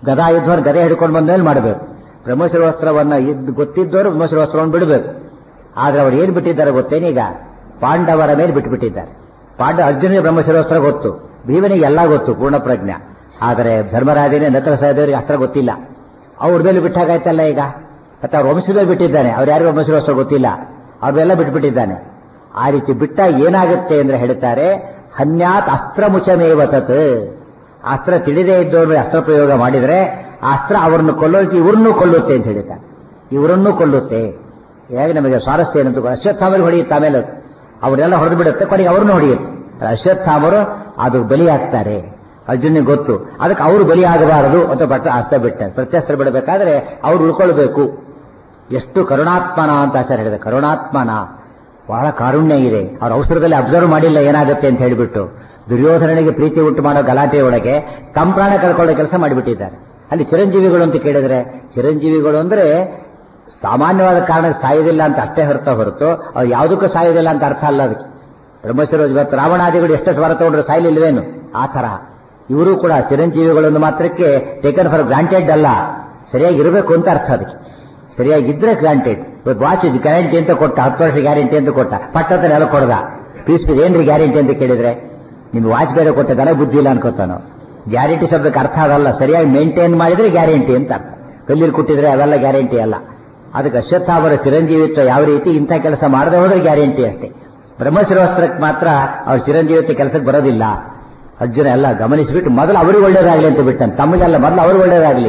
ಗದಾ ಯುದ್ಧವನ್ನು ಗದೆ ಹಿಡ್ಕೊಂಡು ಬಂದ್ಮೇಲೆ ಮಾಡಬೇಕು. ಬ್ರಹ್ಮಶಿರೋಸ್ತ್ರವನ್ನ ಗೊತ್ತಿದ್ದವರು ಬ್ರಹ್ಮಶಿರೋಸ್ತ್ರವನ್ನು ಬಿಡಬೇಕು. ಆದ್ರೆ ಅವ್ರು ಏನ್ ಬಿಟ್ಟಿದ್ದಾರೆ ಗೊತ್ತೇನೀಗ? ಪಾಂಡವರ ಮೇಲೆ ಬಿಟ್ಟುಬಿಟ್ಟಿದ್ದಾರೆ. ಅರ್ಜುನಿಗೆ ಬ್ರಹ್ಮಶಿರೋಸ್ತ್ರ ಗೊತ್ತು, ಭೀಮನಿಗೆ ಎಲ್ಲ ಗೊತ್ತು, ಪೂರ್ಣ ಪ್ರಜ್ಞ. ಆದರೆ ಧರ್ಮರಾಜನೇ ನಕಲ ಸಹದೇವರಿಗೆ ಅಸ್ತ್ರ ಗೊತ್ತಿಲ್ಲ. ಅವ್ರ ಮೇಲೆ ಬಿಟ್ಟಾಗಾಯ್ತಲ್ಲ ಈಗ. ಮತ್ತೆ ಅವ್ರ ವಂಶದ ಮೇಲೆ ಬಿಟ್ಟಿದ್ದಾನೆ, ಅವ್ರು ಯಾರಿಗೂ ಬ್ರಹ್ಮಶಿರೋಸ್ತ್ರ ಗೊತ್ತಿಲ್ಲ, ಅವ್ರೆಲ್ಲ ಬಿಟ್ಬಿಟ್ಟಿದ್ದಾನೆ. ಆ ರೀತಿ ಬಿಟ್ಟ ಏನಾಗುತ್ತೆ ಅಂದ್ರೆ ಹೇಳ್ತಾರೆ, ಹನ್ಯಾತ್ ಅಸ್ತ್ರ ಮುಚಮೇವ ತತ್. ಅಸ್ತ್ರ ತಿಳಿದೇ ಇದ್ದವ್ರ ಅಸ್ತ್ರ ಪ್ರಯೋಗ ಮಾಡಿದ್ರೆ ಆ ಅಸ್ತ್ರ ಅವರನ್ನು ಕೊಲ್ಲೋಕೆ ಇವ್ರನ್ನೂ ಕೊಲ್ಲುತ್ತೆ ಅಂತ ಹೇಳ್ತಾರೆ. ಇವರನ್ನೂ ಕೊಲ್ಲುತ್ತೆ. ಹೇಗೆ ನಮಗೆ ಸ್ವಾರಸ್ಯ ಏನಂತ ಅಶ್ವತ್ಥಾಮರಿಗೆ ಹೊಡೆಯುತ್ತೆ, ಆಮೇಲೆ ಅವರೆಲ್ಲ ಹೊಡೆದು ಬಿಡುತ್ತೆ, ಕೊನೆಗೆ ಅವ್ರನ್ನೂ ಹೊಡೆಯುತ್ತೆ. ಅಶ್ವತ್ಥಾಮರು ಅದು ಬಲಿಯಾಗ್ತಾರೆ. ಅರ್ಜುನಿಗೆ ಗೊತ್ತು, ಅದಕ್ಕೆ ಅವರು ಬಲಿಯಾಗಬಾರದು ಅಂತ ಅಸ್ತ್ರ ಬಿಟ್ಟ. ಪ್ರತ್ಯಸ್ತ್ರ ಬಿಡಬೇಕಾದ್ರೆ ಅವ್ರು ಉಳ್ಕೊಳ್ಬೇಕು. ಎಷ್ಟು ಕರುಣಾತ್ಮನ ಅಂತ ಆಚಾರ್ಯ ಹೇಳಿದೆ. ಕರುಣಾತ್ಮನ, ಬಹಳ ಕಾರುಣ್ಯ ಇದೆ. ಅವ್ರ ಔಷಧದಲ್ಲಿ ಅಬ್ಸರ್ವ್ ಮಾಡಿಲ್ಲ ಏನಾಗುತ್ತೆ ಅಂತ ಹೇಳಿಬಿಟ್ಟು ದುರ್ಯೋಧನನಿಗೆ ಪ್ರೀತಿ ಉಂಟು ಮಾಡೋ ಗಲಾಟೆ ಒಳಗೆ ತಮ್ಮ ಪ್ರಾಣ ಕಳ್ಕೊಳ್ಳೋ ಕೆಲಸ ಮಾಡಿಬಿಟ್ಟಿದ್ದಾರೆ. ಅಲ್ಲಿ ಚಿರಂಜೀವಿಗಳು ಅಂತ ಕೇಳಿದ್ರೆ, ಚಿರಂಜೀವಿಗಳು ಅಂದ್ರೆ ಸಾಮಾನ್ಯವಾದ ಕಾರಣ ಸಾಯೋದಿಲ್ಲ ಅಂತ ಅಷ್ಟೇ ಹೊರತು ಅವ್ರು ಯಾವುದಕ್ಕೂ ಸಾಯೋದಿಲ್ಲ ಅಂತ ಅರ್ಥ ಅಲ್ಲ ಅದಕ್ಕೆ. ಬ್ರಹ್ಮಶಿರೋಜ್ ಇವತ್ತು ರಾವಣಾದಿಗಳು ಎಷ್ಟೆಷ್ಟು ಹೊರ ತಗೊಂಡ್ರೆ ಸಾಯಲಿಲ್ವೇನು, ಆ ತರಹ ಇವರು ಕೂಡ ಚಿರಂಜೀವಿಗಳನ್ನು ಮಾತ್ರಕ್ಕೆ ಟೇಕನ್ ಫಾರ್ ಗ್ರಾಂಟೆಡ್ ಅಲ್ಲ, ಸರಿಯಾಗಿರಬೇಕು ಅಂತ ಅರ್ಥ ಅದಕ್ಕೆ. ಸರಿಯಾಗಿದ್ರೆ ಗ್ರಾಂಟೆಡ್. ಇವತ್ತು ವಾಚ್ ಗ್ಯಾರಂಟಿ ಅಂತ ಕೊಟ್ಟ, 10 ವರ್ಷ ಗ್ಯಾರಂಟಿ ಅಂತ ಕೊಟ್ಟ, ಪಟ್ಟದ ನೆಲ ಕೊಡದ. ಪೀಸ್ ಏನ್ರಿ ಗ್ಯಾರಂಟಿ ಅಂತ ಕೇಳಿದ್ರೆ, ನಿಮ್ಗೆ ವಾಚ್ ಬೇರೆ ಕೊಟ್ಟ, ದನ ಬುದ್ಧಿ ಇಲ್ಲ ಅನ್ಕೋತಾನೋ. ಗ್ಯಾರಂಟಿ ಶಬ್ದಕ್ಕೆ ಅರ್ಥ ಅದಲ್ಲ, ಸರಿಯಾಗಿ ಮೇಂಟೈನ್ ಮಾಡಿದ್ರೆ ಗ್ಯಾರಂಟಿ ಅಂತ ಅರ್ಥ. ಕಲ್ಲೀರು ಕೊಟ್ಟಿದ್ರೆ ಅವೆಲ್ಲ ಗ್ಯಾರಂಟಿ ಅಲ್ಲ. ಅದಕ್ಕೆ ಅಶ್ವತ್ಥಾಮರ ಚಿರಂಜೀವಿತ್ವ ಯಾವ ರೀತಿ, ಇಂಥ ಕೆಲಸ ಮಾಡದೆ ಹೋದ್ರೆ ಗ್ಯಾರಂಟಿ ಅಷ್ಟೇ. ಬ್ರಹ್ಮಶಿರೋಸ್ತ್ರಕ್ಕೆ ಮಾತ್ರ ಅವ್ರ ಚಿರಂಜೀವಿತ್ವ ಕೆಲಸಕ್ಕೆ ಬರೋದಿಲ್ಲ. ಅರ್ಜುನ ಎಲ್ಲ ಗಮನಿಸಿಬಿಟ್ಟು ಮೊದಲು ಅವ್ರಿಗೆ ಒಳ್ಳೇದಾಗಲಿ ಅಂತ ಬಿಟ್ಟಂತ, ತಮಗೆಲ್ಲ ಮೊದಲು ಅವ್ರಿಗೆ ಒಳ್ಳೇದಾಗಲಿ.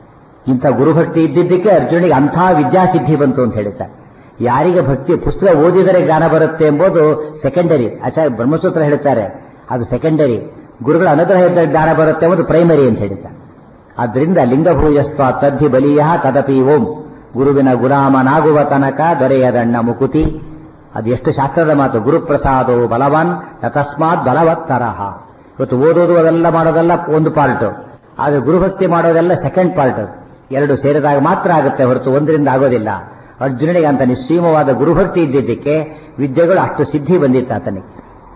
ಇಂಥ ಗುರುಭಕ್ತಿ ಇದ್ದಿದ್ದಕ್ಕೆ ಅರ್ಜುನಿಗೆ ಅಂಥ ವಿದ್ಯಾಸಿದ್ಧಿ ಬಂತು ಅಂತ ಹೇಳ್ತಾರೆ. ಯಾರಿಗೆ ಭಕ್ತಿ ಪುಸ್ತಕ ಓದಿದರೆ ಜ್ಞಾನ ಬರುತ್ತೆ ಎಂಬುದು ಸೆಕೆಂಡರಿ. ಆಚಾರ್ಯ ಬ್ರಹ್ಮಸೂತ್ರ ಹೇಳ್ತಾರೆ, ಅದು ಸೆಕೆಂಡರಿ. ಗುರುಗಳ ಅನುಗ್ರಹದ ಜ್ಞಾನ ಬರುತ್ತೆ ಎಂಬುದು ಪ್ರೈಮರಿ ಅಂತ ಹೇಳ್ತಾರೆ. ಆದ್ರಿಂದ ಲಿಂಗಭೂಯಸ್ವ ತದ್ಧಿ ಬಲೀಯ ತದಪಿ ಓಂ. ಗುರುವಿನ ಗುಲಾಮನಾಗುವ ತನಕ ದೊರೆಯದಣ್ಣ ಮುಕುತಿ. ಅದು ಎಷ್ಟು ಶಾಸ್ತ್ರದ ಮಾತು. ಗುರುಪ್ರಸಾದೋ ಬಲವಾನ್ ತಸ್ಮಾತ್ ಬಲವತ್ತರಹ. ಇವತ್ತು ಓದೋದು ಅದೆಲ್ಲ ಮಾಡೋದೆಲ್ಲ ಒಂದು ಪಾರ್ಟ್, ಆದರೆ ಗುರುಭಕ್ತಿ ಮಾಡೋದೆಲ್ಲ ಸೆಕೆಂಡ್ ಪಾರ್ಟ್. ಎರಡು ಸೇರಿದಾಗ ಮಾತ್ರ ಆಗುತ್ತೆ ಹೊರತು ಒಂದರಿಂದ ಆಗೋದಿಲ್ಲ. ಅರ್ಜುನನಿಗೆ ಅಂತ ನಿಶ್ಚೀಮವಾದ ಗುರುಭಕ್ತಿ ಇದ್ದಿದ್ದಕ್ಕೆ ವಿದ್ಯೆಗಳು ಅಷ್ಟು ಸಿದ್ಧಿ ಬಂದಿತ್ತು ಆತನಿಗೆ.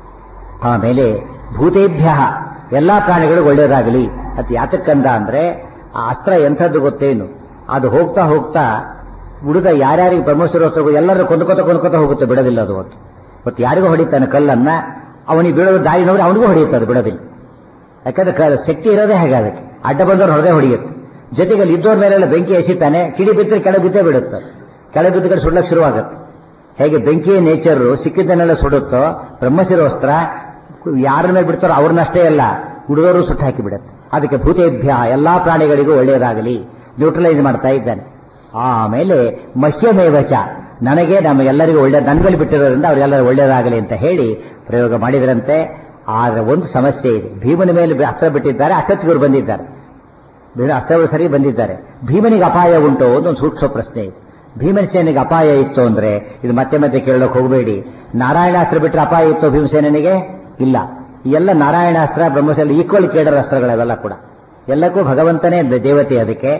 ಆಮೇಲೆ ಭೂತೇಭ್ಯ, ಎಲ್ಲಾ ಪ್ರಾಣಿಗಳು ಒಳ್ಳೆಯದಾಗಲಿ ಅಂತ ಯಾತಕ್ಕಂದ ಅಂದ್ರೆ, ಆ ಅಸ್ತ್ರ ಎಂಥದ್ದು ಗೊತ್ತೇನು, ಅದು ಹೋಗ್ತಾ ಹೋಗ್ತಾ ಉಳಿದ ಯಾರ್ಯಾರಿಗೆ ಬ್ರಹ್ಮಶಿರೋಸ್ತ್ರ ಎಲ್ಲರೂ ಕೊಂದ್ಕೋತ ಹೋಗುತ್ತೆ, ಬಿಡೋದಿಲ್ಲ ಅದು. ಇವತ್ತು ಯಾರಿಗೂ ಹೊಡಿತಾನೆ ಕಲ್ಲನ್ನ, ಅವನಿಗೆ ಬೀಳೋದು ದಾರಿ ನೋಡಿ ಅವನಿಗೂ ಹೊಡೆಯುತ್ತೆ, ಅದು ಬಿಡೋದಿಲ್ಲ. ಯಾಕಂದ್ರೆ ಶಕ್ತಿ ಇರೋದೇ ಹೇಗೆ, ಅದಕ್ಕೆ ಅಡ್ಡ ಬಂದವ್ರು ಹೊರದೇ ಹೊಡೆಯುತ್ತೆ. ಜೊತೆಗೆ ಅಲ್ಲಿ ಇದ್ದವ್ರ ಮೇಲೆಲ್ಲ ಬೆಂಕಿ ಎಸಿತಾನೆ, ಕಿಡಿ ಬಿದ್ದರೆ ಕೆಳಗೆ ಬಿದ್ದೇ ಬಿಡುತ್ತೆ. ಕೆಳಗೆ ಬಿದ್ದ ಕಡೆ ಸುಡ್ಲಕ್ಕೆ ಶುರುವಾಗುತ್ತೆ. ಹೇಗೆ ಬೆಂಕಿಯ ನೇಚರ್ ಸಿಕ್ಕಿದ್ದನ್ನೆಲ್ಲ ಸುಡುತ್ತೋ, ಬ್ರಹ್ಮಶಿರೋಸ್ತ್ರ ಯಾರ ಮೇಲೆ ಬಿಡ್ತಾರೋ ಅವ್ರನ್ನಷ್ಟೇ ಅಲ್ಲ, ಹುಡುಗರು ಸುಟ್ಟು ಹಾಕಿ ಬಿಡುತ್ತೆ. ಅದಕ್ಕೆ ಭೂತೇಭ್ಯ, ಎಲ್ಲಾ ಪ್ರಾಣಿಗಳಿಗೂ ಒಳ್ಳೆಯದಾಗಲಿ, ನ್ಯೂಟ್ರಲೈಸ್ ಮಾಡ್ತಾ ಇದ್ದಾನೆ. ಆಮೇಲೆ ಮಹ್ಯಮೇವಚ, ನನಗೆ ನಮಗೆಲ್ಲರಿಗೂ ಒಳ್ಳೆ, ನನ್ನ ಮೇಲೆ ಬಿಟ್ಟಿರೋದ್ರಿಂದ ಅವರೆಲ್ಲರೂ ಒಳ್ಳೆಯದಾಗಲಿ ಅಂತ ಹೇಳಿ ಪ್ರಯೋಗ ಮಾಡಿದ್ರಂತೆ. ಆದ್ರೆ ಒಂದು ಸಮಸ್ಯೆ ಇದೆ. ಭೀಮನ ಮೇಲೆ ಅಸ್ತ್ರ ಬಿಟ್ಟಿದ್ದಾರೆ, ಅಷ್ಟೊತ್ತಿಗೆ ಬಂದಿದ್ದಾರೆ, ಅಸ್ತ್ರಗಳು ಸರಿ ಬಂದಿದ್ದಾರೆ. ಭೀಮನಿಗೆ ಅಪಾಯ ಉಂಟು ಒಂದು ಸೂಕ್ಷ್ಮ ಪ್ರಶ್ನೆ ಇದೆ. ಭೀಮನ ಸೇನೆಗೆ ಅಪಾಯ ಇತ್ತು ಅಂದ್ರೆ ಇದು ಮತ್ತೆ ಮತ್ತೆ ಕೇಳೋಕೆ ಹೋಗಬೇಡಿ. ನಾರಾಯಣಾಸ್ತ್ರ ಬಿಟ್ಟರೆ ಅಪಾಯ ಇತ್ತು ಭೀಮಸೇನಿಗೆ? ಇಲ್ಲ. ಎಲ್ಲ ನಾರಾಯಣಾಸ್ತ್ರ ಬ್ರಹ್ಮಸೇನ ಈಕ್ವಲ್ ಕೇಡರ್ ಅಸ್ತ್ರಗಳೆಲ್ಲ ಕೂಡ ಎಲ್ಲಕ್ಕೂ ಭಗವಂತನೇ ದೇವತೆ. ಅದಕ್ಕೆ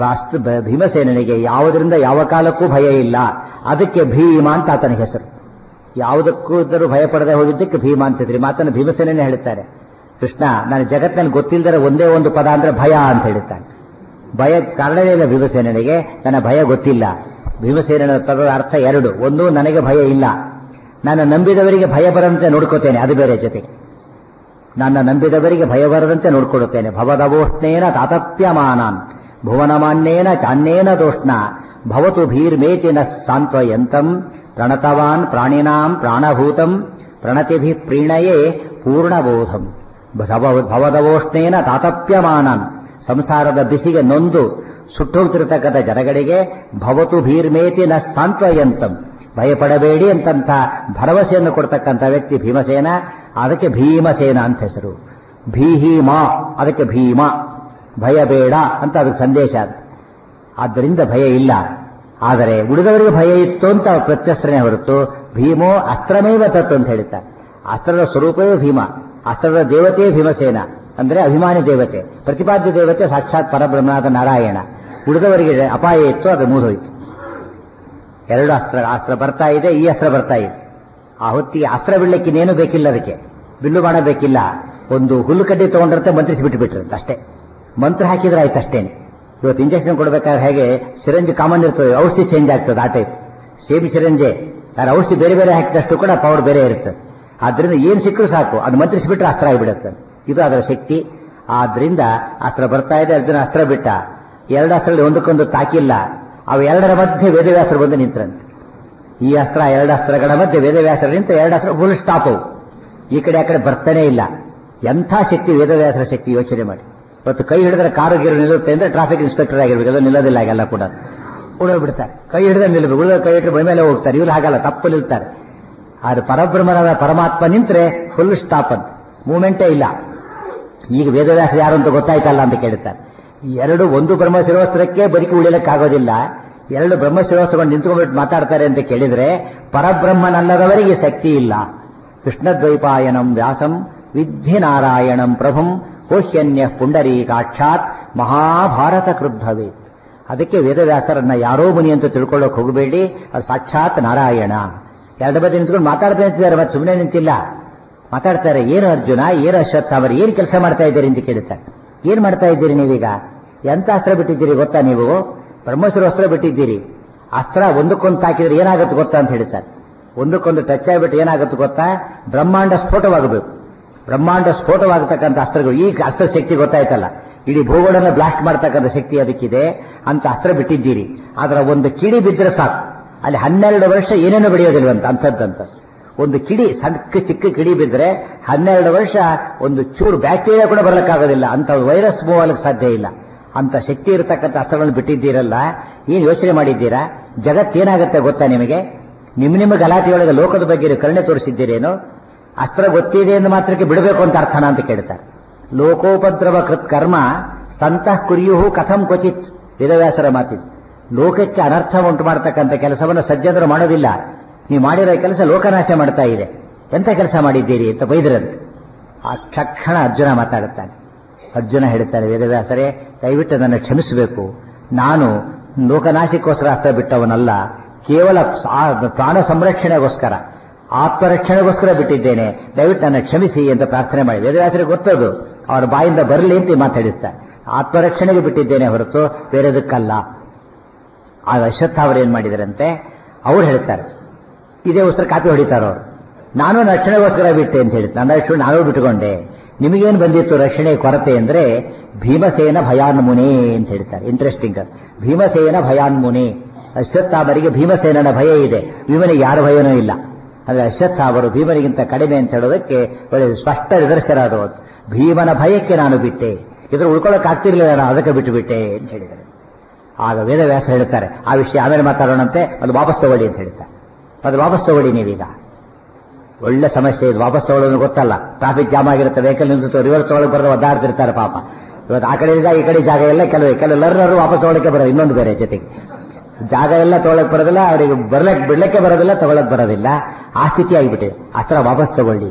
ಭೀಮಸೇನಿಗೆ ಯಾವುದರಿಂದ ಯಾವ ಕಾಲಕ್ಕೂ ಭಯ ಇಲ್ಲ. ಅದಕ್ಕೆ ಭೀಮ ಅಂತ ಆತನ ಹೆಸರು. ಯಾವುದಕ್ಕೂ ಇದ್ದರೂ ಭಯ ಪಡದೆ ಹೋಗಿದ್ದಕ್ಕೆ ಭೀಮ ಅಂತ ಹೆಸರು. ಮಾತನ್ನು ಭೀಮಸೇನೇ ಹೇಳ್ತಾರೆ. ಕೃಷ್ಣ ನಾನು ಜಗತ್ತಿನಲ್ಲಿ ಗೊತ್ತಿಲ್ಲದರೆ ಒಂದೇ ಒಂದು ಪದ ಅಂದ್ರೆ ಭಯ ಅಂತ ಹೇಳ್ತಾನೆ. ಭಯ ಕಾರಣವೇ ಇಲ್ಲ ಭೀಮಸೇನಿಗೆ, ನನ್ನ ಭಯ ಗೊತ್ತಿಲ್ಲ. ಭೀಮಸೇನ ಪದದ ಅರ್ಥ ಎರಡು. ಒಂದು, ನನಗೆ ಭಯ ಇಲ್ಲ, ನನ್ನ ನಂಬಿದವರಿಗೆ ಭಯ ಬರದಂತೆ ನೋಡ್ಕೋತೇನೆ, ಅದು ಬೇರೆ. ಜೊತೆಗೆ ನನ್ನ ನಂಬಿದವರಿಗೆ ಭಯ ಬರದಂತೆ ನೋಡ್ಕೊಡುತ್ತೇನೆ. ಭವದವೋಷ್ಣೇನ ತಾತಪ್ಯಮಾನಾನ್ ಭುವನಮಾನ್ಯೇನ ಚಾನ್ಯೇನ ದೋಷ್ಣ ಭವತು ಭೀರ್ಮೇತಿ ನ ಸಾಂತ್ವಯಂತಂ ಪ್ರಣತವಾನ್ ಪ್ರಾಣಿನಾಂ ಪ್ರಾಣಭೂತಂ ಪ್ರಣತಿಭಿ ಪ್ರೀಣಯೇ ಪೂರ್ಣಬೋಧಂ. ಭವದವೋಷ್ಣೇನ ತಾತಪ್ಯಮಾನಾನ್, ಸಂಸಾರದ ಬಿಸಿಗೆ ನೊಂದು ಸುಟ್ಟೋಗ್ತಿರತಕ್ಕಂಥ ಜನಗಳಿಗೆ ಭವತು ಭೀರ್ಮೇತಿ ನ ಸಾಂತ್ವಯಂತಂ, ಭಯಪಡಬೇಡಿ ಅಂತಂಥ ಭರವಸೆಯನ್ನು ಕೊಡ್ತಕ್ಕಂಥ ವ್ಯಕ್ತಿ ಭೀಮಸೇನ. ಅದಕ್ಕೆ ಭೀಮಸೇನ ಅಂತ ಹೆಸರು. ಭೀಹಿಮಾ, ಅದಕ್ಕೆ ಭೀಮ, ಭಯ ಬೇಡ ಅಂತ ಅದಕ್ಕೆ ಸಂದೇಶ ಅಂತ. ಆದ್ದರಿಂದ ಭಯ ಇಲ್ಲ. ಆದರೆ ಉಳಿದವರಿಗೆ ಭಯ ಇತ್ತು ಅಂತ ಪ್ರತ್ಯಸ್ತ್ರನೇ ಹೊರತು ಭೀಮೋ ಅಸ್ತ್ರಮೇವ ತತ್ತು ಅಂತ ಹೇಳ್ತಾರೆ. ಅಸ್ತ್ರದ ಸ್ವರೂಪವೇ ಭೀಮ, ಅಸ್ತ್ರದ ದೇವತೆಯೇ ಭೀಮಸೇನ. ಅಂದ್ರೆ ಅಭಿಮಾನಿ ದೇವತೆ, ಪ್ರತಿಪಾದ್ಯ ದೇವತೆ ಸಾಕ್ಷಾತ್ ಪರಬ್ರಹ್ಮನಾದ ನಾರಾಯಣ. ಉಳಿದವರಿಗೆ ಅಪಾಯ ಇತ್ತು, ಅದು ಮುಗಿದೋಯ್ತು. ಎರಡು ಅಸ್ತ್ರ ಬರ್ತಾ ಇದೆ, ಈ ಅಸ್ತ್ರ ಬರ್ತಾ ಇದೆ. ಆ ಹೊತ್ತಿಗೆ ಅಸ್ತ್ರ ಬಿಡ್ಲಿಕ್ಕೆ ಇನ್ನೇನು ಬೇಕಿಲ್ಲ, ಅದಕ್ಕೆ ಬಿಲ್ಲು ಬಾಣ ಬೇಕಿಲ್ಲ. ಒಂದು ಹುಲ್ಲು ಕಡ್ಡಿ ತಗೊಂಡಿರುತ್ತೆ, ಮಂತ್ರಿಸಿ ಬಿಟ್ಟುಬಿಟ್ರಂತೆ ಅಷ್ಟೇ. ಮಂತ್ರ ಹಾಕಿದ್ರೆ ಆಯ್ತು ಅಷ್ಟೇನೆ. ಇವತ್ತು ಇಂಜೆಕ್ಷನ್ ಕೊಡಬೇಕಾದ್ರೆ ಹೇಗೆ ಸಿರಂಜ್ ಕಾಮನ್ ಇರ್ತದೆ, ಔಷಧಿ ಚೇಂಜ್ ಆಗ್ತದೆ ಆ ಟೈಪ್. ಸೇಮ್ ಸಿರಂಜೆ ಯಾರು ಔಷಧಿ ಬೇರೆ ಬೇರೆ ಹಾಕಿದಷ್ಟು ಕೂಡ ಪವರ್ ಬೇರೆ ಇರ್ತದೆ. ಆದ್ರಿಂದ ಏನ್ ಸಿಕ್ಕರೂ ಸಾಕು ಅದು ಮಂತ್ರಿಸಿಬಿಟ್ರೆ ಅಸ್ತ್ರ ಆಗಿಬಿಡುತ್ತೆ. ಇದು ಅದರ ಶಕ್ತಿ. ಆದ್ರಿಂದ ಅಸ್ತ್ರ ಬರ್ತಾ ಇದೆ, ಅರ್ಜುನ ಅಸ್ತ್ರ ಬಿಟ್ಟ. ಎರಡು ಅಸ್ತ್ರಗಳಲ್ಲಿ ಒಂದಕ್ಕೊಂದು ತಾಕಿಲ್ಲ. ಅವು ಎರಡರ ಮಧ್ಯೆ ವೇದವ್ಯಾಸರು ಬಂದು ನಿಂತರಂತೆ. ಈ ಅಸ್ತ್ರ ಎರಡು ಅಸ್ತ್ರಗಳ ಮಧ್ಯೆ ವೇದವ್ಯಾಸರು ನಿಂತು ಎರಡು ಅಸ್ತ್ರ ಫುಲ್ ಸ್ಟಾಪ್ ಅವು. ಈ ಕಡೆ ಆ ಕಡೆ ಬರ್ತಾನೆ ಇಲ್ಲ. ಎಂಥ ಶಕ್ತಿ ವೇದವ್ಯಾಸರ ಶಕ್ತಿ, ಯೋಚನೆ ಮಾಡಿ. ಇವತ್ತು ಕೈ ಹಿಡಿದ್ರೆ ಕಾರು ಗೀರು ನಿಲ್ಲುತ್ತೆ ಅಂದ್ರೆ ಟ್ರಾಫಿಕ್ ಇನ್ಸ್ಪೆಕ್ಟರ್ ಆಗಿರ್ಬೇಕು, ಎಲ್ಲ ನಿಲ್ಲೋದಿಲ್ಲ ಹಾಗೆಲ್ಲ ಕೂಡ ಬಿಡ್ತಾರೆ. ಕೈ ಹಿಡಿದ್ರೆ ನಿಲ್ಲಬೇಕು, ಉಳಿದ ಕೈ ಹಿಡಿದ್ರೆ ಮೈ ಮೇಲೆ ಹೋಗ್ತಾರೆ. ಇವ್ರು ಹಾಗಲ್ಲ, ತಪ್ಪು ನಿಲ್ತಾರೆ. ಆದ್ರೆ ಪರಬ್ರಹ್ಮನಾದ ಪರಮಾತ್ಮ ನಿಂತ್ರೆ ಫುಲ್ ಸ್ಟಾಪ್ ಅಂತ, ಮೂವ್ಮೆಂಟೇ ಇಲ್ಲ. ಈಗ ವೇದವ್ಯಾಸ ಯಾರು ಅಂತ ಗೊತ್ತಾಯ್ತಲ್ಲ ಅಂತ ಕೇಳ್ತಾರೆ. ಎರಡು ಒಂದು ಬ್ರಹ್ಮಶಿರೋಸ್ತ್ರಕ್ಕೆ ಬದುಕಿ ಉಳಿಯಲಿಕ್ಕಾಗೋದಿಲ್ಲ. ಎರಡು ಬ್ರಹ್ಮಶಿರೋಸ್ತ್ರವನ್ನು ನಿಂತ್ಕೊಂಡ್ಬಿಟ್ಟು ಮಾತಾಡ್ತಾರೆ ಅಂತ ಕೇಳಿದ್ರೆ ಪರಬ್ರಹ್ಮನಲ್ಲದವರಿಗೆ ಶಕ್ತಿ ಇಲ್ಲ. ಕೃಷ್ಣದ್ವೈಪಾಯನಂ ವ್ಯಾಸಂ ವಿದ್ಧಿ ನಾರಾಯಣಂ ಪ್ರಭುಂ ಕೋಹ್ಯನ್ಯ ಪುಂಡರೀಕಾಕ್ಷಾತ್ ಮಹಾಭಾರತ ಕೃದ್ಧವೇತ್. ಅದಕ್ಕೆ ವೇದವ್ಯಾಸರನ್ನ ಯಾರೋ ಮುನಿ ಅಂತ ತಿಳ್ಕೊಳ್ಳೋಕೆ ಹೋಗಬೇಡಿ, ಅದು ಸಾಕ್ಷಾತ್ ನಾರಾಯಣ. ಎರಡು ಬದಿ ನಿಂತ್ಕೊಂಡು ಮಾತಾಡ್ತಾ ನಿಂತಿದ್ದಾರೆ, ಮತ್ತೆ ಸುಮ್ಮನೆ ನಿಂತಿಲ್ಲ, ಮಾತಾಡ್ತಾರೆ. ಏನು ಅರ್ಜುನ, ಏನು ಅಶ್ವತ್ಥಾಮರು, ಏನು ಕೆಲಸ ಮಾಡ್ತಾ ಇದ್ದೀರಿ ಅಂತ ಕೇಳ್ತಾರೆ. ಏನ್ ಮಾಡ್ತಾ ಇದ್ದೀರಿ ನೀವೀಗ? ಎಂತ ಅಸ್ತ್ರ ಬಿಟ್ಟಿದ್ದೀರಿ ಗೊತ್ತಾ? ನೀವು ಬ್ರಹ್ಮಶಿರೋಸ್ತ್ರ ಬಿಟ್ಟಿದ್ದೀರಿ. ಅಸ್ತ್ರ ಒಂದಕ್ಕೊಂದು ತಾಕಿದ್ರೆ ಏನಾಗುತ್ತೆ ಗೊತ್ತಾ ಅಂತ ಹೇಳ್ತಾರೆ. ಒಂದಕ್ಕೊಂದು ಟಚ್ ಆಗಿಬಿಟ್ಟು ಏನಾಗುತ್ತೆ ಗೊತ್ತಾ? ಬ್ರಹ್ಮಾಂಡ ಸ್ಫೋಟವಾಗಬೇಕು. ಬ್ರಹ್ಮಾಂಡ ಸ್ಫೋಟವಾಗತಕ್ಕಂಥ ಅಸ್ತ್ರಗಳು. ಈ ಅಸ್ತ್ರ ಶಕ್ತಿ ಗೊತ್ತಾಯ್ತಲ್ಲ, ಇಡೀ ಭೂಗೋಳನ ಬ್ಲಾಸ್ಟ್ ಮಾಡತಕ್ಕಂಥ ಶಕ್ತಿ ಅದಕ್ಕಿದೆ ಅಂತ ಅಸ್ತ್ರ ಬಿಟ್ಟಿದ್ದೀರಿ. ಅದರ ಒಂದು ಕಿಡಿ ಬಿದ್ದರೆ ಸಾಕು, ಅಲ್ಲಿ 12 ವರ್ಷ ಏನೇನೋ ಬೆಳೆಯೋದಿಲ್ವಂತ. ಅಂಥದ್ದಂತ ಒಂದು ಕಿಡಿ, ಸಣ್ಣ ಚಿಕ್ಕ ಕಿಡಿ ಬಿದ್ದರೆ 12 ವರ್ಷ ಒಂದು ಚೂರು ಬ್ಯಾಕ್ಟೀರಿಯಾ ಕೂಡ ಬರಲಿಕ್ಕಾಗೋದಿಲ್ಲ. ಅಂತ ವೈರಸ್ ಮೂವ್ ಆಗಲಿಕ್ಕೆ ಸಾಧ್ಯ ಇಲ್ಲ. ಅಂತ ಶಕ್ತಿ ಇರತಕ್ಕಂಥ ಅಸ್ತ್ರಗಳನ್ನು ಬಿಟ್ಟಿದ್ದೀರಲ್ಲ, ಏನ್ ಯೋಚನೆ ಮಾಡಿದ್ದೀರಾ? ಜಗತ್ತೇನಾಗುತ್ತೆ ಗೊತ್ತಾ ನಿಮಗೆ? ನಿಮ್ಮ ಗಲಾಟೆಯೊಳಗೆ ಲೋಕದ ಬಗ್ಗೆ ಕರುಣೆ ತೋರಿಸಿದ್ದೀರೇನೋ? ಅಸ್ತ್ರ ಗೊತ್ತಿದೆ ಎಂದು ಮಾತ್ರಕ್ಕೆ ಬಿಡಬೇಕು ಅಂತ ಅರ್ಥನ ಅಂತ ಕೇಳ್ತಾರೆ. ಲೋಕೋಪದ್ರವ ಕೃತ್ ಕರ್ಮ ಸಂತಃ ಕುರಿಯುಹು ಕಥಂ ಕ್ವಚಿತ್. ವೇದವ್ಯಾಸರ ಮಾತಿದೆ. ಲೋಕಕ್ಕೆ ಅನರ್ಥ ಉಂಟು ಮಾಡತಕ್ಕಂಥ ಕೆಲಸವನ್ನು ಸಜ್ಜನರು ಮಾಡೋದಿಲ್ಲ. ನೀವು ಮಾಡಿರೋ ಕೆಲಸ ಲೋಕನಾಶ ಮಾಡ್ತಾ ಇದೆ, ಎಂತ ಕೆಲಸ ಮಾಡಿದ್ದೀರಿ ಅಂತ ಬೈದ್ರಂತೆ. ಆ ತಕ್ಷಣ ಅರ್ಜುನ ಮಾತಾಡುತ್ತಾನೆ. ಅರ್ಜುನ ಹೇಳ್ತಾನೆ, ವೇದವ್ಯಾಸರೇ ದಯವಿಟ್ಟು ನನ್ನ ಕ್ಷಮಿಸಬೇಕು. ನಾನು ಲೋಕನಾಶಕ್ಕೋಸ್ಕರ ಅಸ್ತ್ರ ಬಿಟ್ಟವನಲ್ಲ, ಕೇವಲ ಪ್ರಾಣ ಸಂರಕ್ಷಣೆಗೋಸ್ಕರ, ಆತ್ಮರಕ್ಷಣೆಗೋಸ್ಕರ ಬಿಟ್ಟಿದ್ದೇನೆ, ದಯವಿಟ್ಟು ನನ್ನ ಕ್ಷಮಿಸಿ ಅಂತ ಪ್ರಾರ್ಥನೆ ಮಾಡಿ. ವೇದವ್ಯಾಸರಿಗೆ ಗೊತ್ತದು, ಅವರ ಬಾಯಿಂದ ಬರಲಿ ಅಂತ ಮಾತಾಡಿಸ್ತಾರೆ. ಆತ್ಮರಕ್ಷಣೆಗೆ ಬಿಟ್ಟಿದ್ದೇನೆ ಹೊರತು ಬೇರೆದಕ್ಕಲ್ಲ. ಆಗ ಅಶ್ವತ್ಥ ಅವರು ಏನ್ ಮಾಡಿದರಂತೆ, ಅವ್ರು ಹೇಳ್ತಾರೆ, ಇದೇ ಉತ್ತರ ಕಾಪಿ ಹೊಡಿತಾರ ಅವರು. ನಾನು ರಕ್ಷಣೆಗೋಸ್ಕರ ಬಿಟ್ಟೆ ಅಂತ ಹೇಳಿ, ನನ್ನ ರಕ್ಷಣೆ ನಾನು ಬಿಟ್ಟುಕೊಂಡೆ. ನಿಮಗೇನು ಬಂದಿತ್ತು ರಕ್ಷಣೆ ಕೊರತೆ ಅಂದ್ರೆ ಭೀಮಸೇನ ಭಯಾನ್ಮುನಿ ಅಂತ ಹೇಳ್ತಾರೆ. ಇಂಟ್ರೆಸ್ಟಿಂಗ್. ಭೀಮಸೇನ ಭಯಾನ್ಮುನಿ. ಅಶ್ವತ್ಥಾಮರಿಗೆ ಭೀಮಸೇನನ ಭಯ ಇದೆ, ಭೀಮನಿಗೆ ಯಾರ ಭಯನೂ ಇಲ್ಲ. ಅಂದ್ರೆ ಅಶ್ವತ್ಥಾಮರು ಭೀಮನಿಗಿಂತ ಕಡಿಮೆ ಅಂತ ಹೇಳೋದಕ್ಕೆ ಒಳ್ಳೆ ಸ್ಪಷ್ಟ ನಿದರ್ಶನ ಅದು. ಭೀಮನ ಭಯಕ್ಕೆ ನಾನು ಬಿಟ್ಟೆ, ಇದ್ರ ಉಳ್ಕೊಳ್ಳೋಕೆ ಆಗ್ತಿರ್ಲಿಲ್ಲ, ನಾನು ಅದಕ್ಕೆ ಬಿಟ್ಟು ಬಿಟ್ಟೆ ಅಂತ ಹೇಳಿದ್ದಾರೆ. ಆಗ ವೇದವ್ಯಾಸ ಹೇಳ್ತಾರೆ, ಆ ವಿಷಯ ಆಮೇಲೆ ಮಾತಾಡೋಣಂತೆ, ಅದು ವಾಪಸ್ ತಗೊಳ್ಳಿ ಅಂತ ಹೇಳ್ತಾರೆ. ಅದು ವಾಪಸ್ ತಗೊಳ್ಳಿ ನೀವೀಗ. ಒಳ್ಳೆ ಸಮಸ್ಯೆ ಇದು, ವಾಪಸ್ ತಗೊಳ್ಳೋದು ಗೊತ್ತಲ್ಲ. ಟ್ರಾಫಿಕ್ ಜಾಮ್ ಆಗಿರುತ್ತೆ, ವೆಹಿಕಲ್ ನಿಲ್ಸುತ್ತೆ, ರಿವರ್ಸ್ ತಗೊಳ್ಳೋಕೆ ಬರೋದು ಒದ್ದಾಡ್ತಿರ್ತಾರೆ ಪಾಪ. ಇವತ್ತು ಆ ಕಡೆ ಜಾಗ ಈ ಕಡೆ ಜಾಗ ಎಲ್ಲ ಕೆಲವೆಲ್ಲರೂ ವಾಪಸ್ ತಗೊಳ್ಳಕ್ಕೆ ಬರೋದು. ಇನ್ನೊಂದು ಬೇರೆ ಜೊತೆಗೆ ಜಾಗ ಎಲ್ಲ ತಗೊಳಕ್ ಬರೋದಿಲ್ಲ, ಅವರಿಗೆ ಬಿಡ್ಲಕ್ಕೆ ಬರೋದಿಲ್ಲ, ತಗೊಳಕ್ ಬರೋದಿಲ್ಲ. ಆ ಸ್ಥಿತಿ ಆಗಿಬಿಟ್ಟಿದೆ. ಅಸ್ತ್ರ ವಾಪಸ್ ತಗೊಳ್ಳಿ.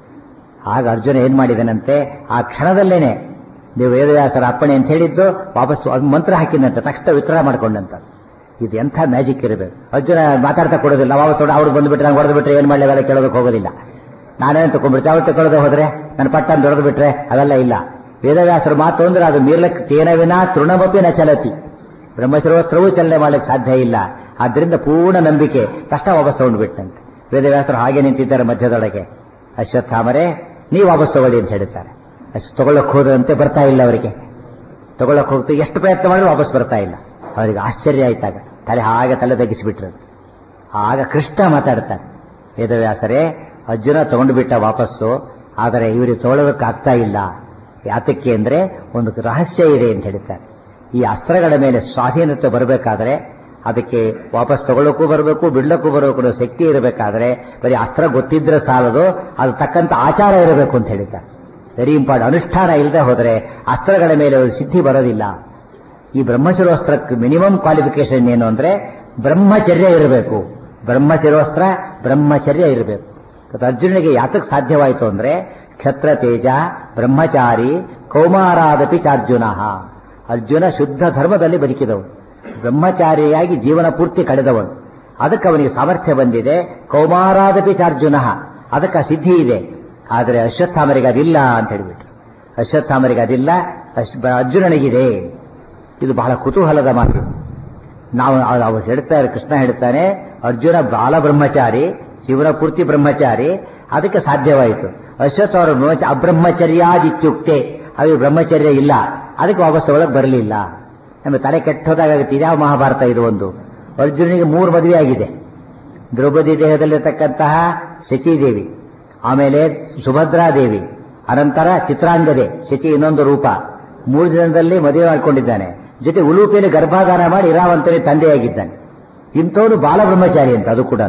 ಆಗ ಅರ್ಜುನ ಏನ್ ಮಾಡಿದನಂತೆ, ಆ ಕ್ಷಣದಲ್ಲೇನೆ ನೀವು ವೇದವ್ಯಾಸರ ಅಪ್ಪಣೆ ಅಂತ ಹೇಳಿದ್ದು ವಾಪಸ್ ಮಂತ್ರ ಹಾಕಿದಂತೆ ತಕ್ಷಣ ವಿತ್ತರ ಮಾಡ್ಕೊಂಡಂತ. ಇದು ಎಂಥ ಮ್ಯಾಜಿಕ್ ಇರಬೇಕು. ಅರ್ಜುನ ಮಾತಾಡ್ತಾ ಕೊಡೋದಿಲ್ಲ, ವಾಪಸ್ ಅವ್ರು ಬಂದ್ಬಿಟ್ರೆ ನಂಗೆ ಹೊಡೆದು ಬಿಟ್ರೆ ಏನ್ ಮಾಡಲಿ ಅವೆಲ್ಲ ಕೇಳೋದಕ್ಕೆ ಹೋಗೋದಿಲ್ಲ. ನಾನೇನು ತಗೊಂಡ್ಬಿಡ್ತೆ, ಅವ್ರು ತಗೊಳ್ಳೋದು ಹೋದ್ರೆ ನನ್ನ ಪಟ್ಟನ್ನು ದೊರೆದು ಬಿಟ್ರೆ ಅವೆಲ್ಲ ಇಲ್ಲ. ವೇದವ್ಯಾಸರ ಮಾತು ಅಂದ್ರೆ ಅದು ಮೀರ್ಲಕ್ಕೆ ತೇನವಿನ ತೃಣಮಪಿ ನ ಚಲತಿ. ಬ್ರಹ್ಮಶಿರೋಸ್ತ್ರವೂ ಚಲನೆ ಮಾಡ್ಲಿಕ್ಕೆ ಸಾಧ್ಯ ಇಲ್ಲ. ಆದ್ರಿಂದ ಪೂರ್ಣ ನಂಬಿಕೆ, ಕಷ್ಟ ವಾಪಸ್ ತಗೊಂಡ್ಬಿಟ್ಟಂತೆ. ವೇದವ್ಯಾಸರು ಹಾಗೆ ನಿಂತಿದ್ದಾರೆ ಮಧ್ಯದೊಳಗೆ. ಅಶ್ವತ್ಥಾಮರೇ ನೀವು ವಾಪಸ್ ತಗೊಳ್ಳಿ ಅಂತ ಹೇಳ್ತಾರೆ. ಅಷ್ಟು ತಗೊಳ್ಳಕ್ಕೆ ಹೋದಂತೆ ಬರ್ತಾ ಇಲ್ಲ ಅವರಿಗೆ. ತಗೊಳ್ಳಕ್ಕೆ ಹೋಗ್ತು ಎಷ್ಟು ಪ್ರಯತ್ನ ಮಾಡಿ ವಾಪಸ್ ಬರ್ತಾ ಇಲ್ಲ. ಅವರಿಗೆ ಆಶ್ಚರ್ಯ ಆಯ್ತಾಗ ಹಾಗೆ ತಲೆ ತಗ್ಗಿಸಿಬಿಟ್ರಂತೆ. ಆಗ ಕೃಷ್ಣ ಮಾತಾಡ್ತಾರೆ, ವೇದವ್ಯಾಸರೇ ಅರ್ಜುನ ತಗೊಂಡು ಬಿಟ್ಟ ವಾಪಸ್ಸು, ಆದರೆ ಇವರಿಗೆ ತಗೊಳ್ಳೋದಕ್ಕಾಗ್ತಾ ಇಲ್ಲ. ಯಾತಕ್ಕೆ ಅಂದ್ರೆ ಒಂದು ರಹಸ್ಯ ಇದೆ ಅಂತ ಹೇಳ್ತಾರೆ. ಈ ಅಸ್ತ್ರಗಳ ಮೇಲೆ ಸ್ವಾಧೀನತೆ ಬರಬೇಕಾದ್ರೆ ಅದಕ್ಕೆ ವಾಪಸ್ ತಗೊಳ್ಳೋಕ್ಕೂ ಬರಬೇಕು, ಬಿಡ್ಲಕ್ಕೂ ಬರಬೇಕು ಶಕ್ತಿ ಇರಬೇಕಾದ್ರೆ ಬರೀ ಅಸ್ತ್ರ ಗೊತ್ತಿದ್ರೆ ಸಾಲದು, ಅದು ತಕ್ಕಂತ ಆಚಾರ ಇರಬೇಕು ಅಂತ ಹೇಳ್ತಾರೆ. Very important. ಅನುಷ್ಠಾನ ಇಲ್ಲದೆ ಹೋದರೆ ಅಸ್ತ್ರಗಳ ಮೇಲೆ ಒಂದು ಸಿದ್ಧಿ ಬರೋದಿಲ್ಲ. ಈ ಬ್ರಹ್ಮಶಿರೋಸ್ತ್ರಕ್ಕೆ ಮಿನಿಮಮ್ ಕ್ವಾಲಿಫಿಕೇಶನ್ ಏನು ಅಂದ್ರೆ ಬ್ರಹ್ಮಚರ್ಯ ಇರಬೇಕು. ಬ್ರಹ್ಮಶಿರೋಸ್ತ್ರ ಬ್ರಹ್ಮಚರ್ಯ ಇರಬೇಕು. ಅರ್ಜುನಿಗೆ ಯಾತಕ್ಕೆ ಸಾಧ್ಯವಾಯಿತು ಅಂದ್ರೆ ಕ್ಷತ್ರ ತೇಜ ಬ್ರಹ್ಮಚಾರಿ ಕೌಮಾರಾದಪಿ ಚಾರ್ಜುನ. ಅರ್ಜುನ ಶುದ್ಧ ಧರ್ಮದಲ್ಲಿ ಬದುಕಿದವನು, ಬ್ರಹ್ಮಚಾರಿಯಾಗಿ ಜೀವನ ಪೂರ್ತಿ ಕಳೆದವನು. ಅದಕ್ಕೆ ಅವನಿಗೆ ಸಾಮರ್ಥ್ಯ ಬಂದಿದೆ. ಕೌಮಾರಾದಪಿ ಚಾರ್ಜುನ, ಅದಕ್ಕೆ ಸಿದ್ಧಿ ಇದೆ. ಆದರೆ ಅಶ್ವತ್ಥಾಮರಿಗೆ ಅದಿಲ್ಲ ಅಂತ ಹೇಳಿಬಿಟ್ರು. ಅಶ್ವತ್ಥಾಮರಿಗೆ ಅದಿಲ್ಲ. ಅರ್ಜುನನಿಗಿದೆ. ಇದು ಬಹಳ ಕುತೂಹಲದ ಮಾತು. ನಾವು ಅವ್ರು ಹೇಳ್ತಾರೆ, ಕೃಷ್ಣ ಹೇಳ್ತಾನೆ, ಅರ್ಜುನ ಬಾಲ ಬ್ರಹ್ಮಚಾರಿ, ಜೀವನ ಪೂರ್ತಿ ಬ್ರಹ್ಮಚಾರಿ, ಅದಕ್ಕೆ ಸಾಧ್ಯವಾಯಿತು. ಅಶ್ವತ್ಥ ಅವರ ಅಬ್ರಹ್ಮಚರ್ಯಾದಿತ್ಯುಕ್ತೆ, ಅವ್ರಿಗೆ ಬ್ರಹ್ಮಚರ್ಯ ಇಲ್ಲ, ಅದಕ್ಕೆ ವಾಪಸ್ ತಗೊಳಕ್ ಬರಲಿಲ್ಲ. ನಮಗೆ ತಲೆ ಕೆಟ್ಟೋದಾಗುತ್ತೆ. ಇದ್ಯಾವ ಮಹಾಭಾರತ ಇದು? ಒಂದು ಅರ್ಜುನಿಗೆ 3 ಮದುವೆ ಆಗಿದೆ. ದ್ರೌಪದಿ ದೇಹದಲ್ಲಿರತಕ್ಕಂತಹ ಶಚೀದೇವಿ, ಆಮೇಲೆ ಸುಭದ್ರಾದೇವಿ, ಅನಂತರ ಚಿತ್ರಾಂಗದೆ, ಶಚಿ ಇನ್ನೊಂದು ರೂಪ. 3 ದಿನದಲ್ಲಿ ಮದುವೆ ಮಾಡಿಕೊಂಡಿದ್ದಾನೆ. ಜೊತೆ ಉಲೂಪಿಯಲ್ಲಿ ಗರ್ಭಾಧಾನ ಮಾಡಿ ಇರಾವಂತನೇ ತಂದೆಯಾಗಿದ್ದಾನೆ. ಇಂಥವನು ಬಾಲ ಬ್ರಹ್ಮಚಾರಿ ಅಂತ. ಅದು ಕೂಡ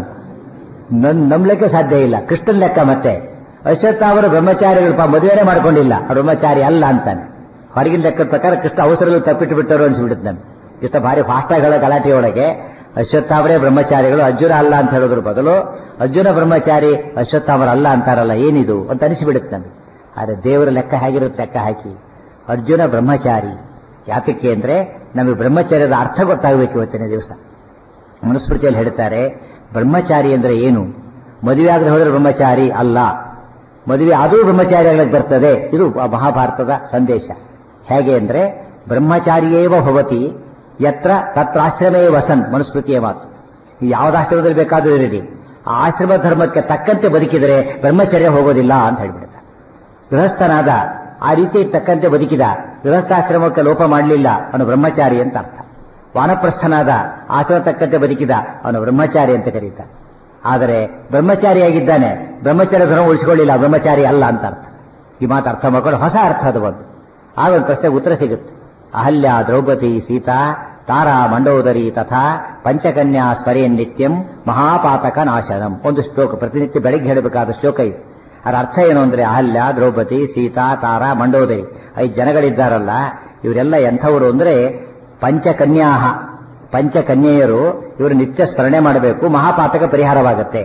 ನಂಬಲಿಕ್ಕೆ ಸಾಧ್ಯ ಇಲ್ಲ. ಕೃಷ್ಣನ್ ಲೆಕ್ಕ ಮತ್ತೆ ಅಶ್ವತ್ಥ ಅವರು ಬ್ರಹ್ಮಚಾರಿಗಳು ಮದುವೆನೇ ಮಾಡ್ಕೊಂಡಿಲ್ಲ, ಅವ್ರು ಬ್ರಹ್ಮಚಾರಿ ಅಲ್ಲ ಅಂತಾನೆ. ಹೊರಗಿನ ಲೆಕ್ಕದ ಪ್ರಕಾರ ಕೃಷ್ಣ ಅವಸರದಲ್ಲಿ ತಪ್ಪಿಟ್ಟು ಬಿಟ್ಟರು ಅನ್ಸ್ಬಿಡುತ್ತೆ ನಮ್ಗೆ. ಕೃಷ್ಣ ಭಾರಿ ಫಾಸ್ಟಾಗಳ ಗಲಾಟೆಯೊಳಗೆ ಅಶ್ವತ್ಥಾವರೇ ಬ್ರಹ್ಮಚಾರಿಗಳು, ಅರ್ಜುನ ಅಲ್ಲ ಅಂತ ಹೇಳೋದ್ರ ಬದಲು ಅರ್ಜುನ ಬ್ರಹ್ಮಚಾರಿ, ಅಶ್ವತ್ಥಾವರ ಅಲ್ಲ ಅಂತಾರಲ್ಲ, ಏನಿದು ಅಂತ ಅನಿಸಿಬಿಡುತ್ತೆ ನಮ್ಗೆ. ಆದರೆ ದೇವರ ಲೆಕ್ಕ ಹೇಗಿರುತ್ತೆ ಲೆಕ್ಕ ಹಾಕಿ. ಅರ್ಜುನ ಬ್ರಹ್ಮಚಾರಿ ಯಾತಕ್ಕೆ ಅಂದ್ರೆ ನಮಗೆ ಬ್ರಹ್ಮಚಾರ್ಯದ ಅರ್ಥ ಗೊತ್ತಾಗಬೇಕು. ಇವತ್ತಿನ ದಿವಸ ಮನುಸ್ಮೃತಿಯಲ್ಲಿ ಹೇಳ್ತಾರೆ, ಬ್ರಹ್ಮಚಾರಿ ಅಂದ್ರೆ ಏನು? ಮದುವೆ ಆದ್ರೆ ಹೋದ್ರೆ ಬ್ರಹ್ಮಚಾರಿ ಅಲ್ಲ, ಮದುವೆ ಆದರೂ ಬ್ರಹ್ಮಚಾರಿ ಆಗಲಿಕ್ಕೆ ಬರ್ತದೆ. ಇದು ಮಹಾಭಾರತದ ಸಂದೇಶ. ಹೇಗೆ ಅಂದ್ರೆ ಬ್ರಹ್ಮಚಾರಿಯೇವ ಭವತಿ ಯತ್ರ ತತ್ರಾಶ್ರಮೇ ವಸನ್. ಮನುಸ್ಮೃತಿಯ ಮಾತು. ಯಾವುದಾಶ್ರಮದಲ್ಲಿ ಬೇಕಾದರೂ ಇರಲಿ, ಆ ಆಶ್ರಮ ಧರ್ಮಕ್ಕೆ ತಕ್ಕಂತೆ ಬದುಕಿದರೆ ಬ್ರಹ್ಮಚರ್ಯ ಹೋಗೋದಿಲ್ಲ ಅಂತ ಹೇಳ್ಬಿಡ್ತಾರೆ. ಗೃಹಸ್ಥನಾದ ಆ ರೀತಿ ತಕ್ಕಂತೆ ಬದುಕಿದ, ಗೃಹಸ್ಥಾಶ್ರಮಕ್ಕೆ ಲೋಪ ಮಾಡಲಿಲ್ಲ, ಅವನು ಬ್ರಹ್ಮಚಾರಿ ಅಂತ ಅರ್ಥ. ವಾನಪ್ರಸ್ಥನಾದ, ಆಶ್ರಮ ತಕ್ಕಂತೆ ಬದುಕಿದ, ಅವನು ಬ್ರಹ್ಮಚಾರಿ ಅಂತ ಕರೀತಾರೆ. ಆದರೆ ಬ್ರಹ್ಮಚಾರಿಯಾಗಿದ್ದಾನೆ, ಬ್ರಹ್ಮಚಾರ್ಯ ಧರ್ಮ ಉಳಿಸಿಕೊಳ್ಳಿಲ್ಲ, ಬ್ರಹ್ಮಚಾರಿ ಅಲ್ಲ ಅಂತ ಅರ್ಥ. ಈ ಮಾತು ಅರ್ಥ ಮಾಡ್ಕೊಂಡು ಹೊಸ ಅರ್ಥ ಅದು ಒಂದು. ಆಗ ಒಂದು ಪ್ರಶ್ನೆಗೆ ಉತ್ತರ ಸಿಗುತ್ತೆ. ಅಹಲ್ಯ, ದ್ರೌಪದಿ, ಸೀತಾ, ತಾರಾ, ಮಂಡೋದರಿ ತಥಾ ಪಂಚಕನ್ಯಾ ಸ್ಮರೆಯನ್ ನಿತ್ಯಂ ಮಹಾಪಾತಕ ನಾಶನಂ. ಒಂದು ಶ್ಲೋಕ, ಪ್ರತಿನಿತ್ಯ ಬೆಳಗ್ಗೆ ಹೇಳಬೇಕಾದ ಶ್ಲೋಕ ಇದು. ಅದರ ಅರ್ಥ ಏನು ಅಂದ್ರೆ, ಅಹಲ್ಯ, ದ್ರೌಪದಿ, ಸೀತಾ, ತಾರಾ, ಮಂಡೋದರಿ 5 ಜನಗಳಿದ್ದಾರಲ್ಲ, ಇವರೆಲ್ಲ ಎಂಥವರು ಅಂದ್ರೆ ಪಂಚಕನ್ಯಾಹ, ಪಂಚಕನ್ಯೆಯರು. ಇವರು ನಿತ್ಯ ಸ್ಮರಣೆ ಮಾಡಬೇಕು, ಮಹಾಪಾತಕ ಪರಿಹಾರವಾಗುತ್ತೆ.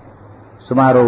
ಸುಮಾರು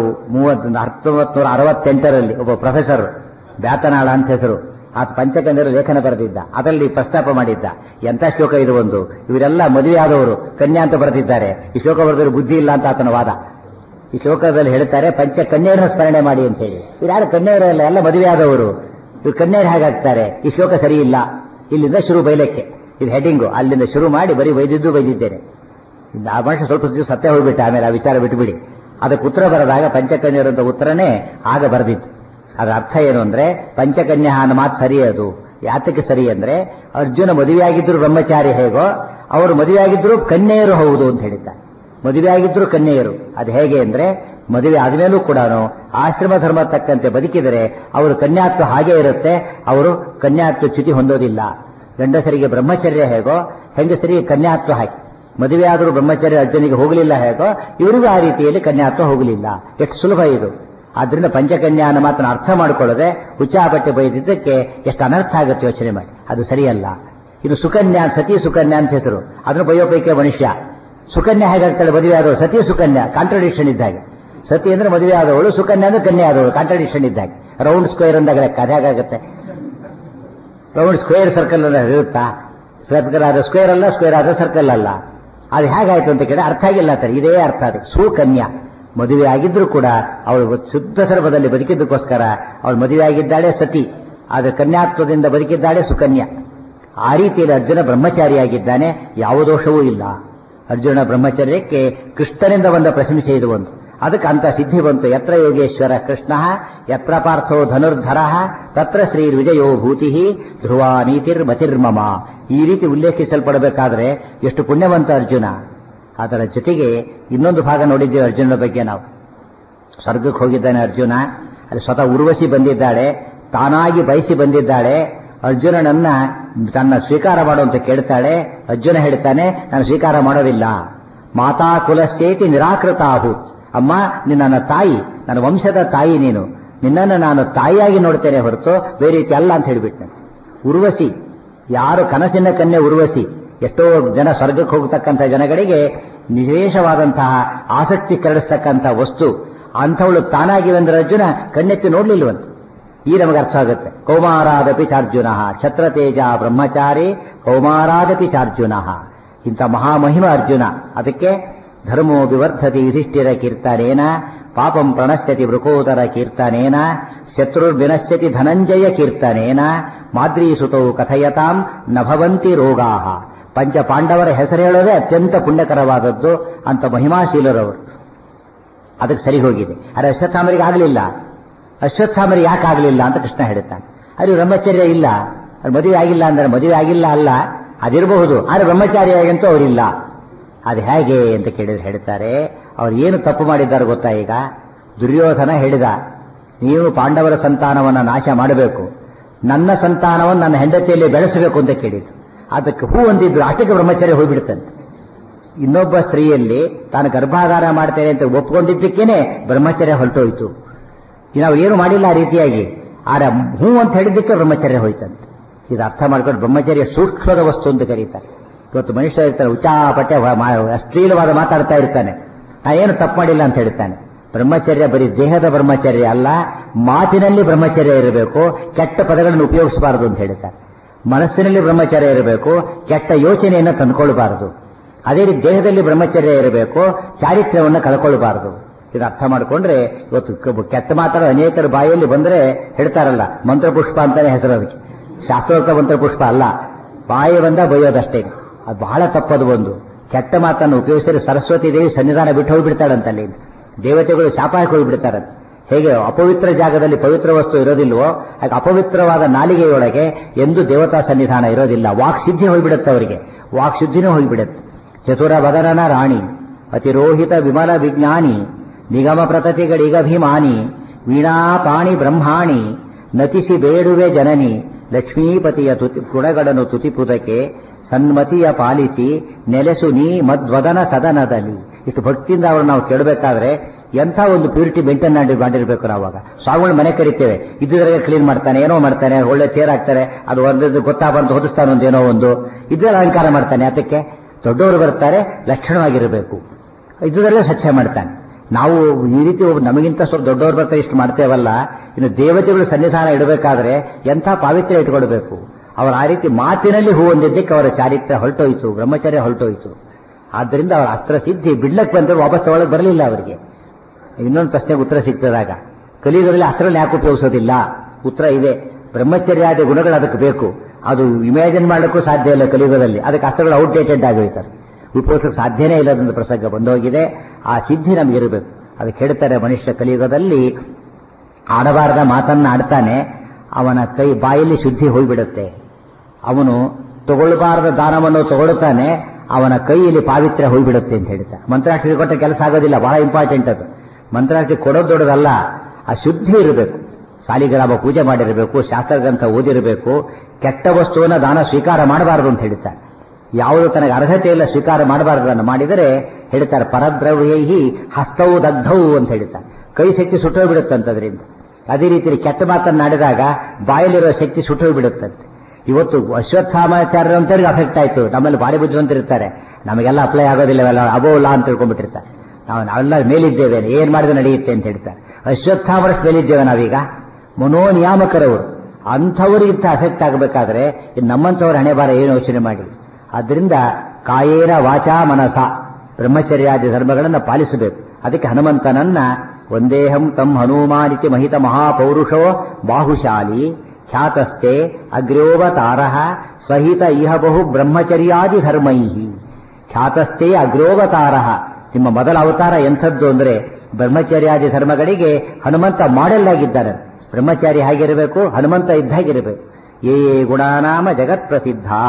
1968ರಲ್ಲಿ ಒಬ್ಬ ಪ್ರೊಫೆಸರ್, ಬ್ಯಾತನಾಳ ಅಂತ ಹೆಸರು, ಆತ ಪಂಚಕನ್ಯರು ಲೇಖನ ಬರೆದಿದ್ದ. ಅದರಲ್ಲಿ ಪ್ರಸ್ತಾಪ ಮಾಡಿದ್ದ. ಎಂಥ ಶ್ಲೋಕ ಇದು ಒಂದು. ಇವರೆಲ್ಲ ಮದುವೆ ಆದವರು ಕನ್ಯಾ ಅಂತ ಬರೆದಿದ್ದಾರೆ. ಈ ಶ್ಲೋಕ ಬರೆದವರು ಬುದ್ಧಿ ಇಲ್ಲ ಅಂತ ಆತನ ವಾದ. ಈ ಶ್ಲೋಕದಲ್ಲಿ ಹೇಳ್ತಾರೆ ಪಂಚಕನ್ಯರನ್ನ ಸ್ಮರಣೆ ಮಾಡಿ ಅಂತ ಹೇಳಿ. ಇವ್ರು ಯಾರು ಕನ್ಯೆಯರಲ್ಲ, ಎಲ್ಲ ಮದುವೆ ಆದವರು. ಇವ್ರು ಕನ್ಯೆಯರು ಹೇಗಾಗ್ತಾರೆ? ಈ ಶ್ಲೋಕ ಸರಿ ಇಲ್ಲ. ಇಲ್ಲಿಂದ ಶುರು ಬೈಲಕ್ಕೆ, ಇದು ಹೆಡ್ಡಿಂಗು. ಅಲ್ಲಿಂದ ಶುರು ಮಾಡಿ ಬರೀ ಬೈದಿದ್ದೇನೆ. ಆ ಮನುಷ್ಯ ಸ್ವಲ್ಪ ದಿವಸ ಸತ್ಯ ಹೋಗ್ಬಿಟ್ಟೆ. ಆಮೇಲೆ ಆ ವಿಚಾರ ಬಿಟ್ಟುಬಿಡಿ. ಅದಕ್ಕೆ ಉತ್ತರ ಬರೆದಾಗ ಪಂಚಕನ್ಯರು ಅಂತ ಉತ್ತರನೇ ಆಗ ಬರೆದಿತ್ತು. ಅದರ ಅರ್ಥ ಏನು ಅಂದ್ರೆ, ಪಂಚಕನ್ಯಾ ಅನ್ನೋ ಮಾತು ಸರಿ. ಅದು ಯಾತಕ್ಕೆ ಸರಿ ಅಂದ್ರೆ, ಅರ್ಜುನ ಮದುವೆಯಾಗಿದ್ರು ಬ್ರಹ್ಮಚಾರಿ ಹೇಗೋ, ಅವರು ಮದುವೆಯಾಗಿದ್ರು ಕನ್ಯೆಯರು ಹೌದು ಅಂತ ಹೇಳಿದ್ದಾರೆ. ಮದುವೆಯಾಗಿದ್ರು ಕನ್ಯೆಯರು. ಅದು ಹೇಗೆ ಅಂದ್ರೆ, ಮದುವೆ ಆದ್ಮೇಲೂ ಕೂಡ ಆಶ್ರಮ ಧರ್ಮ ತಕ್ಕಂತೆ ಬದುಕಿದರೆ ಅವರು ಕನ್ಯಾತ್ವ ಹಾಗೇ ಇರುತ್ತೆ. ಅವರು ಕನ್ಯಾತ್ವ ಚ್ಯುತಿ ಹೊಂದೋದಿಲ್ಲ. ಗಂಡಸರಿಗೆ ಬ್ರಹ್ಮಚರ್ಯ ಹೇಗೋ, ಹೆಂಗಸರಿಗೆ ಕನ್ಯಾತ್ವ ಹಾಕಿ. ಮದುವೆ ಆದರೂ ಬ್ರಹ್ಮಚರ್ಯ ಅರ್ಜುನಿಗೆ ಹೋಗಲಿಲ್ಲ ಹೇಗೋ, ಇವರಿಗೂ ಆ ರೀತಿಯಲ್ಲಿ ಕನ್ಯಾತ್ವ ಹೋಗಲಿಲ್ಲ. ಎಷ್ಟು ಸುಲಭ ಇದು. ಆದ್ರಿಂದ ಪಂಚಕನ್ಯಾ ಅನ್ನೋ ಮಾತನ್ನು ಅರ್ಥ ಮಾಡಿಕೊಳ್ಳದೆ ಹುಚ್ಚಾಪಟ್ಟೆ ಬೈದಿದ್ದಕ್ಕೆ ಎಷ್ಟು ಅನರ್ಥ ಆಗುತ್ತೆ ಯೋಚನೆ ಮಾಡಿ. ಅದು ಸರಿಯಲ್ಲ. ಇನ್ನು ಸುಕನ್ಯಾ, ಸತಿ ಸುಕನ್ಯಾ ಅಂತ ಹೆಸರು, ಅದನ್ನು ಬಯೋಪೈಕೆ ಮನುಷ್ಯ. ಸುಕನ್ಯಾ ಹೇಗಾಗ್ತಾಳೆ? ಮದುವೆ ಆದವಳು. ಸತಿ ಸುಕನ್ಯಾ ಕಾಂಟ್ರಡಿಕ್ಷನ್ ಇದ್ದಾಗೆ. ಸತಿ ಅಂದ್ರೆ ಮದುವೆ ಆದವಳು, ಸುಕನ್ಯಾ ಅಂದ್ರೆ ಕನ್ಯಾ ಆದವಳು, ಕಾಂಟ್ರಡಿಕ್ಷನ್ ಇದ್ದಾಗೆ. ರೌಂಡ್ ಸ್ಕ್ವೇರ್ ಅಂದಾಗ ಲೆಕ್ಕ ಅದು ಹೇಗಾಗುತ್ತೆ? ರೌಂಡ್ ಸ್ಕ್ವೇರ್ ಸರ್ಕಲ್ ಅಲ್ಲ ಇರುತ್ತಾ? ಸರ್ಕಲ್ ಆದ್ರೆ ಸ್ಕ್ವೇರ್ ಅಲ್ಲ, ಸ್ಕ್ವೇರ್ ಆದ್ರೆ ಸರ್ಕಲ್ ಅಲ್ಲ. ಅದು ಹೇಗಾಯ್ತು ಅಂತ ಕೇಳಿ ಅರ್ಥ ಆಗಿಲ್ಲ ಅಂತಾರೆ. ಇದೇ ಅರ್ಥ. ಅದು ಸುಕನ್ಯಾ. ಮದುವೆ ಆಗಿದ್ರು ಕೂಡ ಅವಳು ಶುದ್ಧ ಸರ್ವದಲ್ಲಿ ಬದುಕಿದ್ದಕ್ಕೋಸ್ಕರ ಅವಳು ಮದುವೆ ಆಗಿದ್ದಾಳೆ ಸತಿ, ಆದರೆ ಕನ್ಯಾತ್ವದಿಂದ ಬದುಕಿದ್ದಾಳೆ ಸುಕನ್ಯಾ. ಆ ರೀತಿಯಲ್ಲಿ ಅರ್ಜುನ ಬ್ರಹ್ಮಚಾರಿಯಾಗಿದ್ದಾನೆ, ಯಾವ ದೋಷವೂ ಇಲ್ಲ. ಅರ್ಜುನ ಬ್ರಹ್ಮಚರ್ಯಕ್ಕೆ ಕೃಷ್ಣನಿಂದ ಬಂದ ಪ್ರಶಂಸೆ ಇದು ಒಂದು. ಅದಕ್ಕೆ ಅಂತ ಸಿದ್ಧಿ ಬಂತು. ಯತ್ರ ಯೋಗೇಶ್ವರ ಕೃಷ್ಣ ಯತ್ರ ಪಾರ್ಥೋ ಧನುರ್ಧರ ತತ್ರ ಶ್ರೀ ವಿಜಯೋ ಭೂತಿ ಧ್ರುವ ನೀತಿರ್ಮತಿರ್ಮಮ. ಈ ರೀತಿ ಉಲ್ಲೇಖಿಸಲ್ಪಡಬೇಕಾದ್ರೆ ಎಷ್ಟು ಪುಣ್ಯವಂತ ಅರ್ಜುನ. ಅದರ ಜೊತೆಗೆ ಇನ್ನೊಂದು ಭಾಗ ನೋಡಿದ್ದೇವೆ ಅರ್ಜುನನ ಬಗ್ಗೆ ನಾವು. ಸ್ವರ್ಗಕ್ಕೆ ಹೋಗಿದ್ದಾನೆ ಅರ್ಜುನ. ಅಲ್ಲಿ ಸ್ವತಃ ಉರ್ವಶಿ ಬಂದಿದ್ದಾಳೆ, ತಾನಾಗಿ ಬಯಸಿ ಬಂದಿದ್ದಾಳೆ. ಅರ್ಜುನನನ್ನ ತನ್ನ ಸ್ವೀಕಾರ ಮಾಡುವಂತ ಕೇಳ್ತಾಳೆ. ಅರ್ಜುನ ಹೇಳ್ತಾನೆ, ನಾನು ಸ್ವೀಕಾರ ಮಾಡೋದಿಲ್ಲ. ಮಾತಾ ಕುಲಸ್ಯೇತಿ ನಿರಾಕೃತಾಹು. ಅಮ್ಮ, ನಿನ್ನ ತಾಯಿ, ನನ್ನ ವಂಶದ ತಾಯಿ ನೀನು, ನಿನ್ನನ್ನು ನಾನು ತಾಯಿಯಾಗಿ ನೋಡ್ತೇನೆ ಹೊರತು ಬೇರೆ ರೀತಿ ಅಲ್ಲ ಅಂತ ಹೇಳಿಬಿಟ್ಟೆ. ಉರ್ವಶಿ ಯಾರು ಕನಸಿನ ಕನ್ಯೆ ಉರ್ವಶಿ. ಎಷ್ಟೋ ಜನ ಸ್ವರ್ಗಕ್ಕೆ ಹೋಗತಕ್ಕಂಥ ಜನಗಳಿಗೆ ವಿಶೇಷವಾದಂತಹ ಆಸಕ್ತಿ ಕೆರಳಿಸ್ತಕ್ಕಂಥ ವಸ್ತು. ಅಂಥವಳು ತಾನಾಗಿ ಬಂದ್ರೆ ಅರ್ಜುನ ಕಣ್ಣೆತ್ತಿ ನೋಡ್ಲಿಲ್ವಂತೆ. ಈ ನಮಗೆ ಅರ್ಥ ಆಗುತ್ತೆ. ಕೌಮಾರಾದಪಿ ಚಾರ್ಜುನ ಛತ್ರತೇಜ ಬ್ರಹ್ಮಚಾರಿ ಕೌಮಾರಾದಪಿ ಚಾರ್ಜುನ. ಇಂಥ ಮಹಾಮಹಿಮ ಅರ್ಜುನ. ಅದಕ್ಕೆ ಧರ್ಮೋ ವಿವರ್ಧತಿ ಯುಧಿಷ್ಠಿರ ಕೀರ್ತನೇನ ಪಾಪಂ ಪ್ರಣಶ್ಯತಿ ವೃಕೋದರ ಕೀರ್ತನೇನ ಶತ್ರುರ್ವಿನಶ್ಯತಿ ಧನಂಜಯ ಕೀರ್ತನೇನ ಮಾದ್ರೀಸುತೌ ಕಥಯತಾಂ ನಭವಂತಿ ರೋಗಾಹ. ಪಂಚ ಪಾಂಡವರ ಹೆಸರು ಹೇಳೋದೇ ಅತ್ಯಂತ ಪುಣ್ಯಕರವಾದದ್ದು ಅಂತ ಮಹಿಮಾಶೀಲರವರು. ಅದಕ್ಕೆ ಸರಿ ಹೋಗಿದೆ. ಆದರೆ ಅಶ್ವತ್ಥಾಮರಿಗೆ ಆಗಲಿಲ್ಲ. ಅಶ್ವತ್ಥಾಮರಿಗೆ ಯಾಕೆ ಆಗಲಿಲ್ಲ ಅಂತ ಕೃಷ್ಣ ಹೇಳ್ತಾನೆ. ಅದು ಬ್ರಹ್ಮಚರ್ಯ ಇಲ್ಲ, ಅವ್ರು ಮದುವೆ ಆಗಿಲ್ಲ ಅಂದ್ರೆ ಮದುವೆ ಆಗಿಲ್ಲ ಅಲ್ಲ, ಅದಿರಬಹುದು, ಆದರೆ ಬ್ರಹ್ಮಚಾರಿಯಾಗಂತೂ ಅವರಿಲ್ಲ. ಅದು ಹೇಗೆ ಅಂತ ಕೇಳಿದ್ರೆ ಹೇಳ್ತಾರೆ, ಅವ್ರು ಏನು ತಪ್ಪು ಮಾಡಿದ್ದಾರೆ ಗೊತ್ತಾ? ಈಗ ದುರ್ಯೋಧನ ಹೇಳಿದ, ನೀವು ಪಾಂಡವರ ಸಂತಾನವನ್ನು ನಾಶ ಮಾಡಬೇಕು, ನನ್ನ ಸಂತಾನವನ್ನು ನನ್ನ ಹೆಂಡತಿಯಲ್ಲಿ ಬೆಳೆಸಬೇಕು ಅಂತ ಕೇಳಿದ್ರು. ಅದಕ್ಕೆ ಹೂ ಅಂದಿದ್ರು, ಅಷ್ಟಕ್ಕೆ ಬ್ರಹ್ಮಚರ್ಯ ಹೋಗ್ಬಿಡುತ್ತಂತೆ. ಇನ್ನೊಬ್ಬ ಸ್ತ್ರೀಯಲ್ಲಿ ತಾನು ಗರ್ಭಾಧಾರ ಮಾಡ್ತೇನೆ ಅಂತ ಒಪ್ಪಿಕೊಂಡಿದ್ದಕ್ಕೇನೆ ಬ್ರಹ್ಮಚರ್ಯ ಹೊರಟೋಯ್ತು. ನಾವು ಏನು ಮಾಡಿಲ್ಲ ಆ ರೀತಿಯಾಗಿ, ಆರ ಹೂ ಅಂತ ಹೇಳಿದ್ದಕ್ಕೆ ಬ್ರಹ್ಮಚರ್ಯ ಹೋಯ್ತಂತೆ. ಇದು ಅರ್ಥ ಮಾಡ್ಕೊಂಡು ಬ್ರಹ್ಮಚರ್ಯ ಸೂಕ್ಷ್ಮದ ವಸ್ತು ಅಂತ ಕರೀತಾರೆ. ಇವತ್ತು ಮನುಷ್ಯ ಇರ್ತಾನೆ, ಉಚ್ಚಾಪಟ್ಟೆ ಅಶ್ಲೀಲವಾದ ಮಾತಾಡ್ತಾ ಇರ್ತಾನೆ, ನಾ ಏನು ತಪ್ಪು ಮಾಡಿಲ್ಲ ಅಂತ ಹೇಳ್ತಾನೆ. ಬ್ರಹ್ಮಚರ್ಯ ಬರೀ ದೇಹದ ಬ್ರಹ್ಮಚರ್ಯ ಅಲ್ಲ, ಮಾತಿನಲ್ಲಿ ಬ್ರಹ್ಮಚರ್ಯ ಇರಬೇಕು, ಕೆಟ್ಟ ಪದಗಳನ್ನು ಉಪಯೋಗಿಸಬಾರದು ಅಂತ ಹೇಳ್ತಾರೆ. ಮನಸ್ಸಿನಲ್ಲಿ ಬ್ರಹ್ಮಚರ್ಯ ಇರಬೇಕು, ಕೆಟ್ಟ ಯೋಚನೆಯನ್ನು ತಂದುಕೊಳ್ಬಾರದು. ಅದೇ ರೀತಿ ದೇಹದಲ್ಲಿ ಬ್ರಹ್ಮಚರ್ಯ ಇರಬೇಕು, ಚಾರಿತ್ರ್ಯವನ್ನು ಕಳ್ಕೊಳ್ಬಾರದು. ಇದು ಅರ್ಥ ಮಾಡಿಕೊಂಡ್ರೆ ಇವತ್ತು ಕೆಟ್ಟ ಮಾತಾಡೋ ಅನೇಕರ ಬಾಯಲ್ಲಿ ಬಂದ್ರೆ ಹೇಳ್ತಾರಲ್ಲ, ಮಂತ್ರಪುಷ್ಪ ಅಂತಾನೆ ಹೆಸರು ಅದಕ್ಕೆ. ಶಾಸ್ತ್ರೋಕ್ತ ಮಂತ್ರಪುಷ್ಪ ಅಲ್ಲ, ಬಾಯಿ ಬಂದ ಬೈಯೋದಷ್ಟೇ. ಅದು ಬಹಳ ತಪ್ಪದು. ಒಂದು ಕೆಟ್ಟ ಮಾತನ್ನು ಉಪಯೋಗಿಸಿದ್ರೆ ಸರಸ್ವತಿ ದೇವಿ ಸನ್ನಿಧಾನ ಬಿಟ್ಟು ಹೋಗಿಬಿಡ್ತಾಳಂತಲ್ಲಿ, ದೇವತೆಗಳು ಶಾಪ ಹಾಕಿ ಹೋಗಿಬಿಡ್ತಾರಂತೆ. ಹೇಗೆ ಅಪವಿತ್ರ ಜಾಗದಲ್ಲಿ ಪವಿತ್ರ ವಸ್ತು ಇರೋದಿಲ್ವೋ ಹಾಗೆ ಅಪವಿತ್ರವಾದ ನಾಲಿಗೆಯೊಳಗೆ ಎಂದು ದೇವತಾ ಸನ್ನಿಧಾನ ಇರೋದಿಲ್ಲ. ವಾಕ್ ಸಿದ್ಧಿ ಹೋಗಿಬಿಡುತ್ತೆ, ಅವರಿಗೆ ವಾಕ್ ಶುದ್ಧಿನೂ ಹೋಗಿಬಿಡುತ್ತೆ. ಚತುರ ಬದರನ ರಾಣಿ, ಅತಿರೋಹಿತ ವಿಮಲ ವಿಜ್ಞಾನಿ, ನಿಗಮ ಪ್ರತತಿಗಳಿಗಭಿಮಾನಿ, ವೀಣಾಪಾಣಿ ಬ್ರಹ್ಮಾಣಿ, ನತಿಸಿ ಬೇಡುವೆ ಜನನಿ, ಲಕ್ಷ್ಮೀಪತಿಯ ಗುಣಗಳನ್ನು ತುತಿಪುದಕ್ಕೆ ಸನ್ಮತಿಯ ಪಾಲಿಸಿ ನೆಲೆಸು ನೀ ಮದ್ವದನ ಸದನದಲ್ಲಿ. ಇಷ್ಟು ಭಕ್ತಿಯಿಂದ ಅವರು ನಾವು ಕೇಳಬೇಕಾದ್ರೆ ಎಂಥ ಒಂದು ಪ್ಯೂರಿಟಿ ಮೇಂಟೈನ್ ಮಾಡಿರ್ಬೇಕು. ನಾವಾಗ ಸ್ವಾಮಿಗಳು ಮನೆ ಕರಿತೇವೆ, ಇದ್ದಿದ್ರಾಗೆ ಕ್ಲೀನ್ ಮಾಡ್ತಾನೆ, ಏನೋ ಮಾಡ್ತಾನೆ, ಒಳ್ಳೆ ಚೇರ್ ಹಾಕ್ತಾರೆ, ಅದು ಒಂದು ಗೊತ್ತಾ ಬಂತು ಹೊದಿಸ್ತಾನೆ, ಒಂದೇನೋ ಒಂದು ಇದ್ರಲ್ಲಿ ಅಲಂಕಾರ ಮಾಡ್ತಾನೆ. ಅದಕ್ಕೆ ದೊಡ್ಡವರು ಬರ್ತಾರೆ, ಲಕ್ಷಣವಾಗಿರಬೇಕು, ಇದ್ದಿದ್ರಲ್ಲೇ ಸ್ವಚ್ಛ ಮಾಡ್ತಾನೆ. ನಾವು ಈ ರೀತಿ ನಮಗಿಂತ ಸ್ವಲ್ಪ ದೊಡ್ಡವರು ಬರ್ತಾರೆ ಇಷ್ಟು ಮಾಡ್ತೇವಲ್ಲ, ಇನ್ನು ದೇವತೆಗಳು ಸನ್ನಿಧಾನ ಇಡಬೇಕಾದ್ರೆ ಎಂಥ ಪಾವಿತ್ರ್ಯ ಇಟ್ಕೊಳ್ಬೇಕು. ಅವರು ಆ ರೀತಿ ಮಾತಿನಲ್ಲಿ ಹೂ ಹೊಂದಿದ್ದಕ್ಕೆ ಅವರ ಚಾರಿತ್ರ್ಯ ಹೊರಟೋಯ್ತು, ಬ್ರಹ್ಮಚರ್ಯ ಹೊರಟೋಯ್ತು. ಆದ್ದರಿಂದ ಅವರ ಅಸ್ತ್ರ ಸಿದ್ಧಿ ಬಿಡ್ಲಕ್ಕೆ ಬಂದ್ರೆ ವಾಪಸ್ ತಗೊಳಕ್ ಬರಲಿಲ್ಲ ಅವರಿಗೆ. ಇನ್ನೊಂದು ಪ್ರಶ್ನೆಗೆ ಉತ್ತರ ಸಿಗ್ತದಾಗ, ಕಲಿಯುಗದಲ್ಲಿ ಅಸ್ತ್ರವನ್ನು ಯಾಕೆ ಉಪಯೋಗಿಸೋದಿಲ್ಲ? ಉತ್ತರ ಇದೆ, ಬ್ರಹ್ಮಚರ್ಯಾದಿ ಗುಣಗಳು ಅದಕ್ಕೆ ಬೇಕು. ಅದು ಇಮ್ಯಾಜಿನ್ ಮಾಡಲಿಕ್ಕೂ ಸಾಧ್ಯ ಇಲ್ಲ ಕಲಿಯುಗದಲ್ಲಿ. ಅದಕ್ಕೆ ಅಸ್ತ್ರಗಳು ಔಟ್ಡೇಟೆಡ್ ಆಗೋಯ್ತಾರೆ, ಉಪಯೋಗಿಸಕ್ಕೆ ಸಾಧ್ಯನೇ ಇಲ್ಲದಂತ ಪ್ರಸಂಗ ಬಂದೋಗಿದೆ. ಆ ಸಿದ್ಧಿ ನಮಗಿರಬೇಕು. ಅದಕ್ಕೆ ಹೇಳ್ತಾರೆ, ಮನುಷ್ಯ ಕಲಿಯುಗದಲ್ಲಿ ಆಡಬಾರದ ಮಾತನ್ನ ಆಡ್ತಾನೆ, ಅವನ ಕೈ ಬಾಯಲ್ಲಿ ಶುದ್ಧಿ ಹೋಗ್ಬಿಡುತ್ತೆ. ಅವನು ತಗೊಳ್ಬಾರದ ದಾನವನ್ನು ತಗೊಳ್ತಾನೆ, ಅವನ ಕೈಯಲ್ಲಿ ಪಾವಿತ್ರ್ಯ ಹೋಗ್ಬಿಡುತ್ತೆ ಅಂತ ಹೇಳ್ತಾರೆ. ಮಂತ್ರಾಕ್ಷರಿ ಕೊಟ್ಟ ಕೆಲಸ ಆಗೋದಿಲ್ಲ, ಬಹಳ ಇಂಪಾರ್ಟೆಂಟ್ ಅದು. ಮಂತ್ರಾಕ್ಷರಿ ಕೊಡೋದು ದೊಡ್ಡದಲ್ಲ, ಆ ಶುದ್ಧಿ ಇರಬೇಕು. ಸಾಲಿಗ್ರಾಮ ಪೂಜೆ ಮಾಡಿರಬೇಕು, ಶಾಸ್ತ್ರಗ್ರಂಥ ಓದಿರಬೇಕು, ಕೆಟ್ಟ ವಸ್ತುವನ್ನ ದಾನ ಸ್ವೀಕಾರ ಮಾಡಬಾರದು ಅಂತ ಹೇಳ್ತಾರೆ. ಯಾವುದು ತನಗೆ ಅರ್ಹತೆ ಇಲ್ಲ ಸ್ವೀಕಾರ ಮಾಡಬಾರದನ್ನು ಮಾಡಿದರೆ ಹೇಳ್ತಾರೆ, ಪರದ್ರವ್ಯೈಹಿ ಹಸ್ತವು ದಗ್ಧವು ಅಂತ ಹೇಳ್ತಾರೆ. ಕೈ ಶಕ್ತಿ ಸುಟ್ಟೋಗ್ಬಿಡುತ್ತಂತದ್ರಿಂದ. ಅದೇ ರೀತಿಯಲ್ಲಿ ಕೆಟ್ಟ ಮಾತನ್ನು ಆಡಿದಾಗ ಬಾಯಲ್ಲಿರೋ ಶಕ್ತಿ ಸುಟ್ಟೋಗ್ಬಿಡುತ್ತಂತೆ. ಇವತ್ತು ಅಶ್ವತ್ಥಾಮಾಚಾರ್ಯರಂತವ್ರಿಗೆ ಅಫೆಕ್ಟ್ ಆಯ್ತು. ನಮ್ಮಲ್ಲಿ ಭಾರಿ ಬುದ್ಧಿವಂತರಿರ್ತಾರೆ, ನಮಗೆಲ್ಲ ಅಪ್ಲೈ ಆಗೋದಿಲ್ಲ, ಅವೆಲ್ಲ ಅಬೋಲ್ಲ ಅಂತ ತಿಳ್ಕೊಂಡ್ಬಿಟ್ಟಿರ್ತಾರೆ. ನಾವೆಲ್ಲ ಮೇಲಿದ್ದೇವೆ, ಏನ್ ಮಾಡಿದ್ರೆ ನಡೆಯುತ್ತೆ ಅಂತ ಹೇಳ್ತಾರೆ. ಅಶ್ವತ್ಥಾಮರಷ್ಟು ಮೇಲಿದ್ದೇವೆ ನಾವೀಗ, ಮನೋನಿಯಾಮಕರವರು. ಅಂಥವರಿಗಿಂತ ಅಫೆಕ್ಟ್ ಆಗಬೇಕಾದ್ರೆ ನಮ್ಮಂಥವ್ರ ಹಣೆ ಬಾರ ಏನು ಯೋಚನೆ ಮಾಡಿ. ಆದ್ದರಿಂದ ಕಾಯೇನ ವಾಚಾ ಮನಸ ಬ್ರಹ್ಮಚರ್ಯಾದಿ ಧರ್ಮಗಳನ್ನು ಪಾಲಿಸಬೇಕು. ಅದಕ್ಕೆ ಹನುಮಂತನನ್ನ ಒಂದೇಹಂ ತಂ ಹನುಮಾನಿತಿ ಮಹಿತ ಮಹಾಪೌರುಷೋ ಬಾಹುಶಾಲಿ ಖ್ಯಾತಸ್ತೆ ಅಗ್ರೋವತಾರ ಸಹಿತ ಇಹ ಬಹು ಬ್ರಹ್ಮಚರ್ಯಾದಿ ಧರ್ಮೈ. ಖ್ಯಾತಸ್ತೆ ಅಗ್ರೋವತಾರ, ನಿಮ್ಮ ಮೊದಲ ಅವತಾರ ಎಂಥದ್ದು ಅಂದ್ರೆ ಬ್ರಹ್ಮಚರ್ಯಾದಿ ಧರ್ಮಗಳಿಗೆ ಹನುಮಂತ ಮಾಡೆಲ್ ಆಗಿದ್ದಾರೆ. ಬ್ರಹ್ಮಚಾರಿ ಹೇಗಿರಬೇಕು, ಹನುಮಂತ ಇದ್ದಾಗಿರಬೇಕು. ಯೇ ಗುಣಾನಾಮ ಜಗತ್ ಪ್ರಸಿದ್ಧಾ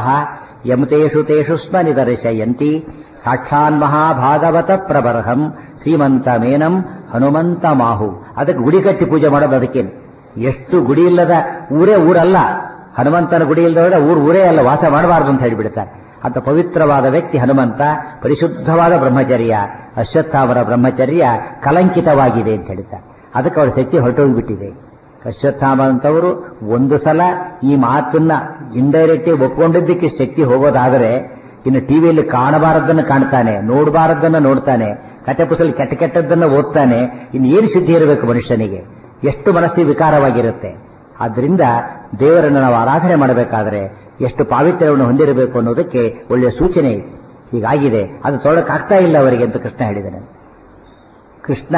ಯಮತೇಷು ತೇಷು ಸ್ಮ ನಿದರ್ಶಯಂತಿ ಸಾಕ್ಷಾನ್ ಮಹಾಭಾಗವತ ಪ್ರಬರ್ಹಂ ಶ್ರೀಮಂತ ಮೇನಂ ಹನುಮಂತ ಮಾಹು. ಅದಕ್ಕೆ ಗುಡಿ ಕಟ್ಟಿ ಪೂಜೆ ಮಾಡೋದು. ಅದಕ್ಕೆ ಎಷ್ಟು ಗುಡಿ ಇಲ್ಲದ ಊರೇ ಊರಲ್ಲ, ಹನುಮಂತನ ಗುಡಿ ಇಲ್ಲದವರೆ ಊರೇ ಅಲ್ಲ, ವಾಸ ಮಾಡಬಾರದು ಅಂತ ಹೇಳಿಬಿಡ್ತಾರೆ. ಅಂತ ಪವಿತ್ರವಾದ ವ್ಯಕ್ತಿ ಹನುಮಂತ. ಪರಿಶುದ್ಧವಾದ ಬ್ರಹ್ಮಚರ್ಯ, ಅಶ್ವತ್ಥಾಮರ ಬ್ರಹ್ಮಚರ್ಯ ಕಲಂಕಿತವಾಗಿದೆ ಅಂತ ಹೇಳ್ತಾರೆ. ಅದಕ್ಕೆ ಅವರ ಶಕ್ತಿ ಹೊರಟೋಗಿಬಿಟ್ಟಿದೆ. ಅಶ್ವತ್ಥಾಮ ಅಂತವರು ಒಂದು ಸಲ ಈ ಮಾತನ್ನ ಇಂಡೈರೆಕ್ಟ್ ಒಪ್ಕೊಂಡಿದ್ದಕ್ಕೆ ಶಕ್ತಿ ಹೋಗೋದಾದರೆ, ಇನ್ನು ಟಿವಿಯಲ್ಲಿ ಕಾಣಬಾರದನ್ನು ಕಾಣ್ತಾನೆ, ನೋಡಬಾರದನ್ನು ನೋಡ್ತಾನೆ, ಕಥೆ ಪುಸ್ತಕ ಕೆಟ್ಟ ಕೆಟ್ಟದ್ದನ್ನು ಓದ್ತಾನೆ. ಇನ್ನು ಏನು ಶುದ್ಧಿ ಇರಬೇಕು ಮನುಷ್ಯನಿಗೆ? ಎಷ್ಟು ಮನಸ್ಸಿಗೆ ವಿಕಾರವಾಗಿರುತ್ತೆ. ಆದ್ರಿಂದ ದೇವರನ್ನು ನಾವು ಆರಾಧನೆ ಮಾಡಬೇಕಾದ್ರೆ ಎಷ್ಟು ಪಾವಿತ್ರ್ಯವನ್ನು ಹೊಂದಿರಬೇಕು ಅನ್ನೋದಕ್ಕೆ ಒಳ್ಳೆಯ ಸೂಚನೆ ಹೀಗಾಗಿದೆ. ಅದು ತೊಳಕಾಗ್ತಾ ಇಲ್ಲ ಅವರಿಗೆ ಅಂತ ಕೃಷ್ಣ ಹೇಳಿದ್ದಾನೆ. ಕೃಷ್ಣ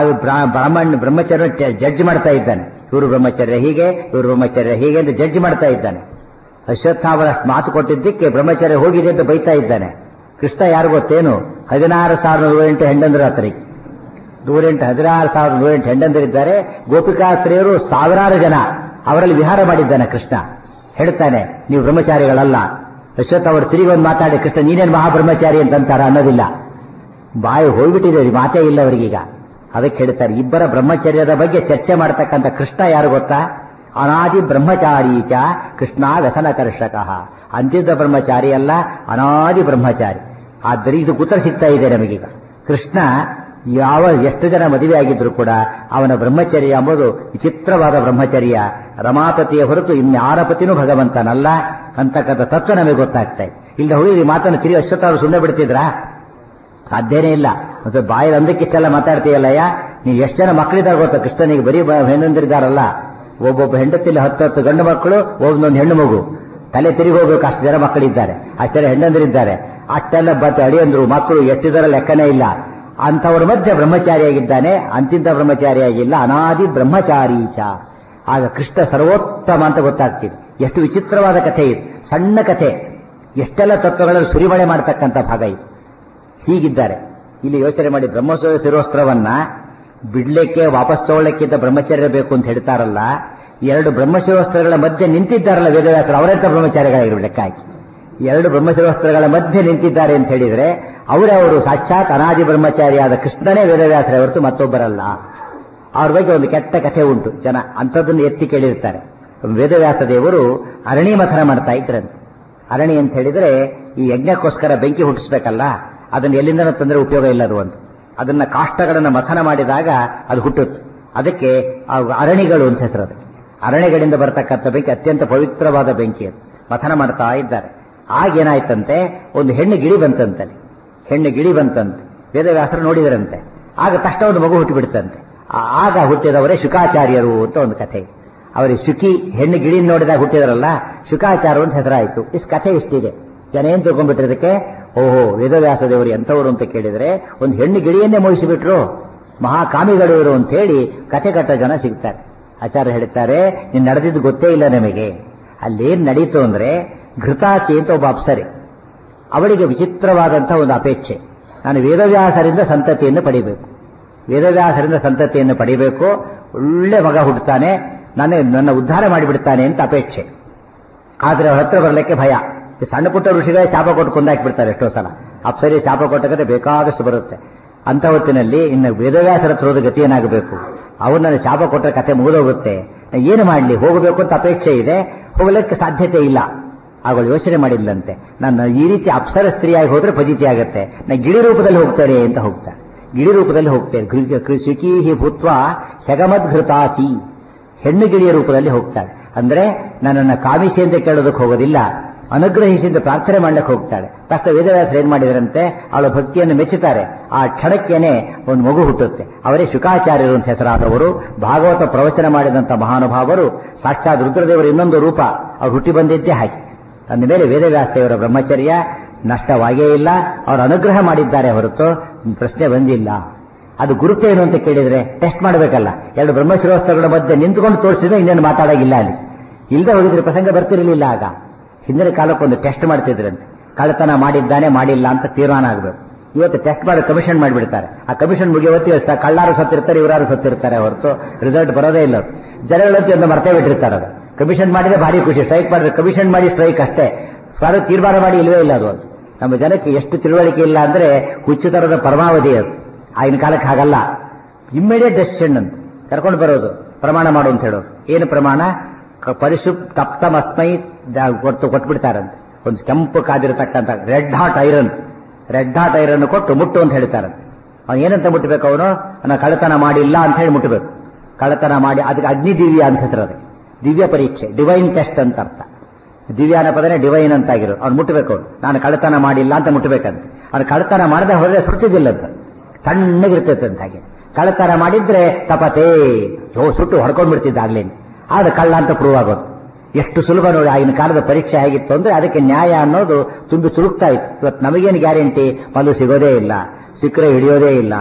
ಬ್ರಹ್ಮಚರ್ಯ ಜಡ್ಜ್ ಮಾಡ್ತಾ ಇದ್ದಾನೆ. ಇವರು ಬ್ರಹ್ಮಚರ್ಯ ಹೀಗೆ, ಇವರು ಬ್ರಹ್ಮಚರ್ಯ ಹೀಗೆ ಅಂತ ಜಡ್ಜ್ ಮಾಡ್ತಾ ಇದ್ದಾನೆ. ಅಶ್ವತ್ಥಾಮ ಅಷ್ಟು ಮಾತು ಕೊಟ್ಟಿದ್ದಕ್ಕೆ ಬ್ರಹ್ಮಚರ್ಯ ಹೋಗಿದೆ ಅಂತ ಬೈತಾ ಇದ್ದಾನೆ. ಕೃಷ್ಣ ಯಾರು ಗೊತ್ತೇನು? 16,108 ಹೆಂಡಂದ್ರು ಆತರಿಗೆ 16,108 ಹೆಂಡಂದರಿದ್ದಾರೆ. ಗೋಪಿಕಾಸ್ತ್ರೀಯರು ಸಾವಿರಾರು ಜನ, ಅವರಲ್ಲಿ ವಿಹಾರ ಮಾಡಿದ್ದಾನೆ ಕೃಷ್ಣ. ಹೇಳ್ತಾನೆ, ನೀವು ಬ್ರಹ್ಮಚಾರಿಗಳಲ್ಲ. ಅಶ್ವತ್ಥ ಅವರು ತಿರುಗಿ ಒಂದು ಮಾತಾಡಿ, ಕೃಷ್ಣ ನೀನೇನು ಮಹಾಬ್ರಹ್ಮಚಾರಿ ಅಂತಂತಾರ ಅನ್ನೋದಿಲ್ಲ. ಬಾಯಿ ಹೋಗ್ಬಿಟ್ಟಿದೆ, ಮಾತೇ ಇಲ್ಲ ಅವರಿಗೀಗ. ಅದಕ್ಕೆ ಹೇಳ್ತಾರೆ, ಇಬ್ಬರ ಬ್ರಹ್ಮಚರ್ಯದ ಬಗ್ಗೆ ಚರ್ಚೆ ಮಾಡ್ತಕ್ಕಂಥ ಕೃಷ್ಣ ಯಾರು ಗೊತ್ತಾ? ಅನಾದಿ ಬ್ರಹ್ಮಚಾರೀಚ ಕೃಷ್ಣ ವ್ಯಸನಕರ್ಷಕ. ಅಂತ್ಯದ ಬ್ರಹ್ಮಚಾರಿ ಅಲ್ಲ, ಅನಾದಿ ಬ್ರಹ್ಮಚಾರಿ. ಆದ್ದರಿಂದ ಇದು ಉತ್ತರ ಸಿಗ್ತಾ ಇದೆ ನಮಗೀಗ. ಕೃಷ್ಣ ಎಷ್ಟು ಜನ ಮದುವೆ ಆಗಿದ್ರು ಕೂಡ ಅವನ ಬ್ರಹ್ಮಚರ್ಯ ಎಂಬುದು ವಿಚಿತ್ರವಾದ ಬ್ರಹ್ಮಚರ್ಯ. ರಮಾಪತಿಯ ಹೊರತು ಇನ್ಯಾರ ಪತಿನೂ ಭಗವಂತನಲ್ಲ ಅಂತಕ್ಕಂಥ ತತ್ವ ನಮಗೆ ಗೊತ್ತಾಗ್ತಾ ಇದೆ. ಇಲ್ಲ ಹೋಗಿ ಈ ಮಾತನ್ನು ತಿರುಗಿ ಅಶ್ವತ್ಥ ಅವರು ಸುಮ್ಮನೆ ಬಿಡ್ತಿದ್ರಾ? ಸಾಧ್ಯನೇ ಇಲ್ಲ. ಮತ್ತೆ ಬಾಯಲ್ಲಿ ಅಂದಕ್ಕಿಷ್ಟೆಲ್ಲ ಮಾತಾಡ್ತೀಯಲ್ಲಯ್ಯ, ನೀವು ಎಷ್ಟು ಜನ ಮಕ್ಕಳಿದ್ದಾರೆ ಗೊತ್ತಾ ಕೃಷ್ಣನಿಗೆ? ಬರೀ ಹೆಣ್ಣಂದಿರಿದ್ದಾರಲ್ಲ, ಒಬ್ಬೊಬ್ಬ ಹೆಂಡತಿಯಲ್ಲಿ 10 ಗಂಡು ಮಕ್ಕಳು, ಒಂದೊಂದು ಹೆಣ್ಣು ಮಗು. ತಲೆ ತಿರುಗಿ ಹೋಗ್ಬೇಕು, ಅಷ್ಟು ಜನ ಮಕ್ಕಳಿದ್ದಾರೆ, ಅಷ್ಟು ಜನ ಹೆಣ್ಣಂದಿರಿದ್ದಾರೆ. ಅಷ್ಟೆಲ್ಲ ಅಳಿಯಂದ್ರು ಮಕ್ಕಳು ಎಷ್ಟಿದಾರ ಲೆಕ್ಕನೇ ಇಲ್ಲ. ಅಂಥವ್ರ ಮಧ್ಯೆ ಬ್ರಹ್ಮಚಾರಿಯಾಗಿದ್ದಾನೆ, ಅಂತಿಂತ ಬ್ರಹ್ಮಚಾರಿಯಾಗಿಲ್ಲ, ಅನಾದಿ ಬ್ರಹ್ಮಚಾರೀಚ. ಆಗ ಕೃಷ್ಣ ಸರ್ವೋತ್ತಮ ಅಂತ ಗೊತ್ತಾಗ್ತಿದೆ. ಎಷ್ಟು ವಿಚಿತ್ರವಾದ ಕಥೆ ಇದು, ಸಣ್ಣ ಕಥೆ, ಎಷ್ಟೆಲ್ಲ ತತ್ವಗಳನ್ನು ಸುರಿಮಳೆ ಮಾಡತಕ್ಕಂಥ ಭಾಗ ಇದು. ಹೀಗಿದ್ದಾರೆ. ಇಲ್ಲಿ ಯೋಚನೆ ಮಾಡಿ, ಬ್ರಹ್ಮಶಿರೋಸ್ತ್ರವನ್ನ ಬಿಡ್ಲಿಕ್ಕೆ ವಾಪಸ್ ತಗೊಳ್ಳಕ್ಕಿಂತ ಬ್ರಹ್ಮಚರ್ಯ ಬೇಕು ಅಂತ ಹೇಳ್ತಾರಲ್ಲ, 2 ಬ್ರಹ್ಮಶಿರೋಸ್ತ್ರಗಳ ಮಧ್ಯೆ ನಿಂತಿದ್ದಾರಲ್ಲ ವೇದವ್ಯಾಸರು, ಅವರೆಂತ ಬ್ರಹ್ಮಚಾರಿಗಳಾಗಿರ್ಬೇಕು ಲೆಕ್ಕ ಹಾಕಿ. 2 ಬ್ರಹ್ಮಶಿರೋಸ್ತ್ರಗಳ ಮಧ್ಯೆ ನಿಂತಿದ್ದಾರೆ ಅಂತ ಹೇಳಿದ್ರೆ ಅವರು ಸಾಕ್ಷಾತ್ ಅನಾದಿ ಬ್ರಹ್ಮಚಾರಿಯಾದ ಕೃಷ್ಣನೇ ವೇದವ್ಯಾಸರೇ ಹೊರತು ಮತ್ತೊಬ್ಬರಲ್ಲ. ಅವ್ರ ಬಗ್ಗೆ ಒಂದು ಕೆಟ್ಟ ಕಥೆ ಉಂಟು, ಜನ ಅಂಥದ್ದನ್ನು ಎತ್ತಿ ಕೇಳಿರ್ತಾರೆ. ವೇದವ್ಯಾಸ ದೇವರು ಅರಣಿ ಮಥನ ಮಾಡ್ತಾ ಇದ್ರಂತೆ. ಅರಣಿ ಅಂತ ಹೇಳಿದ್ರೆ ಈ ಯಜ್ಞಕ್ಕೋಸ್ಕರ ಬೆಂಕಿ ಹುಟ್ಟಿಸ್ಬೇಕಲ್ಲ, ಅದನ್ನು ಎಲ್ಲಿಂದ ತಂದ್ರೆ ಉಪಯೋಗ ಇಲ್ಲ. ಅದು ಒಂದು ಅದನ್ನ ಕಾಷ್ಟಗಳನ್ನು ಮಥನ ಮಾಡಿದಾಗ ಅದು ಹುಟ್ಟುತ್ತೆ. ಅದಕ್ಕೆ ಅರಣಿಗಳು ಅಂತ ಹೆಸರು. ಅದಕ್ಕೆ ಅರಣ್ಯಗಳಿಂದ ಬರತಕ್ಕಂಥ ಬೆಂಕಿ ಅತ್ಯಂತ ಪವಿತ್ರವಾದ ಬೆಂಕಿ. ಅದು ಮಥನ ಮಾಡ್ತಾ ಇದ್ದಾರೆ. ಆಗೇನಾಯ್ತಂತೆ, ಒಂದು ಹೆಣ್ಣು ಗಿಳಿ ಬಂತಂತೆ. ಹೆಣ್ಣು ಗಿಳಿ ಬಂತಂತೆ, ವೇದವ್ಯಾಸರು ನೋಡಿದರಂತೆ. ಆಗ ತಕ್ಷಣ ಒಂದು ಮಗು ಹುಟ್ಟಿಬಿಡ್ತಂತೆ. ಆಗ ಹುಟ್ಟಿದವರೇ ಶುಕಾಚಾರ್ಯರು ಅಂತ ಒಂದು ಕಥೆ. ಅವರಿಗೆ ಶುಕಿ, ಹೆಣ್ಣು ಗಿಳಿ ನೋಡಿದಾಗ ಹುಟ್ಟಿದರಲ್ಲ, ಶುಕಾಚಾರ್ಯ ಅಂತ ಹೆಸರಾಯಿತು. ಇಷ್ಟು ಕಥೆ ಇಷ್ಟಿದೆ. ಜನ ಏನ್ ತಿಳ್ಕೊಂಡ್ಬಿಟ್ಟಿರೋದಕ್ಕೆ, ಓಹೋ ವೇದವ್ಯಾಸ ದೇವರು ಎಂಥವರು ಅಂತ ಕೇಳಿದ್ರೆ ಒಂದು ಹೆಣ್ಣು ಗಿಳಿಯನ್ನೇ ಮೋಹಿಸಿಬಿಟ್ರು, ಮಹಾಕಾಮಿಗಳು ಇವರು ಅಂತ ಹೇಳಿ ಕಥೆ ಕಟ್ಟ ಜನ ಸಿಗ್ತಾರೆ. ಆಚಾರ್ಯ ಹೇಳ್ತಾರೆ, ನೀನ್ ನಡೆದಿದ್ದು ಗೊತ್ತೇ ಇಲ್ಲ ನಮಗೆ. ಅಲ್ಲೇನ್ ನಡೀತು ಅಂದ್ರೆ, ಘೃತಾಚಿ ಅಂತ ಒಬ್ಬ ಅಪ್ಸರೆ, ಅವಳಿಗೆ ವಿಚಿತ್ರವಾದಂತಹ ಒಂದು ಅಪೇಕ್ಷೆ, ನಾನು ವೇದವ್ಯಾಸರಿಂದ ಸಂತತಿಯನ್ನು ಪಡಿಬೇಕು, ವೇದವ್ಯಾಸರಿಂದ ಸಂತತಿಯನ್ನು ಪಡಿಬೇಕು, ಒಳ್ಳೆ ಮಗ ಹುಟ್ಟುತ್ತಾನೆ, ನನ್ನ ಉದ್ಧಾರ ಮಾಡಿಬಿಡ್ತಾನೆ ಅಂತ ಅಪೇಕ್ಷೆ. ಆದ್ರೆ ಅವ್ರ ಹತ್ರ ಬರಲಿಕ್ಕೆ ಭಯ. ಸಣ್ಣ ಪುಟ್ಟ ಋಷಿಗಳೇ ಶಾಪ ಕೊಟ್ಟು ಕೊಂದಾಕ್ಬಿಡ್ತಾರೆ ಎಷ್ಟೋ ಸಲ. ಅಪ್ಸರಿ ಶಾಪ ಕೊಟ್ಟ ಕತೆ ಬೇಕಾದಷ್ಟು ಬರುತ್ತೆ. ಅಂತ ಹೊತ್ತಿನಲ್ಲಿ ಇನ್ನು ವೇದವ್ಯಾಸರ ಹತ್ರ ಹೋದ ಗತಿ ಏನಾಗಬೇಕು? ಅವ್ರು ನನ್ನ ಶಾಪ ಕೊಟ್ಟ ಕತೆ ಮುಗಿದೋಗುತ್ತೆ, ಏನು ಮಾಡಲಿ, ಹೋಗಬೇಕು ಅಂತ ಅಪೇಕ್ಷೆ ಇದೆ, ಹೋಗಲಿಕ್ಕೆ ಸಾಧ್ಯತೆ ಇಲ್ಲ. ಅವಳು ಯೋಚನೆ ಮಾಡಿಲ್ಲಂತೆ, ನಾನು ಈ ರೀತಿ ಅಪ್ಸರ ಸ್ತ್ರೀಯಾಗಿ ಹೋದ್ರೆ ಫಜಿತಿ ಆಗತ್ತೆ, ನಾನು ಗಿಳಿ ರೂಪದಲ್ಲಿ ಹೋಗ್ತೇನೆ ಅಂತ ಹೋಗ್ತಾನೆ. ಗಿಳಿ ರೂಪದಲ್ಲಿ ಹೋಗ್ತೇನೆ, ಶುಕೀಹಿ ಭೂತ್ವ ಹೆಗಮದ್ಘೃತಾಚಿ, ಹೆಣ್ಣು ಗಿಳಿಯ ರೂಪದಲ್ಲಿ ಹೋಗ್ತಾಳೆ. ಅಂದ್ರೆ ನನ್ನನ್ನು ಕಾಮಿಸಿ ಅಂತ ಕೇಳೋದಕ್ಕೆ ಹೋಗೋದಿಲ್ಲ, ಅನುಗ್ರಹಿಸಿ ಅಂತ ಪ್ರಾರ್ಥನೆ ಮಾಡ್ಲಿಕ್ಕೆ ಹೋಗ್ತಾಳೆ. ತಕ್ಷಣ ವೇದವ್ಯಾಸರು ಏನ್ ಮಾಡಿದರಂತೆ, ಅವಳ ಭಕ್ತಿಯನ್ನು ಮೆಚ್ಚುತ್ತಾರೆ. ಆ ಕ್ಷಣಕ್ಕೇನೆ ಒಂದು ಮಗು ಹುಟ್ಟುತ್ತೆ. ಅವರೇ ಶುಕಾಚಾರ್ಯರು ಅಂತ ಹೆಸರಾದವರು, ಭಾಗವತ ಪ್ರವಚನ ಮಾಡಿದಂಥ ಮಹಾನುಭಾವರು, ಸಾಕ್ಷಾತ್ ರುದ್ರದೇವರ ಇನ್ನೊಂದು ರೂಪ. ಅವ್ರು ಹುಟ್ಟಿ ಬಂದಿದ್ದೇ ಹಾಗೆ. ಅಂದ ಮೇಲೆ ವೇದವ್ಯಾಸ ದೇವರ ಬ್ರಹ್ಮಚರ್ಯ ನಷ್ಟವಾಗೇ ಇಲ್ಲ, ಅವರು ಅನುಗ್ರಹ ಮಾಡಿದ್ದಾರೆ ಹೊರತು ಪ್ರಶ್ನೆ ಬಂದಿಲ್ಲ. ಅದು ಗುರುತೇನು ಅಂತ ಕೇಳಿದ್ರೆ ಟೆಸ್ಟ್ ಮಾಡಬೇಕಲ್ಲ. 2 ಬ್ರಹ್ಮಶಿರೋಸ್ತ್ರಗಳ ಮಧ್ಯೆ ನಿಂತುಕೊಂಡು ತೋರಿಸಿದ್ರೆ ಇನ್ನೇನು ಮಾತಾಡೋಗಿಲ್ಲ. ಅಲ್ಲಿ ಇಲ್ಲದೆ ಹೋಗಿದ್ರೆ ಪ್ರಸಂಗ ಬರ್ತಿರಲಿಲ್ಲ. ಆಗ ಹಿಂದಿನ ಕಾಲಕ್ಕೊಂದು ಟೆಸ್ಟ್ ಮಾಡ್ತಿದ್ರಂತೆ, ಕಳ್ಳತನ ಮಾಡಿದ್ದಾನೆ ಮಾಡಿಲ್ಲ ಅಂತ ತೀರ್ಮಾನ ಆಗಬೇಕು. ಇವತ್ತು ಟೆಸ್ಟ್ ಮಾಡಿ ಕಮಿಷನ್ ಮಾಡಿಬಿಡ್ತಾರೆ. ಆ ಕಮಿಷನ್ ಮುಗಿಯವತ್ತಿ ಕಳ್ಳಾರು ಸತ್ತಿರ್ತಾರೆ, ಇವರಾರು ಸತ್ತಿರ್ತಾರೆ ಹೊರತು ರಿಸಲ್ಟ್ ಬರೋದೇ ಇಲ್ಲ. ಜನಗಳಂತೂ ಒಂದು ಮರ್ತೇ ಬಿಟ್ಟಿರ್ತಾರೆ. ಅದು ಕಮಿಷನ್ ಮಾಡಿದ್ರೆ ಭಾರಿ ಖುಷಿ, ಸ್ಟ್ರೈಕ್ ಮಾಡಿದ್ರೆ ಕಮಿಷನ್ ಮಾಡಿ ಸ್ಟ್ರೈಕ್ ಅಷ್ಟೇ, ತೀರ್ಮಾನ ಮಾಡಿ ಇಲ್ವೇ ಇಲ್ಲ. ಅದು ನಮ್ಮ ಜನಕ್ಕೆ ಎಷ್ಟು ತಿಳುವಳಿಕೆ ಇಲ್ಲ ಅಂದ್ರೆ ಹುಚ್ಚುತರದ ಪರಮಾವಧಿ ಅದು. ಆಗಿನ ಕಾಲಕ್ಕೆ ಹಾಗಲ್ಲ, ಇಮ್ಮಿಡಿಯೇಟ್ ಡೆಸಿಷನ್ ಅಂತ ಕರ್ಕೊಂಡು ಬರೋದು, ಪ್ರಮಾಣ ಮಾಡು ಅಂತ ಹೇಳೋದು. ಏನು ಪ್ರಮಾಣ? ಪರಿಶುಪ್ ತಪ್ತಮಸ್ಮೈ ಕೊಟ್ಬಿಡ್ತಾರಂತೆ. ಒಂದು ಕೆಂಪು ಕಾದಿರತಕ್ಕಂಥ ರೆಡ್ ಹಾಟ್ ಐರನ್ ಕೊಟ್ಟು ಮುಟ್ಟು ಅಂತ ಹೇಳ್ತಾರಂತೆ. ಅವನು ಏನಂತ ಮುಟ್ಟಬೇಕು? ಅವನು ನಾನು ಕಳ್ಳತನ ಮಾಡಿಲ್ಲ ಅಂತ ಹೇಳಿ ಮುಟ್ಟಬೇಕು. ಕಳ್ಳತನ ಮಾಡಿ ಅದಕ್ಕೆ ಅಗ್ನಿ ದಿವ್ಯ ಅಂತ ಹೆಸರು. ಅದಕ್ಕೆ ದಿವ್ಯ ಪರೀಕ್ಷೆ, ಡಿವೈನ್ ಟೆಸ್ಟ್ ಅಂತ ಅರ್ಥ. ದಿವ್ಯಾನ ಪದನೇ ಡಿವೈನ್ ಅಂತಾಗಿರೋ. ಅವ್ನು ಮುಟ್ಟಬೇಕು, ಅವನು ನಾನು ಕಳ್ಳತನ ಮಾಡಿಲ್ಲ ಅಂತ ಮುಟ್ಟಬೇಕಂತೆ. ಅವ್ನು ಕಳ್ಳತನ ಮಾಡದೆ ಹೊರಗೆ ಸುಟ್ಟಿದ್ದಿಲ್ಲ ಅಂತ, ತಣ್ಣಗಿರ್ತೈತೆ ಅಂತ. ಹಾಗೆ ಕಳ್ಳತನ ಮಾಡಿದ್ರೆ ತಪತೇ ಸುಟ್ಟು ಹೊಡ್ಕೊಂಡ್ಬಿಡ್ತಿದ್ದಾಗ್ಲೇನೆ, ಆದ್ರೆ ಕಳ್ಳ ಅಂತ ಪ್ರೂವ್ ಆಗೋದು ಎಷ್ಟು ಸುಲಭ ನೋಡಿ. ಆಗಿನ ಕಾಲದ ಪರೀಕ್ಷೆ ಆಗಿತ್ತು ಅಂದ್ರೆ ಅದಕ್ಕೆ ನ್ಯಾಯ ಅನ್ನೋದು ತುಂಬಿ ತುಳುಕ್ತಾ ಇತ್ತು. ಇವತ್ತು ನಮಗೇನು ಗ್ಯಾರಂಟಿ? ಮೊದಲು ಸಿಗೋದೇ ಇಲ್ಲ, ಸಿಕ್ಕರೆ ಹಿಡಿಯೋದೇ ಇಲ್ಲ.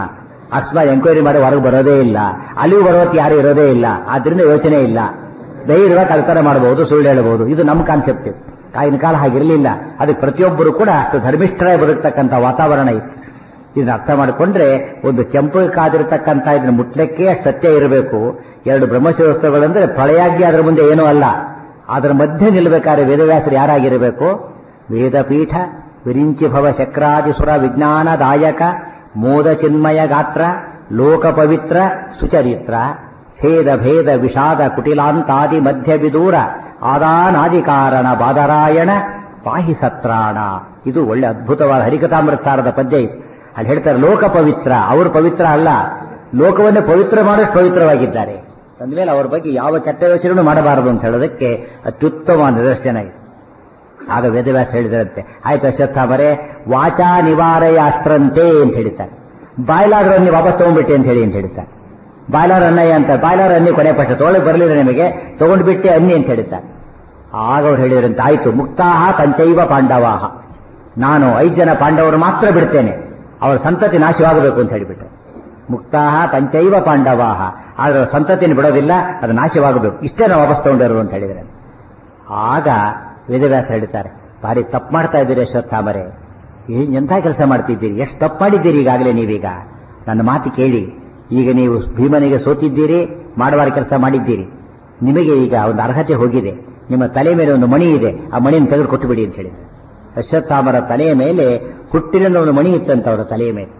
ಅಕಸ್ಮಾತ್ ಎಂಕ್ವೈರಿ ಮಾಡಿ ಹೊರಗೆ ಬರೋದೇ ಇಲ್ಲ, ಅಲ್ಲಿಗೂ ಬರೋತ್ತು ಯಾರು ಇರೋದೇ ಇಲ್ಲ, ಆದ್ರಿಂದ ಯೋಚನೆ ಇಲ್ಲ, ಧೈರ್ಯವಾಗಿ ಕಳ್ತನ ಮಾಡಬಹುದು, ಸುಳ್ಳು ಹೇಳಬಹುದು. ಇದು ನಮ್ಮ ಕಾನ್ಸೆಪ್ಟ್. ಇದು ಆಗಿನ ಕಾಲ ಹಾಗಿರಲಿಲ್ಲ. ಅದಕ್ಕೆ ಪ್ರತಿಯೊಬ್ಬರು ಕೂಡ ಅಷ್ಟು ಧರ್ಮಿಷ್ಠರಾಗಿ ಬದುಕ್ತಕ್ಕಂಥ ವಾತಾವರಣ ಇತ್ತು. ಇದನ್ನ ಅರ್ಥ ಮಾಡಿಕೊಂಡ್ರೆ ಒಂದು ಕೆಂಪು ಕಾದಿರತಕ್ಕಂಥ ಇದನ್ನ ಮುಟ್ಲಿಕ್ಕೆ ಸತ್ಯ ಇರಬೇಕು. ಎರಡು ಬ್ರಹ್ಮಶಿರೋಸ್ತ್ರಗಳಂದ್ರೆ ಪ್ರಳಯಾಗಿ ಅದರ ಮುಂದೆ ಏನೂ ಅಲ್ಲ. ಅದರ ಮಧ್ಯೆ ನಿಲ್ಲಬೇಕಾದ್ರೆ ವೇದವ್ಯಾಸರು ಯಾರಾಗಿರಬೇಕು? ವೇದಪೀಠ ವಿರಿಂಚಿ ಭವ ಶಕ್ರಾದಿಸುರ ವಿಜ್ಞಾನದಾಯಕ ಮೋದ ಚಿನ್ಮಯ ಗಾತ್ರ ಲೋಕ ಪವಿತ್ರ ಸುಚರಿತ್ರ ಛೇದ ಭೇದ ವಿಷಾದ ಕುಟಿಲಾಂತಾದಿ ಮಧ್ಯ ವಿದೂರ ಆದಾನಾದಿ ಕಾರಣ ಬಾದರಾಯಣ ಪಾಹಿ ಸತ್ರಾಣ. ಇದು ಒಳ್ಳೆ ಅದ್ಭುತವಾದ ಹರಿಕಥಾಮೃತ ಸಾರದ ಪದ್ಯ ಇದು. ಅಲ್ಲಿ ಹೇಳ್ತಾರೆ ಲೋಕ ಪವಿತ್ರ, ಅವರು ಪವಿತ್ರ ಅಲ್ಲ, ಲೋಕವನ್ನೇ ಪವಿತ್ರ ಮಾಡೋಷ್ಟು ಪವಿತ್ರವಾಗಿದ್ದಾರೆ. ಅಂದಮೇಲೆ ಅವ್ರ ಬಗ್ಗೆ ಯಾವ ಕೆಟ್ಟ ಯೋಚನೆ ಮಾಡಬಾರದು ಅಂತ ಹೇಳೋದಕ್ಕೆ ಅತ್ಯುತ್ತಮ ನಿದರ್ಶನ ಇದೆ. ಆಗ ವೇದವ್ಯಾಸ ಹೇಳಿದರಂತೆ, ಆಯ್ತು ಅಶ್ವತ್ಥಾಮರೇ, ವಾಚಾ ನಿವಾರಯಾಸ್ತ್ರಂತೆ ಅಂತ ಹೇಳ್ತಾರೆ. ಬಾಯ್ಲಾದ್ರು ಅನ್ನಿ ವಾಪಸ್ ತಗೊಂಡ್ಬಿಟ್ಟೆ ಅಂತ ಹೇಳ್ತಾರೆ. ಬಾಯ್ಲಾರ್ ಅನ್ನಯ್ಯ ಅಂತ, ಬಾಯ್ಲಾರ್ ಅನ್ನಿ ಕೊನೆ ಪಕ್ಷ ತೊಗೊಳಕ್ ಬರಲಿಲ್ಲ ನಿಮಗೆ, ತಗೊಂಡ್ಬಿಟ್ಟೆ ಅನ್ನಿ ಅಂತ ಹೇಳ್ತಾರೆ. ಆಗ ಅವ್ರು ಹೇಳಿದ್ರಂತೆ, ಆಯ್ತು ಮುಕ್ತಾಹ ಪಂಚೈವ ಪಾಂಡವಾಹ, ನಾನು 5 ಜನ ಪಾಂಡವರು ಮಾತ್ರ ಬಿಡ್ತೇನೆ, ಅವರ ಸಂತತಿ ನಾಶವಾಗಬೇಕು ಅಂತ ಹೇಳಿಬಿಟ್ರೆ. ಮುಕ್ತಾಹ ಪಂಚೈವ ಪಾಂಡವಾಹ, ಆದ್ರೆ ಅವರ ಸಂತತಿಯನ್ನು ಬಿಡೋದಿಲ್ಲ, ಅದು ನಾಶವಾಗಬೇಕು, ಇಷ್ಟೇ ನಾವು ವಾಪಸ್ ತಗೊಂಡಿರೋದು ಅಂತ ಹೇಳಿದ್ರೆ. ಆಗ ವೇದವ್ಯಾಸ ಹೇಳ್ತಾರೆ, ಭಾರಿ ತಪ್ಪು ಮಾಡ್ತಾ ಇದ್ದೀರಿ ಅಶ್ವತ್ಥಾಮರೇ, ಎಂಥ ಕೆಲಸ ಮಾಡ್ತಿದ್ದೀರಿ, ಎಷ್ಟು ತಪ್ಪು ಮಾಡಿದ್ದೀರಿ ಈಗಾಗಲೇ ನೀವೀಗ. ನನ್ನ ಮಾತು ಕೇಳಿ, ಈಗ ನೀವು ಭೀಮನಿಗೆ ಸೋತಿದ್ದೀರಿ, ಮಾಡಬಾರ ಕೆಲಸ ಮಾಡಿದ್ದೀರಿ, ನಿಮಗೆ ಈಗ ಒಂದು ಅರ್ಹತೆ ಹೋಗಿದೆ, ನಿಮ್ಮ ತಲೆ ಮೇಲೆ ಒಂದು ಮಣಿ ಇದೆ, ಆ ಮಣಿಯನ್ನು ತೆಗೆದು ಕೊಟ್ಟುಬಿಡಿ ಅಂತ ಹೇಳಿದ್ರು. ಅಶ್ವತ್ಥಾಮರ ತಲೆಯ ಮೇಲೆ ಹುಟ್ಟಿನಿಂದ ಒಂದು ಮಣಿ ಇತ್ತಂತ ಅವರ ತಲೆಯ ಮೇಲೆ.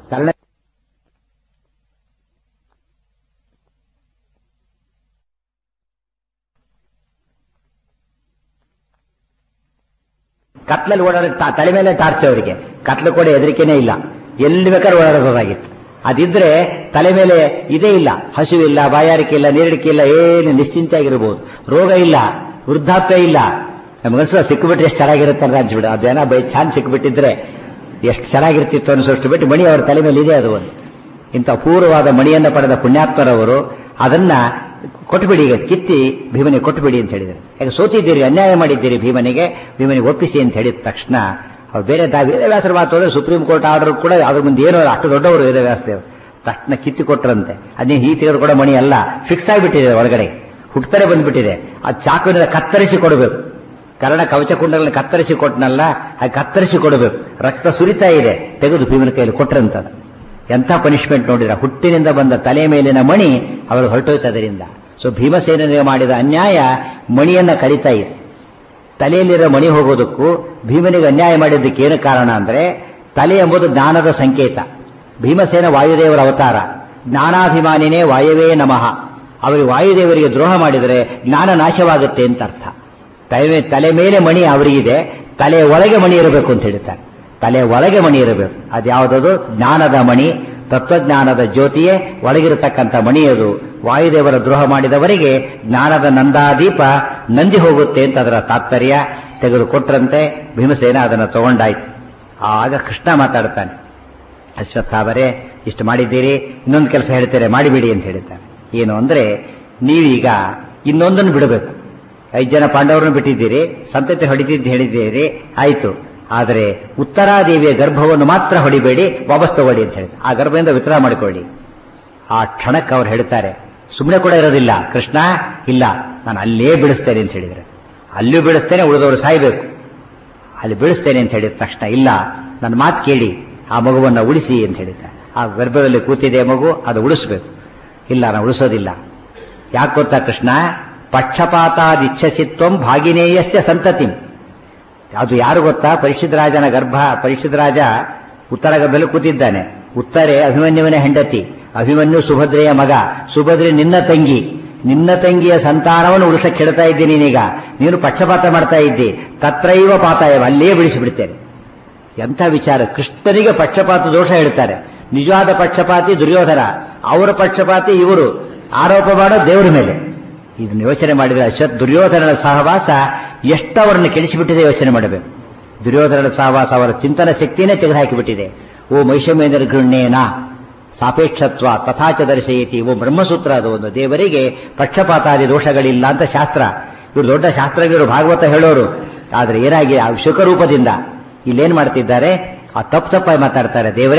ಕತ್ಲಲ್ಲಿ ಓಡಾಡೋಕೆ ತಲೆ ಮೇಲೆ ಟಾರ್ಚ್ ಅವರಿಗೆ, ಕತ್ಲು ಕೂಡ ಹೆದರಿಕೆನೇ ಇಲ್ಲ, ಎಲ್ಲಿ ಬೇಕಾದ್ರೂ ಓಡಾಡಬಹುದಾಗಿತ್ತು. ಅದಿದ್ರೆ ತಲೆ ಮೇಲೆ ಇದೇ ಇಲ್ಲ, ಹಸಿವಿಲ್ಲ, ಬಾಯಾರಿಕೆ ಇಲ್ಲ, ನೀರಿಡಿಕೆ ಇಲ್ಲ, ಏನು ನಿಶ್ಚಿಂತೆಯಾಗಿರ್ಬೋದು, ರೋಗ ಇಲ್ಲ, ವೃದ್ಧಾಪ್ಯ ಇಲ್ಲ. ನಮಗನ್ಸ ಸಿಕ್ಕಿಬಿಟ್ರೆ ಎಷ್ಟು ಚೆನ್ನಾಗಿರುತ್ತೆ ಅಂತ ಅನ್ಸ್ಬಿಡ. ಅದೇನ ಬೈ ಚಾನ್ಸ್ ಸಿಕ್ಕಿಬಿಟ್ಟಿದ್ರೆ ಎಷ್ಟು ಚೆನ್ನಾಗಿರ್ತಿತ್ತು ಅನಿಸೋಷ್ಟು ಬಿಟ್ಟು ಮಣಿ ಅವರ ತಲೆ ಮೇಲೆ ಇದೆ. ಅದು ಒಂದು ಇಂಥ ಅಪೂರ್ವವಾದ ಮಣಿಯನ್ನು ಪಡೆದ ಪುಣ್ಯಾತ್ಮರವರು ಅದನ್ನ ಕೊಟ್ಟುಬಿಡಿ, ಈಗ ಕಿತ್ತಿ ಭೀಮನಿಗೆ ಕೊಟ್ಟುಬಿಡಿ ಅಂತ ಹೇಳಿದರು. ಯಾಕೆ ಸೋತಿದ್ದೀರಿ, ಅನ್ಯಾಯ ಮಾಡಿದ್ದೀರಿ ಭೀಮನಿಗೆ ಒಪ್ಪಿಸಿ ಅಂತ ಹೇಳಿದ ತಕ್ಷಣ ಅವ್ರು ಬೇರೆ ವೇದವ್ಯಾಸರ ಮಾತು ಹೋದ್ರೆ ಸುಪ್ರೀಂ ಕೋರ್ಟ್ ಆರ್ಡರ್ ಕೂಡ ಅದ್ರ ಮುಂದೆ ಏನೋ ಅಷ್ಟು ದೊಡ್ಡವರು ವೇದವ್ಯಾಸದೇವರು ತಕ್ಷಣ ಕಿತ್ತಿ ಕೊಟ್ಟರಂತೆ. ಅದೇನು ಈ ತೆಗೆದು ಕೂಡ ಮಣಿ ಅಲ್ಲ, ಫಿಕ್ಸ್ ಆಗಿಬಿಟ್ಟಿದೆ, ಒಳಗಡೆ ಹುಟ್ಟರೆ ಬಂದ್ಬಿಟ್ಟಿದೆ. ಅದು ಚಾಕುವಿನಿಂದ ಕತ್ತರಿಸಿ ಕೊಡಬೇಕು. ಕರ್ಣ ಕವಚ ಕುಂಡಗಳನ್ನು ಕತ್ತರಿಸಿ ಕೊಟ್ಟನಲ್ಲ, ಅದು ಕತ್ತರಿಸಿ ಕೊಡಬೇಕು. ರಕ್ತ ಸುರಿತಾ ಇದೆ, ತೆಗೆದು ಭೀಮನ ಕೈಯಲ್ಲಿ ಕೊಟ್ಟರಂತದ. ಎಂಥ ಪನಿಷ್ಮೆಂಟ್ ನೋಡಿದ್ರ, ಹುಟ್ಟಿನಿಂದ ಬಂದ ತಲೆ ಮೇಲಿನ ಮಣಿ ಅವರು ಹೊರಟೋಯ್ತದರಿಂದ. ಸೊ ಭೀಮಸೇನಿಗೆ ಮಾಡಿದ ಅನ್ಯಾಯ ಮಣಿಯನ್ನ ಕಡಿತಾ ಇದೆ. ತಲೆಯಲ್ಲಿರೋ ಮಣಿ ಹೋಗೋದಕ್ಕೂ ಭೀಮನಿಗೆ ಅನ್ಯಾಯ ಮಾಡಿದ್ದಕ್ಕೆ ಏನು ಕಾರಣ ಅಂದ್ರೆ, ತಲೆ ಎಂಬುದು ಜ್ಞಾನದ ಸಂಕೇತ. ಭೀಮಸೇನ ವಾಯುದೇವರ ಅವತಾರ, ಜ್ಞಾನಾಭಿಮಾನಿನೇ ವಾಯವೇ ನಮಃ. ಅವರಿಗೆ ವಾಯುದೇವರಿಗೆ ದ್ರೋಹ ಮಾಡಿದರೆ ಜ್ಞಾನ ನಾಶವಾಗುತ್ತೆ ಅಂತ ಅರ್ಥ. ತಲೆ ಮೇಲೆ ಮಣಿ ಅವರಿಗಿದೆ, ತಲೆ ಒಳಗೆ ಮಣಿ ಇರಬೇಕು ಅಂತ ಹೇಳ್ತಾರೆ. ತಲೆ ಒಳಗೆ ಮಣಿ ಇರಬೇಕು. ಅದ್ಯಾವುದದು? ಜ್ಞಾನದ ಮಣಿ, ತತ್ವಜ್ಞಾನದ ಜ್ಯೋತಿಯೇ ಒಳಗಿರತಕ್ಕಂಥ ಮಣಿಯದು. ವಾಯುದೇವರ ದ್ರೋಹ ಮಾಡಿದವರಿಗೆ ಜ್ಞಾನದ ನಂದಾದೀಪ ನಂದಿ ಹೋಗುತ್ತೆ ಅಂತ ಅದರ ತಾತ್ಪರ್ಯ. ತೆಗೆದುಕೊಟ್ರಂತೆ, ಭೀಮಸೇನ ಅದನ್ನು ತಗೊಂಡಾಯ್ತು. ಆಗ ಕೃಷ್ಣ ಮಾತಾಡ್ತಾನೆ, ಅಶ್ವತ್ಥಾಮರೇ ಇಷ್ಟು ಮಾಡಿದ್ದೀರಿ, ಇನ್ನೊಂದು ಕೆಲಸ ಹೇಳ್ತಾರೆ ಮಾಡಿಬಿಡಿ ಅಂತ ಹೇಳ್ತಾನೆ. ಏನು ಅಂದ್ರೆ, ನೀವೀಗ ಇನ್ನೊಂದನ್ನು ಬಿಡಬೇಕು. 5 ಜನ ಪಾಂಡವರನ್ನು ಬಿಟ್ಟಿದ್ದೀರಿ, ಸಂತತಿ ಹೇಳಿದ್ದೀರಿ, ಆಯ್ತು. ಆದರೆ ಉತ್ತರಾದೇವಿಯ ಗರ್ಭವನ್ನು ಮಾತ್ರ ಹೊಡಿಬೇಡಿ, ವಾಪಸ್ ತಗೊಳ್ಳಿ ಅಂತ ಹೇಳಿದ. ಆ ಗರ್ಭದಿಂದ ವಿತರ ಮಾಡಿಕೊಳ್ಳಿ. ಆ ಕ್ಷಣಕ್ಕೆ ಅವ್ರು ಹೇಳ್ತಾರೆ, ಸುಮ್ಮನೆ ಕೂಡ ಇರೋದಿಲ್ಲ ಕೃಷ್ಣ, ಇಲ್ಲ ನಾನು ಅಲ್ಲೇ ಬಿಡಿಸ್ತೇನೆ ಅಂತ ಹೇಳಿದ್ರೆ. ಅಲ್ಲೂ ಬಿಡಿಸ್ತೇನೆ, ಉಳಿದವರು ಸಾಯ್ಬೇಕು, ಅಲ್ಲಿ ಬಿಡಿಸ್ತೇನೆ ಅಂತ ಹೇಳಿದ ತಕ್ಷಣ, ಇಲ್ಲ ನನ್ನ ಮಾತು ಕೇಳಿ, ಆ ಮಗುವನ್ನು ಉಳಿಸಿ ಅಂತ ಹೇಳಿದ್ದ. ಆ ಗರ್ಭದಲ್ಲಿ ಕೂತಿದೆ ಮಗು, ಅದು ಉಳಿಸ್ಬೇಕು. ಇಲ್ಲ ನಾನು ಉಳಿಸೋದಿಲ್ಲ. ಯಾಕೆ ಗೊತ್ತಾ ಕೃಷ್ಣ, ಪಕ್ಷಪಾತಾದಿಚ್ಛಸಿತ್ವಂ ಭಾಗಿನೇಯಸ್ಯ ಸಂತತಿಂ. ಅದು ಯಾರು ಗೊತ್ತಾ? ಪರೀಕ್ಷಿತ್ ರಾಜನ ಗರ್ಭ. ಪರೀಕ್ಷಿತ್ ರಾಜ ಉತ್ತರ ಗರ್ಭದಲ್ಲಿ ಕೂತಿದ್ದಾನೆ. ಉತ್ತರೆ ಅಭಿಮನ್ಯುವಿನ ಹೆಂಡತಿ, ಅಭಿಮನ್ಯು ಸುಭದ್ರೆಯ ಮಗ, ಸುಭದ್ರೆ ನಿನ್ನ ತಂಗಿ. ನಿನ್ನ ತಂಗಿಯ ಸಂತಾನವನ್ನು ಉಳಿಸಕ್ಕೆ ಹೇಳ್ತಾ ಇದ್ದೀನಿ ನೀನೀಗ. ನೀನು ಪಕ್ಷಪಾತ ಮಾಡ್ತಾ ಇದ್ದಿ. ತತ್ರೈವ ಪಾತಾಯವ, ಅಲ್ಲೇ ಬಿಡಿಸಿಬಿಡ್ತೇನೆ. ಎಂಥ ವಿಚಾರ! ಕೃಷ್ಣನಿಗೆ ಪಕ್ಷಪಾತ ದೋಷ ಹೇಳ್ತಾರೆ. ನಿಜವಾದ ಪಕ್ಷಪಾತಿ ದುರ್ಯೋಧನ, ಅವರ ಪಕ್ಷಪಾತಿ ಇವರು. ಆರೋಪ ಮಾಡೋ ದೇವರ ಮೇಲೆ. ಇದನ್ನು ಯೋಚನೆ ಮಾಡಿದರೆ ದುರ್ಯೋಧನನ ಸಹವಾಸ ಎಷ್ಟವರನ್ನು ಕೆಡಿಸಿಬಿಟ್ಟಿದೆ ಯೋಚನೆ ಮಾಡಬೇಕು. ದುರ್ಯೋಧನನ ಸಹವಾಸ ಅವರ ಚಿಂತನ ಶಕ್ತಿಯೇ ತೆಗೆದುಹಾಕಿಬಿಟ್ಟಿದೆ. ಓ ಮೈಷಮೇಂದ್ರ ಗೃಹ್ಣೇನ ಸಾಪೇಕ್ಷತ್ವ ತಥಾಚ ದರ್ಶಯತಿ. ಓ ಬ್ರಹ್ಮಸೂತ್ರ, ಅದು ಒಂದು ದೇವರಿಗೆ ಪಕ್ಷಪಾತಾದಿ ದೋಷಗಳಿಲ್ಲ ಅಂತ ಶಾಸ್ತ್ರ. ಇವರು ದೊಡ್ಡ ಶಾಸ್ತ್ರಜ್ಞರು, ಭಾಗವತ ಹೇಳೋರು. ಆದರೆ ಏನಾಗಿ ಆ ಶುಕರೂಪದಿಂದ ಇಲ್ಲೇನ್ ಮಾಡ್ತಿದ್ದಾರೆ, ಆ ತಪ್ಪಾಗಿ ಮಾತಾಡ್ತಾರೆ. ದೇವರೇ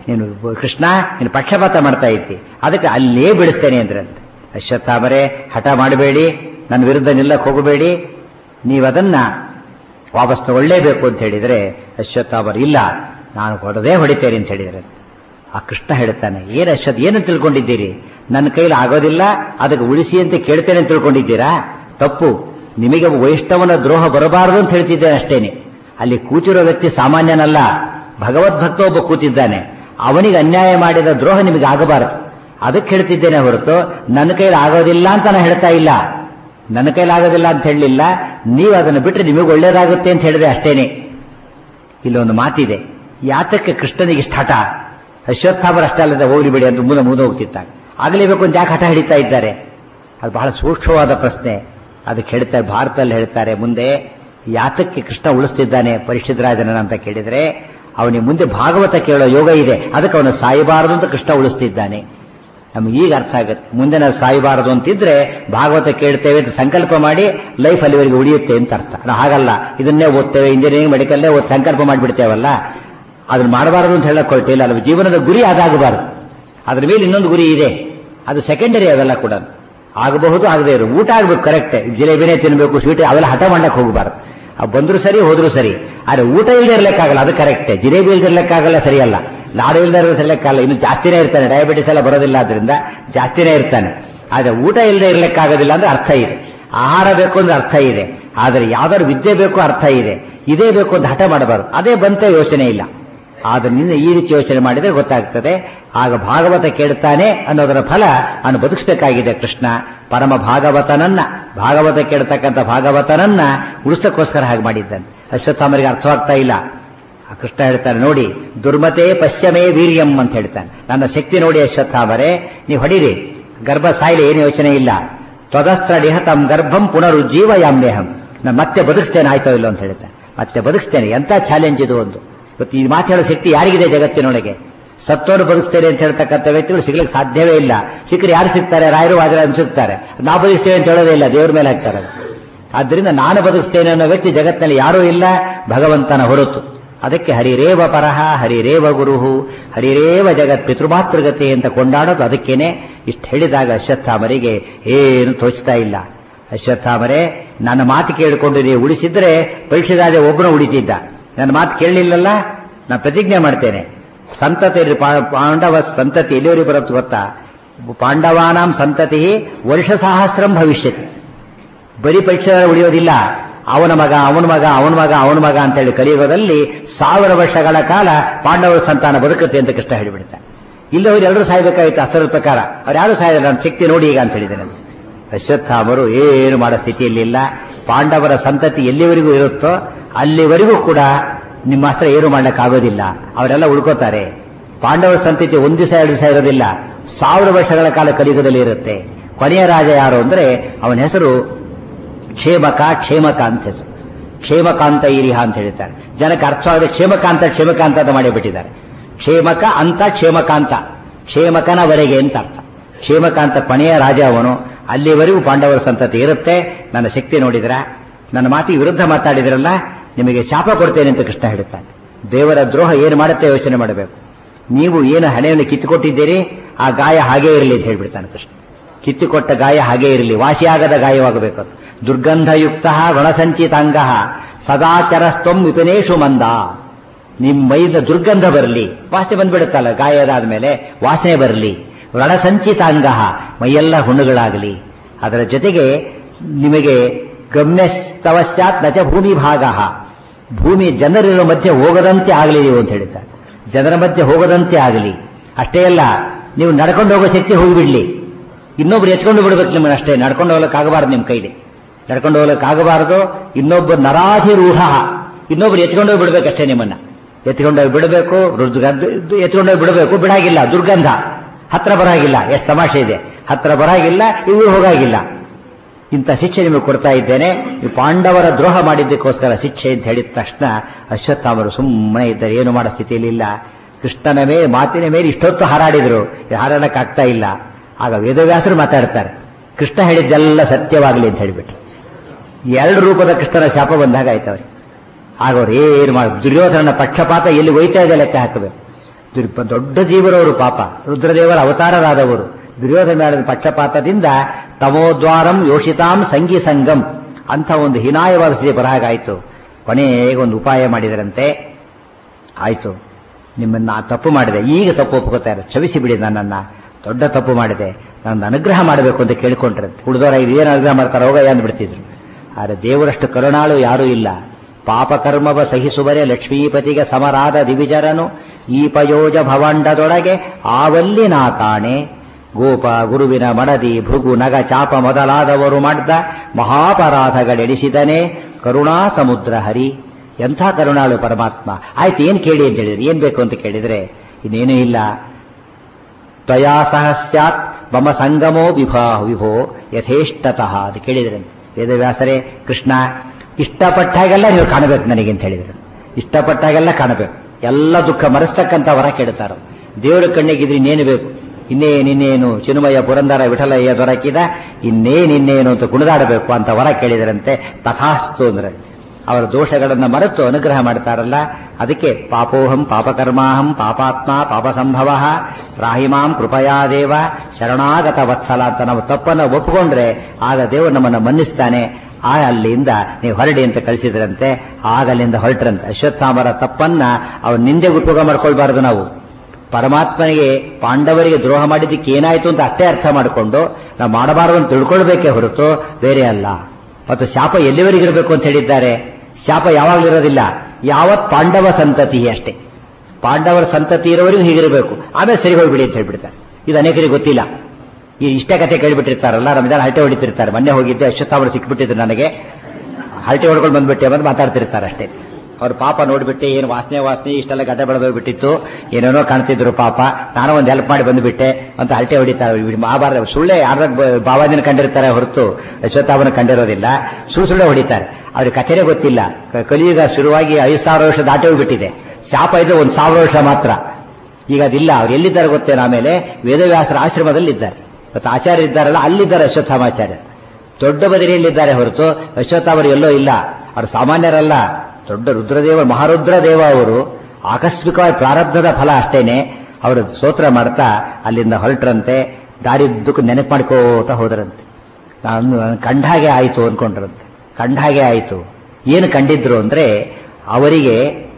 ನೀನು ಕೃಷ್ಣ ನೀನು ಪಕ್ಷಪಾತ ಮಾಡ್ತಾ ಇದ್ದಿ, ಅದಕ್ಕೆ ಅಲ್ಲೇ ಬಿಡಿಸ್ತೇನೆ ಅಂದ್ರಂತೆ. ಅಶ್ವತ್ಥಾಮರೇ ಹಠ ಮಾಡಬೇಡಿ, ನನ್ನ ವಿರುದ್ಧ ನಿಲ್ಲಕ್ಕೆ ಹೋಗಬೇಡಿ, ನೀವದನ್ನ ವಾಪಸ್ ತಗೊಳ್ಳೇಬೇಕು ಅಂತ ಹೇಳಿದ್ರೆ ಅಶ್ವತ್ಥಾಮರು ಇಲ್ಲ, ನಾನು ಹೊಡಿತೇನೆ ಅಂತ ಹೇಳಿದ್ರೆ. ಆ ಕೃಷ್ಣ ಹೇಳ್ತಾನೆ, ಏನು ತಿಳ್ಕೊಂಡಿದ್ದೀರಿ, ನನ್ನ ಕೈಲಿ ಆಗೋದಿಲ್ಲ, ಅದಕ್ಕೆ ಉಳಿಸಿ ಅಂತ ಕೇಳ್ತೇನೆ ಅಂತ ತಿಳ್ಕೊಂಡಿದ್ದೀರಾ? ತಪ್ಪು. ನಿಮಗೆ ವೈಷ್ಣವನ ದ್ರೋಹ ಬರಬಾರದು ಅಂತ ಹೇಳ್ತಿದ್ದೇನೆ ಅಷ್ಟೇನೆ. ಅಲ್ಲಿ ಕೂತಿರೋ ವ್ಯಕ್ತಿ ಸಾಮಾನ್ಯನಲ್ಲ, ಭಗವದ್ಭಕ್ತ ಒಬ್ಬ ಕೂತಿದ್ದಾನೆ, ಅವನಿಗೆ ಅನ್ಯಾಯ ಮಾಡಿದ ದ್ರೋಹ ನಿಮಗೆ ಆಗಬಾರದು, ಅದಕ್ಕೆ ಹೇಳ್ತಿದ್ದೇನೆ ಹೊರತು ನನ್ನ ಕೈಲಿ ಆಗೋದಿಲ್ಲ ಅಂತ ನಾನು ಹೇಳ್ತಾ ಇಲ್ಲ. ನನ್ನ ಕೈಲಿ ಆಗೋದಿಲ್ಲ ಅಂತ ಹೇಳಲಿಲ್ಲ, ನೀವು ಅದನ್ನು ಬಿಟ್ಟರೆ ನಿಮಗೆ ಒಳ್ಳೇದಾಗುತ್ತೆ ಅಂತ ಹೇಳಿದೆ ಅಷ್ಟೇನೆ. ಇಲ್ಲೊಂದು ಮಾತಿದೆ, ಯಾತಕ್ಕೆ ಕೃಷ್ಣನಿಗೆ ಇಷ್ಟ ಹಠ? ಅಶ್ವತ್ಥಾಮರ ಅಷ್ಟೇ ಅಲ್ಲದೆ ಹೋಗ್ಲಿ ಬಿಡಿ ಅಂತ ಮುಂದೆ ಹೋಗ್ತಿದ್ದಾಗ ಆಗಲೇಬೇಕು ಅಂತ ಯಾಕೆ ಹಠ ಹಿಡಿತಾ ಇದ್ದಾರೆ? ಅದು ಬಹಳ ಸೂಕ್ಷ್ಮವಾದ ಪ್ರಶ್ನೆ. ಅದಕ್ಕೆ ಹೇಳ್ತಾರೆ, ಭಾರತದಲ್ಲಿ ಹೇಳ್ತಾರೆ, ಮುಂದೆ ಯಾತಕ್ಕೆ ಕೃಷ್ಣ ಉಳಿಸ್ತಿದ್ದಾನೆ ಪರೀಕ್ಷಿತ್ ರಾಜನನ್ನ ಅಂತ ಕೇಳಿದ್ರೆ, ಅವನಿಗೆ ಮುಂದೆ ಭಾಗವತ ಕೇಳೋ ಯೋಗ ಇದೆ, ಅದಕ್ಕೆ ಅವನು ಸಾಯಬಾರದು ಅಂತ ಕೃಷ್ಣ ಉಳಿಸ್ತಿದ್ದಾನೆ. ನಮ್ಗೆ ಈಗ ಅರ್ಥ ಆಗುತ್ತೆ, ಮುಂದೆ ನಾವು ಸಾಯಬಾರದು ಅಂತಿದ್ರೆ ಭಾಗವತ ಕೇಳ್ತೇವೆ ಅಂತ ಸಂಕಲ್ಪ ಮಾಡಿ ಲೈಫ್ ಅಲ್ಲಿವರೆಗೆ ಉಳಿಯುತ್ತೆ ಅಂತ ಅರ್ಥ. ನಾವು ಹಾಗಲ್ಲ, ಇದನ್ನೇ ಓದ್ತೇವೆ, ಇಂಜಿನಿಯರಿಂಗ್ ಮೆಡಿಕಲ್ಲೇ ಸಂಕಲ್ಪ ಮಾಡಿಬಿಡ್ತೇವಲ್ಲ, ಅದನ್ನ ಮಾಡಬಾರದು ಅಂತ ಹೇಳಕ್ ಹೊರಟಿಲ್ಲ. ಅಲ್ಲ, ಜೀವನದ ಗುರಿ ಅದಾಗಬಾರದು, ಅದ್ರ ಮೇಲೆ ಇನ್ನೊಂದು ಗುರಿ ಇದೆ, ಅದು ಸೆಕೆಂಡರಿ. ಅವೆಲ್ಲ ಕೂಡ ಆಗಬಹುದು, ಆಗದೆ ಇರು, ಊಟ ಆಗ್ಬೇಕು ಕರೆಕ್ಟ್, ಜಿಲೇಬಿನೇ ತಿನ್ಬೇಕು, ಸ್ವೀಟ್ ಅವೆಲ್ಲ ಹಠ ಮಾಡಕ್ ಹೋಗಬಾರ್ದು. ಬಂದ್ರು ಸರಿ ಹೋದ್ರು ಸರಿ, ಆದ್ರೆ ಊಟ ಇಲ್ಲದೆ ಇರ್ಲಿಕ್ಕಾಗಲ್ಲ, ಅದು ಕರೆಕ್ಟ್. ಜಿಲೇಬಿ ಇಲ್ದೇ ಇರ್ಲಿಕ್ಕಾಗಲ್ಲ, ಸರಿಯಲ್ಲ. ಲಾಡು ಇಲ್ದೇ ಇರ್ಲಿಕ್ಕಾಗಲ್ಲ, ಇನ್ನು ಜಾಸ್ತಿನೇ ಇರ್ತಾನೆ, ಡಯಾಬಿಟಿಸ್ ಎಲ್ಲ ಬರೋದಿಲ್ಲ, ಆದ್ರಿಂದ ಜಾಸ್ತಿನೇ ಇರ್ತಾನೆ. ಆದ್ರೆ ಊಟ ಇಲ್ಲದೆ ಇರ್ಲಿಕ್ಕಾಗೋದಿಲ್ಲ ಅಂದ್ರೆ ಅರ್ಥ ಇದೆ, ಆಹಾರ ಬೇಕು ಅಂದ್ರೆ ಅರ್ಥ ಇದೆ. ಆದ್ರೆ ಯಾವ್ದಾದ್ರು ವಿದ್ಯೆ ಬೇಕು ಅರ್ಥ ಇದೆ, ಇದೇ ಬೇಕು ಅಂತ ಹಠ ಮಾಡಬಾರದು. ಅದೇ ಬಂತ ಯೋಚನೆ ಇಲ್ಲ. ಆದ್ರೆ ನಿನ್ನ ಈ ರೀತಿ ಯೋಚನೆ ಮಾಡಿದ್ರೆ ಗೊತ್ತಾಗ್ತದೆ, ಆಗ ಭಾಗವತ ಕೇಳ್ತಾನೆ ಅನ್ನೋದರ ಫಲ ಅವನು ಬದುಕಿಸಬೇಕಾಗಿದೆ. ಕೃಷ್ಣ ಪರಮ ಭಾಗವತ ಕೇಳ್ತಕ್ಕಂಥ ಭಾಗವತನನ್ನ ಉಳಿಸಕ್ಕೋಸ್ಕರ ಹಾಗೆ ಮಾಡಿದ್ದಾನೆ. ಅಶ್ವತ್ಥಾಮರಿಗೆ ಅರ್ಥವಾಗ್ತಾ ಇಲ್ಲ. ಆ ಕೃಷ್ಣ ಹೇಳ್ತಾನೆ, ನೋಡಿ ದುರ್ಮತೆ ಪಶ್ಯಮೇ ವೀರ್ಯಂ ಅಂತ ಹೇಳ್ತಾನೆ, ನನ್ನ ಶಕ್ತಿ ನೋಡಿ ಅಶ್ವತ್ಥಾಮರೇ, ನೀವು ಹೊಡಿರಿ, ಗರ್ಭ ಸಾಯಿಲೆ ಏನು ಯೋಚನೆ ಇಲ್ಲ. ತ್ವದಸ್ತ್ರ ನಿಹತಂ ಗರ್ಭಂ ಪುನರುಜ್ಜೀವಯಾಮ್ಯಹಂ, ನಾನು ಮತ್ತೆ ಬದುಕಿಸ್ತೇನೆ, ಆಯ್ತೋ ಇಲ್ಲೋ ಅಂತ ಹೇಳ್ತಾನೆ. ಮತ್ತೆ ಬದುಕಿಸ್ತೇನೆ. ಎಂತ ಚಾಲೆಂಜ್ ಇದು! ಒಂದು ಇವತ್ತು ಈ ಮಾತಾಡೋ ಶಕ್ತಿ ಯಾರಿಗಿದೆ ಜಗತ್ತಿನೊಳಗೆ? ಸತ್ತೋರು ಬದುಕ್ತೇನೆ ಅಂತ ಹೇಳ್ತಕ್ಕಂಥ ವ್ಯಕ್ತಿಗಳು ಸಿಗ್ಲಿಕ್ಕೆ ಸಾಧ್ಯವೇ ಇಲ್ಲ. ಸಿಕ್ಕರೆ ಯಾರು ಸಿಗ್ತಾರೆ? ರಾಯರು ವಾಜರಾಜರು ಸಿಗ್ತಾರೆ. ನಾವು ಬದುಕ್ತೇವೆ ಅಂತ ಹೇಳೋದೇ ಇಲ್ಲ, ದೇವ್ರ ಮೇಲೆ ಹಾಕ್ತಾರೆ. ಆದ್ದರಿಂದ ನಾನು ಬದುಕಿಸ್ತೇನೆ ಅನ್ನೋ ವ್ಯಕ್ತಿ ಜಗತ್ತಿನಲ್ಲಿ ಯಾರೂ ಇಲ್ಲ, ಭಗವಂತನ ಹೊರತು. ಅದಕ್ಕೆ ಹರಿರೇವ ಪರಹ ಹರಿರೇವ ಗುರುಹು ಹರಿರೇವ ಜಗತ್ ಪಿತೃಮಾತೃಗತಿ ಅಂತ ಕೊಂಡಾಡೋದು ಅದಕ್ಕೇನೆ. ಇಷ್ಟು ಹೇಳಿದಾಗ ಅಶ್ವತ್ಥಾಮರಿಗೆ ಏನು ತೋಚ್ತಾ ಇಲ್ಲ. ಅಶ್ವತ್ಥಾಮರೇ, ನನ್ನ ಮಾತು ಕೇಳಿಕೊಂಡು ನೀವು ಉಳಿಸಿದ್ರೆ ಪರೀಕ್ಷಿರಾಜ ಒಬ್ಬನ ಉಳಿತಿದ್ದ, ನನ್ನ ಮಾತು ಕೇಳಲಿಲ್ಲಲ್ಲ, ನಾನು ಪ್ರತಿಜ್ಞೆ ಮಾಡ್ತೇನೆ, ಸಂತತಿ ಪಾಂಡವ ಸಂತತಿ ಎಲ್ಲಿವರೆಗೆ ಬರುತ್ತೆ ಗೊತ್ತಾ? ಪಾಂಡವಾನಾಂ ಸಂತತಿ ವರ್ಷ ಸಹಸ್ರಂ ಭವಿಷ್ಯತಿ. ಬರೀ ಪರೀಕ್ಷೆ ಉಳಿಯೋದಿಲ್ಲ, ಅವನ ಮಗ ಅಂತೇಳಿ ಕಲಿಯುಗದಲ್ಲಿ 1000 ವರ್ಷಗಳ ಕಾಲ ಪಾಂಡವರ ಸಂತಾನ ಬದುಕುತ್ತೆ ಅಂತ ಕೃಷ್ಣ ಹೇಳಿಬಿಡ್ತಾನೆ. ಇಲ್ಲವರು ಎಲ್ಲರೂ ಸಾಯ್ಬೇಕಾಗಿತ್ತು ಅಷ್ಟರ ಪ್ರಕಾರ, ಅವ್ರು ಯಾರು ಸಾಯಿಲ್ಲ, ನನ್ನ ಶಕ್ತಿ ನೋಡಿ ಈಗ ಅಂತ ಹೇಳಿದ್ದೇನೆ. ಅಶ್ವತ್ಥಾಮರು ಏನು ಮಾಡೋ ಸ್ಥಿತಿಯಲ್ಲಿಲ್ಲ. ಪಾಂಡವರ ಸಂತತಿ ಎಲ್ಲಿವರೆಗೂ ಇರುತ್ತೋ ಅಲ್ಲಿವರೆಗೂ ಕೂಡ ನಿಮ್ಮ ಹತ್ರ ಏನು ಮಾಡ್ಲಿಕ್ಕಾಗೋದಿಲ್ಲ, ಅವರೆಲ್ಲ ಉಳ್ಕೋತಾರೆ. ಪಾಂಡವರ ಸಂತತಿ 1 ದಿವಸ 2 ದಿವಸ ಇರೋದಿಲ್ಲ, 1000 ವರ್ಷಗಳ ಕಾಲ ಕಲಿಯುಗದಲ್ಲಿ ಇರುತ್ತೆ. ಕೊನೆಯ ರಾಜ ಯಾರು ಅಂದ್ರೆ ಅವನ ಹೆಸರು ಕ್ಷೇಮಕ ಅಂತ ಹೆಸರು. ಕ್ಷೇಮಕಾಂತ ಇರಿಹ ಅಂತ ಹೇಳ್ತಾರೆ. ಜನಕ್ಕೆ ಅರ್ಥವಾಗದೆ ಕ್ಷೇಮಕಾಂತ ಅಂತ ಮಾಡಿಬಿಟ್ಟಿದ್ದಾರೆ. ಕ್ಷೇಮಕ ಅಂತ ಕ್ಷೇಮಕನವರೆಗೆ ಅಂತ ಅರ್ಥ. ಕ್ಷೇಮಕಾಂತ ಕೊನೆಯ ರಾಜ ಅವನು. ಅಲ್ಲಿವರೆಗೂ ಪಾಂಡವರ ಸಂತತಿ ಇರುತ್ತೆ. ನನ್ನ ಶಕ್ತಿ ನೋಡಿದ್ರ, ನನ್ನ ಮಾತಿಗೆ ವಿರುದ್ಧ ಮಾತಾಡಿದ್ರಲ್ಲ, ನಿಮಗೆ ಶಾಪ ಕೊಡ್ತೇನೆ ಅಂತ ಕೃಷ್ಣ ಹೇಳ್ತಾನೆ. ದೇವರ ದ್ರೋಹ ಏನು ಮಾಡುತ್ತೆ ಯೋಚನೆ ಮಾಡಬೇಕು. ನೀವು ಏನು ಹಣೆಯನ್ನು ಕಿತ್ತುಕೊಟ್ಟಿದ್ದೀರಿ, ಆ ಗಾಯ ಹಾಗೇ ಇರಲಿ ಅಂತ ಹೇಳ್ಬಿಡ್ತಾನೆ ಕೃಷ್ಣ. ಕಿತ್ತುಕೊಟ್ಟ ಗಾಯ ಹಾಗೇ ಇರಲಿ, ವಾಸಿಯಾಗದ ಗಾಯವಾಗಬೇಕು. ದುರ್ಗಂಧಯುಕ್ತ ರಣಸಂಚಿತಾಂಗ ಸದಾಚರಸ್ತಂ ವಿಪಿನೇಶು ಮಂದ. ನಿಮ್ಮ ಮೈದ ದುರ್ಗಂಧ ಬರಲಿ, ವಾಸನೆ ಬಂದ್ಬಿಡುತ್ತಲ್ಲ ಗಾಯದಾದ್ಮೇಲೆ, ವಾಸನೆ ಬರಲಿ. ರಣಸಂಚಿತಾಂಗ, ಮೈಯೆಲ್ಲ ಹುಣ್ಣುಗಳಾಗಲಿ. ಅದರ ಜೊತೆಗೆ ನಿಮಗೆ ಗಮ್ಯಸ್ತವಶ್ಚಾತ್ ನಚ ಭೂಮಿ ಭಾಗ, ಭೂಮಿ ಜನರಿರೋ ಮಧ್ಯೆ ಹೋಗದಂತೆ ಆಗಲಿ ನೀವು ಅಂತ ಹೇಳಿದ್ದಾರೆ. ಜನರ ಮಧ್ಯೆ ಹೋಗದಂತೆ ಆಗಲಿ. ಅಷ್ಟೇ ಅಲ್ಲ, ನೀವು ನಡ್ಕೊಂಡು ಹೋಗೋ ಶಕ್ತಿ ಹೋಗಿಬಿಡ್ಲಿ, ಇನ್ನೊಬ್ರು ಎತ್ಕೊಂಡು ಬಿಡ್ಬೇಕು ನಿಮ್ಮನ್ನ. ಅಷ್ಟೇ, ನಡ್ಕೊಂಡು ಹೋಗ್ಲಿಕ್ಕಾಗಬಾರ್ದು, ನಿಮ್ಮ ಕೈಲಿ ನಡ್ಕೊಂಡು ಹೋಗ್ಲಿಕ್ಕಾಗಬಾರದು. ಇನ್ನೊಬ್ಬ ನರಾಧಿರೂಢ, ಇನ್ನೊಬ್ರು ಎತ್ಕೊಂಡೋಗಿ ಬಿಡ್ಬೇಕಷ್ಟೇ ನಿಮ್ಮನ್ನ. ಎತ್ಕೊಂಡೋಗಿ ಬಿಡಬೇಕು, ಎತ್ಕೊಂಡೋಗಿ ಬಿಡಬೇಕು, ಬಿಡಾಗಿಲ್ಲ, ದುರ್ಗಂಧ, ಹತ್ರ ಬರಾಗಿಲ್ಲ. ಎಷ್ಟು ತಮಾಷೆ ಇದೆ, ಹತ್ರ ಬರಾಗಿಲ್ಲ, ಇವರು ಹೋಗಾಗಿಲ್ಲ. ಇಂಥ ಶಿಕ್ಷೆ ನಿಮಗೆ ಕೊಡ್ತಾ ಇದ್ದೇನೆ. ಈ ಪಾಂಡವರ ದ್ರೋಹ ಮಾಡಿದ್ದಕ್ಕೋಸ್ಕರ ಶಿಕ್ಷೆ ಅಂತ ಹೇಳಿದ ತಕ್ಷಣ ಅಶ್ವತ್ಥಾಮರು ಸುಮ್ಮನೆ ಇದ್ದಾರೆ, ಏನು ಮಾಡೋ ಸ್ಥಿತಿಯಲ್ಲಿ ಇಲ್ಲ. ಕೃಷ್ಣನ ಮೇಲೆ ಮಾತಿನ ಮೇಲೆ ಇಷ್ಟೊತ್ತು ಹಾರಾಡಿದ್ರು, ಹಾರಾಡಕ್ಕಾಗ್ತಾ ಇಲ್ಲ. ಆಗ ವೇದವ್ಯಾಸರು ಮಾತಾಡ್ತಾರೆ, ಕೃಷ್ಣ ಹೇಳಿದ್ದೆಲ್ಲ ಸತ್ಯವಾಗಲಿ ಅಂತ ಹೇಳಿಬಿಟ್ರು. 2 ರೂಪದ ಕೃಷ್ಣನ ಶಾಪ ಬಂದಾಗ ಆಯ್ತವ್ರಿ. ಆಗ ಅವ್ರು ಏನು ಮಾಡಿ, ದುರ್ಯೋಧನನ ಪಕ್ಷಪಾತ ಎಲ್ಲಿ ಒಯ್ತಾ ಇದೆ ಲೆಕ್ಕ ಹಾಕಬೇಕು. ದೊಡ್ಡ ಜೀವರವರು ಪಾಪ, ರುದ್ರದೇವರ ಅವತಾರರಾದವರು. ದುರ್ಯೋಧನ ಪಕ್ಷಪಾತದಿಂದ ತಮೋದ್ವಾರಂ ಯೋಷಿತಾಂ ಸಂಗಿ ಸಂಗಂ ಅಂತ ಒಂದು ಹೀನಾಯವಾದ ಸ್ಥಿತಿ ಬರಹಾಗಾಯಿತು. ಕೊನೆಗೆ ಒಂದು ಉಪಾಯ ಮಾಡಿದರಂತೆ. ಆಯ್ತು, ನಿಮ್ಮನ್ನ ತಪ್ಪು ಮಾಡಿದೆ, ಈಗ ತಪ್ಪು ಒಪ್ಕೋತಾರೆ, ಕ್ಷಮಿಸಿ ಬಿಡಿ, ನನ್ನನ್ನ ದೊಡ್ಡ ತಪ್ಪು ಮಾಡಿದೆ, ನನ್ನ ಅನುಗ್ರಹ ಮಾಡಬೇಕು ಅಂತ ಕೇಳ್ಕೊಂಡ್ರಂತೆ. ಉಳಿದವರ ಏನು ಅನುಗ್ರಹ ಮಾಡ್ತಾರೆ, ಹೋಗಯ್ಯ ಅಂದ್ಬಿಡ್ತಿದ್ರು. ಆದರೆ ದೇವರಷ್ಟು ಕರುಣಾಳು ಯಾರೂ ಇಲ್ಲ. ಪಾಪಕರ್ಮವ ಸಹಿಸುವರೆ ಲಕ್ಷ್ಮೀಪತಿಗೆ ಸಮರಾದ ದಿವಿಜರನು ಈ ಪಯೋಜ ಭವಾಂಡದೊಳಗೆ ಆವಲ್ಲಿ ನಾ ಕಾಣೆ. ಗೋಪ ಗುರುವಿನ ಮಡದಿ ಭೃಗು ನಗ ಚಾಪ ಮೊದಲಾದವರು ಮಾಡಿದ ಮಹಾಪರಾಧಗಳೆಡಿಸಿದನೇ ಕರುಣಾ ಸಮುದ್ರ ಹರಿ. ಎಂಥ ಕರುಣಾಳು ಪರಮಾತ್ಮ. ಆಯ್ತು, ಏನ್ ಕೇಳಿ ಅಂತ ಹೇಳಿದ್ರೆ, ಏನ್ ಬೇಕು ಅಂತ ಕೇಳಿದ್ರೆ, ಇನ್ನೇನೂ ಇಲ್ಲ. ತ್ವಯಾ ಸಹ ಸ್ಯಾತ್ ಮಮ ಸಂಗಮೋ ವಿಭೋ ಯಥೇಷ್ಟತಃ ಅದು ಕೇಳಿದ್ರಂತೆ ವೇದವ್ಯಾಸರೇ. ಕೃಷ್ಣ ಇಷ್ಟಪಟ್ಟಾಗೆಲ್ಲ ನೀವು ಕಾಣಬೇಕು ನನಗೆ ಅಂತ ಹೇಳಿದ್ರು. ಇಷ್ಟಪಟ್ಟಾಗೆಲ್ಲ ಕಾಣಬೇಕು, ಎಲ್ಲ ದುಃಖ ಮರೆಸ್ತಕ್ಕಂಥ ವರ ಕೇಳ್ತಾರ. ದೇವರ ಕಣ್ಣಿಗಿದ್ರೆ ಇನ್ನೇನು ಬೇಕು, ಇನ್ನೇನು ಚಿನ್ಮಯ ಪುರಂದರ ವಿಠಲಯ್ಯ ದೊರಕಿದ ಇನ್ನೇನು ಅಂತ ಕುಣಿದಾಡಬೇಕು ಅಂತ ವರ ಕೇಳಿದರಂತೆ. ತಥಾಸ್ತು ಅಂದ್ರೆ ಅವರ ದೋಷಗಳನ್ನು ಮರೆತು ಅನುಗ್ರಹ ಮಾಡ್ತಾರಲ್ಲ, ಅದಕ್ಕೆ ಪಾಪೋಹಂ ಪಾಪಕರ್ಮಾಹಂ ಪಾಪಾತ್ಮ ಪಾಪಸಂಭವ ರಾಹಿಮಾಂ ಕೃಪಯಾ ದೇವ ಶರಣಾಗತ ವತ್ಸಲ ಅಂತ ನಾವು ತಪ್ಪನ್ನು ಒಪ್ಪಿಕೊಂಡ್ರೆ ಆಗ ದೇವರು ನಮ್ಮನ್ನು ಮನ್ನಿಸ್ತಾನೆ. ಅಲ್ಲಿಂದ ನೀವು ಹೊರಡಿ ಅಂತ ಕಳಿಸಿದ್ರಂತೆ. ಆಗ ಅಲ್ಲಿಂದ ಹೊರಟ್ರಂತೆ. ಅಶ್ವತ್ಥಾಮರ ತಪ್ಪನ್ನ ಅವ್ರ ನಿಂದೆ ಉಪಯೋಗ ಮಾಡ್ಕೊಳ್ಬಾರದು. ನಾವು ಪರಮಾತ್ಮನಿಗೆ ಪಾಂಡವರಿಗೆ ದ್ರೋಹ ಮಾಡಿದ್ದಕ್ಕೆ ಏನಾಯ್ತು ಅಂತ ಅಷ್ಟೇ ಅರ್ಥ ಮಾಡಿಕೊಂಡು ನಾವು ಮಾಡಬಾರದು ಅಂತ ತಿಳ್ಕೊಳ್ಬೇಕೇ ಹೊರತು ಬೇರೆ ಅಲ್ಲ. ಮತ್ತು ಶಾಪ ಎಲ್ಲಿವರೆಗಿರಬೇಕು ಅಂತ ಹೇಳಿದ್ದಾರೆ. ಶಾಪ ಯಾವಾಗಲಿರೋದಿಲ್ಲ, ಯಾವತ್ ಪಾಂಡವ ಸಂತತಿ ಅಷ್ಟೇ. ಪಾಂಡವರ ಸಂತತಿ ಇರೋವರೆಗೂ ಹೀಗಿರಬೇಕು, ಆಮೇಲೆ ಸರಿ ಹೋಗ್ಬಿಡಿ ಅಂತ ಹೇಳ್ಬಿಡ್ತಾರೆ. ಇದು ಅನೇಕರಿಗೆ ಗೊತ್ತಿಲ್ಲ. ಈ ಇಷ್ಟೇ ಕಥೆ ಕೇಳಿಬಿಟ್ಟಿರ್ತಾರಲ್ಲ, ರಂಜಾನ್ ಹರಟೆ ಹೊಡಿತಿರ್ತಾರೆ. ಮೊನ್ನೆ ಹೋಗಿದ್ದೆ, ಅಶ್ವತ್ಥಾಮರು ಸಿಕ್ಬಿಟ್ಟಿದ್ರು ನನಗೆ, ಹರಟೆ ಹೊಡ್ಕೊಂಡು ಬಂದ್ಬಿಟ್ಟೆ ಅಂತ ಮಾತಾಡ್ತಿರ್ತಾರೆ ಅಷ್ಟೇ. ಅವ್ರ ಪಾಪ ನೋಡ್ಬಿಟ್ಟೆ, ಏನು ವಾಸನೆ ಇಷ್ಟೆಲ್ಲ ಗಡ್ಡೆ ಬೆಳೆದೋಗ್ಬಿಟ್ಟಿತ್ತು, ಏನೇನೋ ಕಾಣ್ತಿದ್ರು ಪಾಪ, ನಾನು ಒಂದು ಹೆಲ್ಪ್ ಮಾಡಿ ಬಂದುಬಿಟ್ಟೆ ಅಂತ ಹರಟೆ ಹೊಡಿತಾರೆ. ಮಹಾಭಾರತ ಸುಳ್ಳೆ ಯಾರ ಬಾವಾಜಿನ ಕಂಡಿರ್ತಾರೆ ಹೊರತು ಅಶ್ವತ್ಥಾಮನ ಕಂಡಿರೋದಿಲ್ಲ. ಸುಳ್ಳೆ ಹೊಡಿತಾರೆ. ಅವ್ರಿಗೆ ಕಥೆನೇ ಗೊತ್ತಿಲ್ಲ. ಕಲಿಯುಗ ಶುರುವಾಗಿ 5,000 ವರ್ಷ ದಾಟಿ ಹೋಗ್ಬಿಟ್ಟಿದೆ. ಶಾಪ ಇದ್ರೆ 1,000 ವರ್ಷ ಮಾತ್ರ. ಈಗ ಅದಿಲ್ಲ. ಅವ್ರು ಎಲ್ಲಿದ್ದಾರೆ ಗೊತ್ತೇನು? ಆಮೇಲೆ ವೇದವ್ಯಾಸರ ಆಶ್ರಮದಲ್ಲಿ ಇದ್ದಾರೆ. ಮತ್ತು ಆಚಾರ್ಯ ಇದ್ದಾರಲ್ಲ, ಅಲ್ಲಿದ್ದಾರೆ ಅಶ್ವತ್ಥಾಮಾಚಾರ್ಯ. ದೊಡ್ಡ ಬದರಿಯಲ್ಲಿದ್ದಾರೆ ಹೊರತು ಅಶ್ವತ್ಥಾಮರು ಎಲ್ಲೋ ಇಲ್ಲ. ಅವರು ಸಾಮಾನ್ಯರಲ್ಲ, ದೊಡ್ಡ ರುದ್ರದೇವ, ಮಹಾರುದ್ರದೇವ ಅವರು. ಆಕಸ್ಮಿಕವಾಗಿ ಪ್ರಾರಬ್ಧದ ಫಲ ಅಷ್ಟೇನೆ. ಅವರು ಸ್ತೋತ್ರ ಮಾಡ್ತಾ ಅಲ್ಲಿಂದ ಹೊರಟ್ರಂತೆ. ದಾರಿದ್ದಕ್ಕೂ ನೆನಪು ಮಾಡ್ಕೋತಾ ಹೋದ್ರಂತೆ. ನಾನು ಕಂಡಾಗೆ ಆಯಿತು ಅಂದ್ಕೊಂಡ್ರಂತೆ. ಕಂಡಾಗೆ ಆಯಿತು. ಏನು ಕಂಡಿದ್ರು ಅಂದ್ರೆ, ಅವರಿಗೆ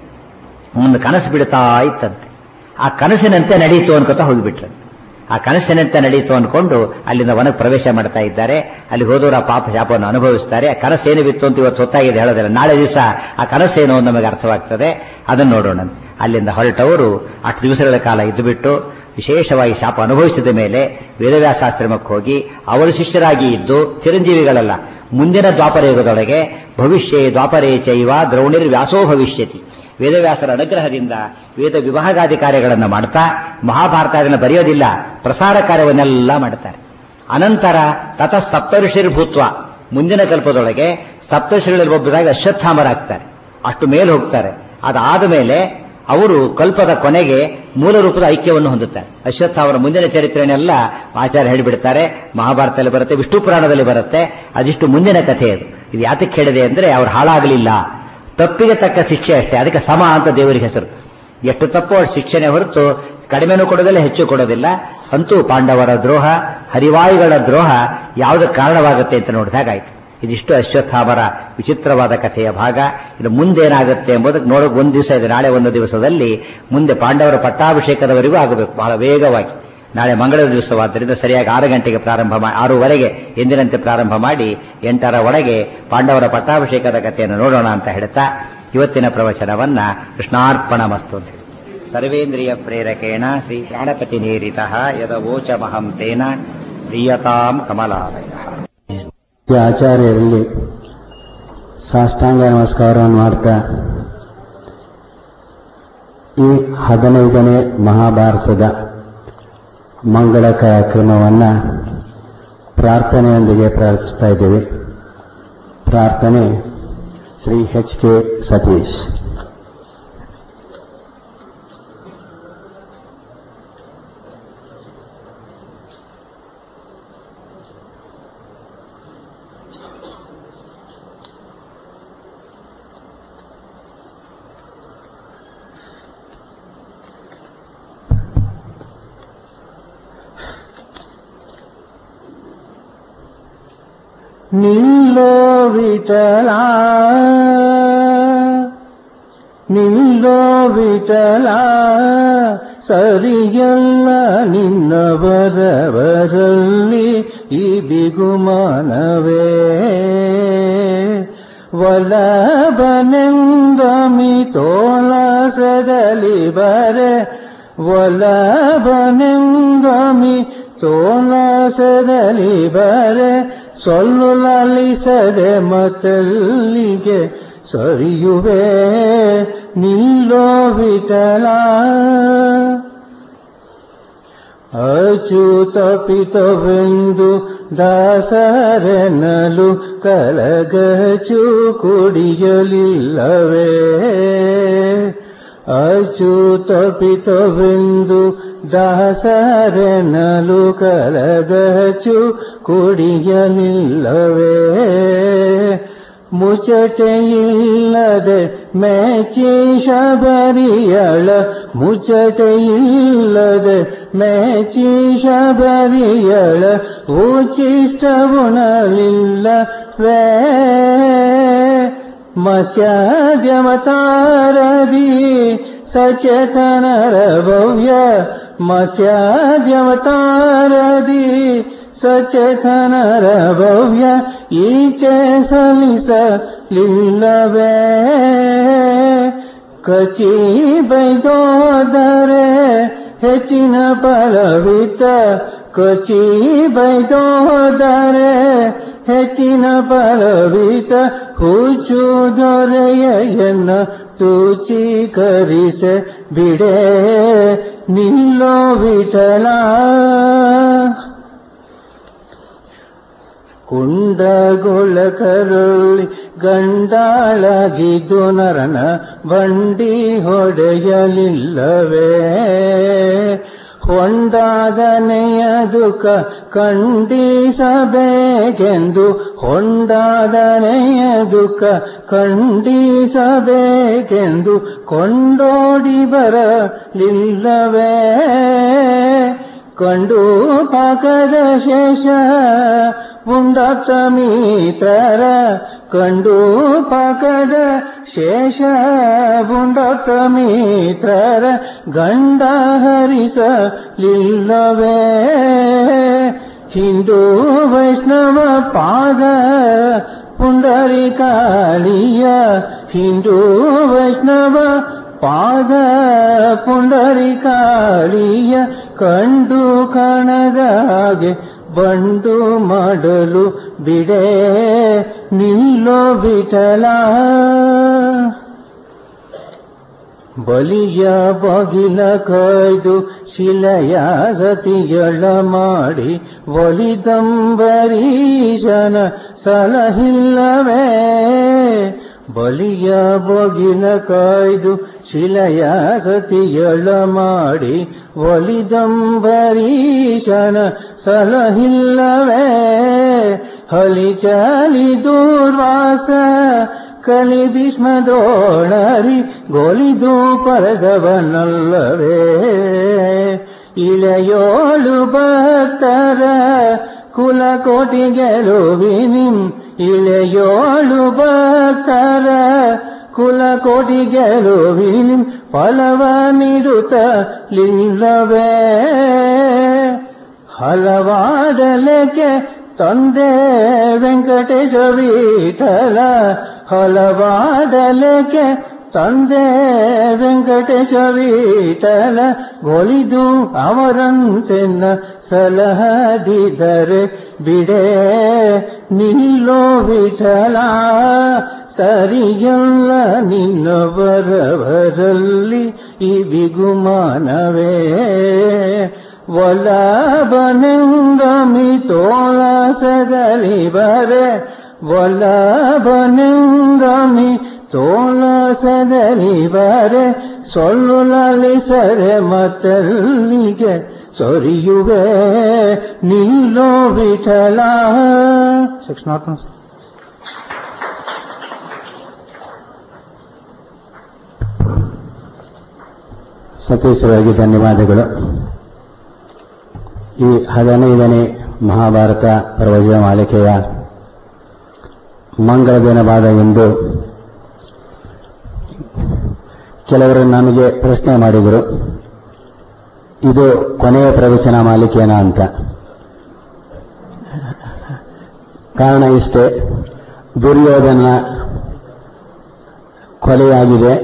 ಒಂದು ಕನಸು ಬಿಡ್ತಾ ಇತ್ತಂತೆ. ಆ ಕನಸಿನಂತೆ ನಡೀತು ಅನ್ಕೋತಾ ಹೋಗಿಬಿಟ್ರಂತೆ. ಆ ಕನಸಿನಂತೆ ನಡೀತು ಅನ್ಕೊಂಡು ಅಲ್ಲಿಂದ ವನಕ್ಕೆ ಪ್ರವೇಶ ಮಾಡ್ತಾ ಇದ್ದಾರೆ. ಅಲ್ಲಿ ಹೋದವರು ಆ ಪಾಪ ಶಾಪವನ್ನು ಅನುಭವಿಸ್ತಾರೆ. ಆ ಕನಸೇನು ಬಿತ್ತು ಅಂತ ಇವತ್ತು ಹೊತ್ತಾಗಿದೆ ಹೇಳೋದಿಲ್ಲ. ನಾಳೆ ದಿವಸ ಆ ಕನಸೇನು ನಮಗೆ ಅರ್ಥವಾಗ್ತದೆ, ಅದನ್ನು ನೋಡೋಣ. ಅಲ್ಲಿಂದ ಹೊರಟವರು 8 ದಿವಸಗಳ ಕಾಲ ಇದ್ದುಬಿಟ್ಟು ವಿಶೇಷವಾಗಿ ಶಾಪ ಅನುಭವಿಸಿದ ಮೇಲೆ ವೇದವ್ಯಾಸಾಶ್ರಮಕ್ಕೆ ಹೋಗಿ ಅವರು ಶಿಷ್ಯರಾಗಿ ಇದ್ದು, ಚಿರಂಜೀವಿಗಳಲ್ಲ, ಮುಂದಿನ ದ್ವಾಪರ ಯುಗದೊಳಗೆ ಭವಿಷ್ಯ ದ್ವಾಪರೇ ಚೈವ ದ್ರೌಣಿರ್ ವ್ಯಾಸೋ ಭವಿಷ್ಯತಿ, ವೇದವ್ಯಾಸರ ಅನುಗ್ರಹದಿಂದ ವೇದ ವಿಭಾಗಾದಿ ಕಾರ್ಯಗಳನ್ನು ಮಾಡ್ತಾ, ಮಹಾಭಾರತ ಅದನ್ನು ಬರೆಯೋದಿಲ್ಲ, ಪ್ರಸಾರ ಕಾರ್ಯವನ್ನೆಲ್ಲ ಮಾಡ್ತಾರೆ. ಅನಂತರ ತತಃ ಸಪ್ತಋಷಿರ್ಭೂತ್ವ, ಮುಂದಿನ ಕಲ್ಪದೊಳಗೆ ಸಪ್ತಋಷಿಗಳಲ್ಲಿ ಒಬ್ಬರಾಗಿ ಅಶ್ವತ್ಥಾಮರಾಗ್ತಾರೆ. ಅಷ್ಟು ಮೇಲೆ ಹೋಗ್ತಾರೆ. ಅದಾದ ಮೇಲೆ ಅವರು ಕಲ್ಪದ ಕೊನೆಗೆ ಮೂಲ ರೂಪದ ಐಕ್ಯವನ್ನು ಹೊಂದುತ್ತಾರೆ. ಅಶ್ವತ್ಥಾಮರ ಮುಂದಿನ ಚರಿತ್ರೆಯನ್ನೆಲ್ಲ ಆಚಾರ್ಯ ಹೇಳಿಬಿಡ್ತಾರೆ. ಮಹಾಭಾರತದಲ್ಲಿ ಬರುತ್ತೆ, ವಿಷ್ಣು ಪುರಾಣದಲ್ಲಿ ಬರುತ್ತೆ. ಅದಿಷ್ಟು ಮುಂದಿನ ಕಥೆ ಅದು. ಇದು ಯಾತಕ್ಕೆ ಹೇಳಿದೆ ಅಂದ್ರೆ, ಅವ್ರು ಹಾಳಾಗಲಿಲ್ಲ, ತಪ್ಪಿಗೆ ತಕ್ಕ ಶಿಕ್ಷೆ ಅಷ್ಟೇ. ಅದಕ್ಕೆ ಸಮ ಅಂತ ದೇವರಿಗೆ ಹೆಸರು. ಎಷ್ಟು ತಪ್ಪು ಅವ್ರ ಶಿಕ್ಷೆನೆ ಹೊರತು ಕಡಿಮೆನೂ ಕೊಡೋದಿಲ್ಲ, ಹೆಚ್ಚು ಕೊಡೋದಿಲ್ಲ. ಅಂತೂ ಪಾಂಡವರ ದ್ರೋಹ, ಹರಿವಾಯುಗಳ ದ್ರೋಹ ಯಾವುದಕ್ಕೆ ಕಾರಣವಾಗುತ್ತೆ ಅಂತ ನೋಡಿದಾಗಾಯ್ತು. ಇದಿಷ್ಟು ಅಶ್ವತ್ಥಾಮರ ವಿಚಿತ್ರವಾದ ಕಥೆಯ ಭಾಗ. ಇದು ಮುಂದೇನಾಗುತ್ತೆ ಎಂಬುದಕ್ಕೆ ನೋಡೋಕೆ ಒಂದು ದಿವಸ ಇದೆ. ನಾಳೆ ಒಂದು ದಿವಸದಲ್ಲಿ ಮುಂದೆ ಪಾಂಡವರ ಪಟ್ಟಾಭಿಷೇಕದವರೆಗೂ ಆಗಬೇಕು, ಬಹಳ ವೇಗವಾಗಿ. ನಾಳೆ ಮಂಗಳವಾರ ದಿವಸವಾದ್ದರಿಂದ ಸರಿಯಾಗಿ 6 ಗಂಟೆಗೆ ಪ್ರಾರಂಭ 6:15 ಎಂದಿನಂತೆ ಪ್ರಾರಂಭ ಮಾಡಿ 8ರ ಒಳಗೆ ಪಾಂಡವರ ಪಟ್ಟಾಭಿಷೇಕದ ಕಥೆಯನ್ನು ನೋಡೋಣ ಅಂತ ಹೇಳ್ತಾ ಇವತ್ತಿನ ಪ್ರವಚನವನ್ನ ಕೃಷ್ಣಾರ್ಪಣಮಸ್ತು ಅಂತ ಹೇಳಿ, ಸರ್ವೇಂದ್ರಿಯ ಪ್ರೇರಕೇಣ ಶ್ರೀ ಪ್ರಾಣಪತಿ ನೇರಿತಃ ಯದವೋಚ ಮಹಂ ತೇನ ಪ್ರಿಯತಾಂ ಕಮಲಾಲಯ. ಆಚಾರ್ಯರಲ್ಲಿ ಸಾಷ್ಟಾಂಗ ನಮಸ್ಕಾರವನ್ನು ಮಾಡ್ತಾ ಈ 15ನೇ ಮಹಾಭಾರತದ ಮಂಗಳ ಕಾರ್ಯಕ್ರಮವನ್ನು ಪ್ರಾರ್ಥನೆಯೊಂದಿಗೆ ಪ್ರಾರ್ಥಿಸ್ತಾ ಇದ್ದೇವೆ. ಪ್ರಾರ್ಥನೆ ಶ್ರೀ H.K. ಸತೀಶ್. ನಿಲ್ಲೋ ವಿಠಲ ನಿಲ್ಲೋ ವಿಠಲ ಸರಿಯಲ್ಲ ನಿನ್ನ ಬರವರಲ್ಲಿ ಈ ಬಿಗುಮಾನವೇ ಒಲಬನೆಂದಮಿ ತೋಳಸದಲ್ಲಿ ಬರೆ ಒಲಬನೆಂದಮಿ ತೋಳಸದಲ್ಲಿ ಬರೆ ಸೊಲ್ಲು ಲಾಲಿಸದೆ ಮತಲ್ಲಿಗೆ ಸರಿಯುವೆ ನಿಲ್ಲೋ ವಿಠಲ ಅಚ್ಯುತಪಿತವೆಂದು ದಾಸರೆನಲು ಕಲಗಚು ಕುಡಿಯಲಿಲ್ಲವೇ ಅಚ್ಯುತಪಿತವೆಂದು ದಾಸರೆನಲು ಕಲಗಚು ಕುಡಿಯಲಿಲ್ಲವೇ ಮುಚಟೆಯಿಲ್ಲದೆ ಮೇಚಿ ಶಬರಿಯಳ ಮುಚಟೆಯಿಲ್ಲದೆ ಮೇಚಿ ಶಬರಿಯಳ ಉಚಿಷ್ಟವುಣಲಿಲ್ಲವೇ ಮತ್ಸ್ಯಾದ್ಯವತಾರದಿ ಸಚೇತನರ ಭವ್ಯ ಮತ್ಸ್ಯಾದ್ಯವತಾರದಿ ಸಚೇತನರ ಭವ್ಯ ಈಚೆ ಸಲ್ಲಿಸಲಿಲ್ಲವೇ ಕಚಿ ಬೈದೋದರೆ ಹೆಚ್ಚಿನ ಫಲವಿತ ಕಚಿ ಬೈದೋದರೆ ಹೆಚ್ಚಿನ ಫಲವಿತ ಹುಚ್ಚು ದೊರೆಯನ್ನ ತೂಚೀಕರಿಸೆ ಬಿಡೆ ನಿಲ್ಲೋ ವಿಠಲ ಕುಂಡಗೊಳಕರುಳಿ ಗಂಡಾಳಗಿದ್ದು ನರನ ಬಂಡಿ ಹೊಡೆಯಲಿಲ್ಲವೇ ಹೊಂಡಾದನೆಯ ದುಃಖ ಖಂಡಿಸಬೇಕೆಂದು ಹೊಂಡಾದನೆಯ ದುಃಖ ಖಂಡಿಸಬೇಕೆಂದು ಕೊಂಡೋಡಿ ಬರಲಿಲ್ಲವೇ ಕಂಡು ಪಾಕದ ಶೇಷ ಪುಂಡಾಪ್ತ ಮಿತ್ರರ ಕಂಡು ಪಾಕದ ಶೇಷ ಪುಂಡಾಪ್ತ ಮಿತ್ರರ ಗಂಡ ಹರಿಸಲಿಲ್ಲವೇ ಹಿಂದೂ ವೈಷ್ಣವ ಪಾದ ಪುಂಡರಿಕಾಳಿಯ ಹಿಂದೂ ವೈಷ್ಣವ ಪಾದ ಪುಂಡರಿಕಾಳಿಯ ಕಂಡು ಕಾಣದ ಹಾಗೆ ಬಂಡು ಮಾಡಲು ಬಿಡೆ ನಿಲ್ಲೋ ವಿಠಲ ಬಲಿಯ ಬಗಿಲ ಕೈದು ಶಿಲೆಯ ಸತಿಗಳ ಮಾಡಿ ಒಲಿದಂಬರೀಶನ ಸಲಹಿಲ್ಲವೇ ಬಲಿಯ ಬಗಿಲ ಕಾಯ್ದು ಶಿಲೆಯ ಸತಿಯಳ ಮಾಡಿ ಒಲಿದಂಬರೀಶನ ಸಲಹಿಲ್ಲವೇ ಹಲಿಚಲಿ ದೂರ್ವಾಸ ಕಲಿ ಭೀಷ್ಮದೋಣರಿ ಗೋಲಿದು ಪರಗವನಲ್ಲವೇ ಇಳೆಯೋಳು ಭಕ್ತರ ಕುಲಕೋಟಿ ಗೆಲುವಿನಿಂ ಇಳೆಯೋಳು ಭಕ್ತರ ಕುಲಕೋಟಿ ಗೆಲುವಿನಿಂ ಫಲವ ನೀಡುತ್ತಲಿಲ್ಲವೇ ಹಲವಾಡಲೆಕ್ಕೆ ತಂದೆ ವೆಂಕಟೇಶ ವಿಠಲ ಹಲವಾಡಲೆಕ್ಕೆ ತಂದೆ ವೆಂಕಟೇಶ ವಿಠಲ ಗೊಳಿದು ಅವರಂತೆನ್ನ ಸಲಹದಿದರೆ ಬಿಡೆ ನಿಲ್ಲೋ ವಿಠಲ ಸರಿಯಲ್ಲ ನಿನ್ನ ಬರವರಲ್ಲಿ ಈ ಬಿಗುಮಾನವೇ ಒಲಬನೆಂದಮಿ ತೋಳಸದಲ್ಲಿ ಬರೆ ಒಲಬನೆಂದಮಿ ತೋಳಸದಲ್ಲಿ ಬರೆ ಸೊಲ್ಲು ಲಾಲಿಸರೆ ಮತಲ್ಲಿಗೆ ಸೊರಿಯುವೆ ನಿಲ್ಲೋ ವಿಠಲ. ಸತೀಶ್ವರರಿಗೆ ಧನ್ಯವಾದಗಳು. ಈ 15ನೇ ಮಹಾಭಾರತ ಪ್ರವಚನ ಮಾಲಿಕೆಯ ಮಂಗಳ ದಿನವಾದ ಎಂದು ಕೆಲವರು ನನಗೆ ಪ್ರಶ್ನೆ ಮಾಡಿದರು, ಇದು ಕೊನೆಯ ಪ್ರವಚನ ಮಾಲಿಕೆನಾ ಅಂತ. ಕಾರಣ ಇಷ್ಟೇ, ದುರ್ಯೋಧನ ಕೊಲೆಯಾಗಿದೆ,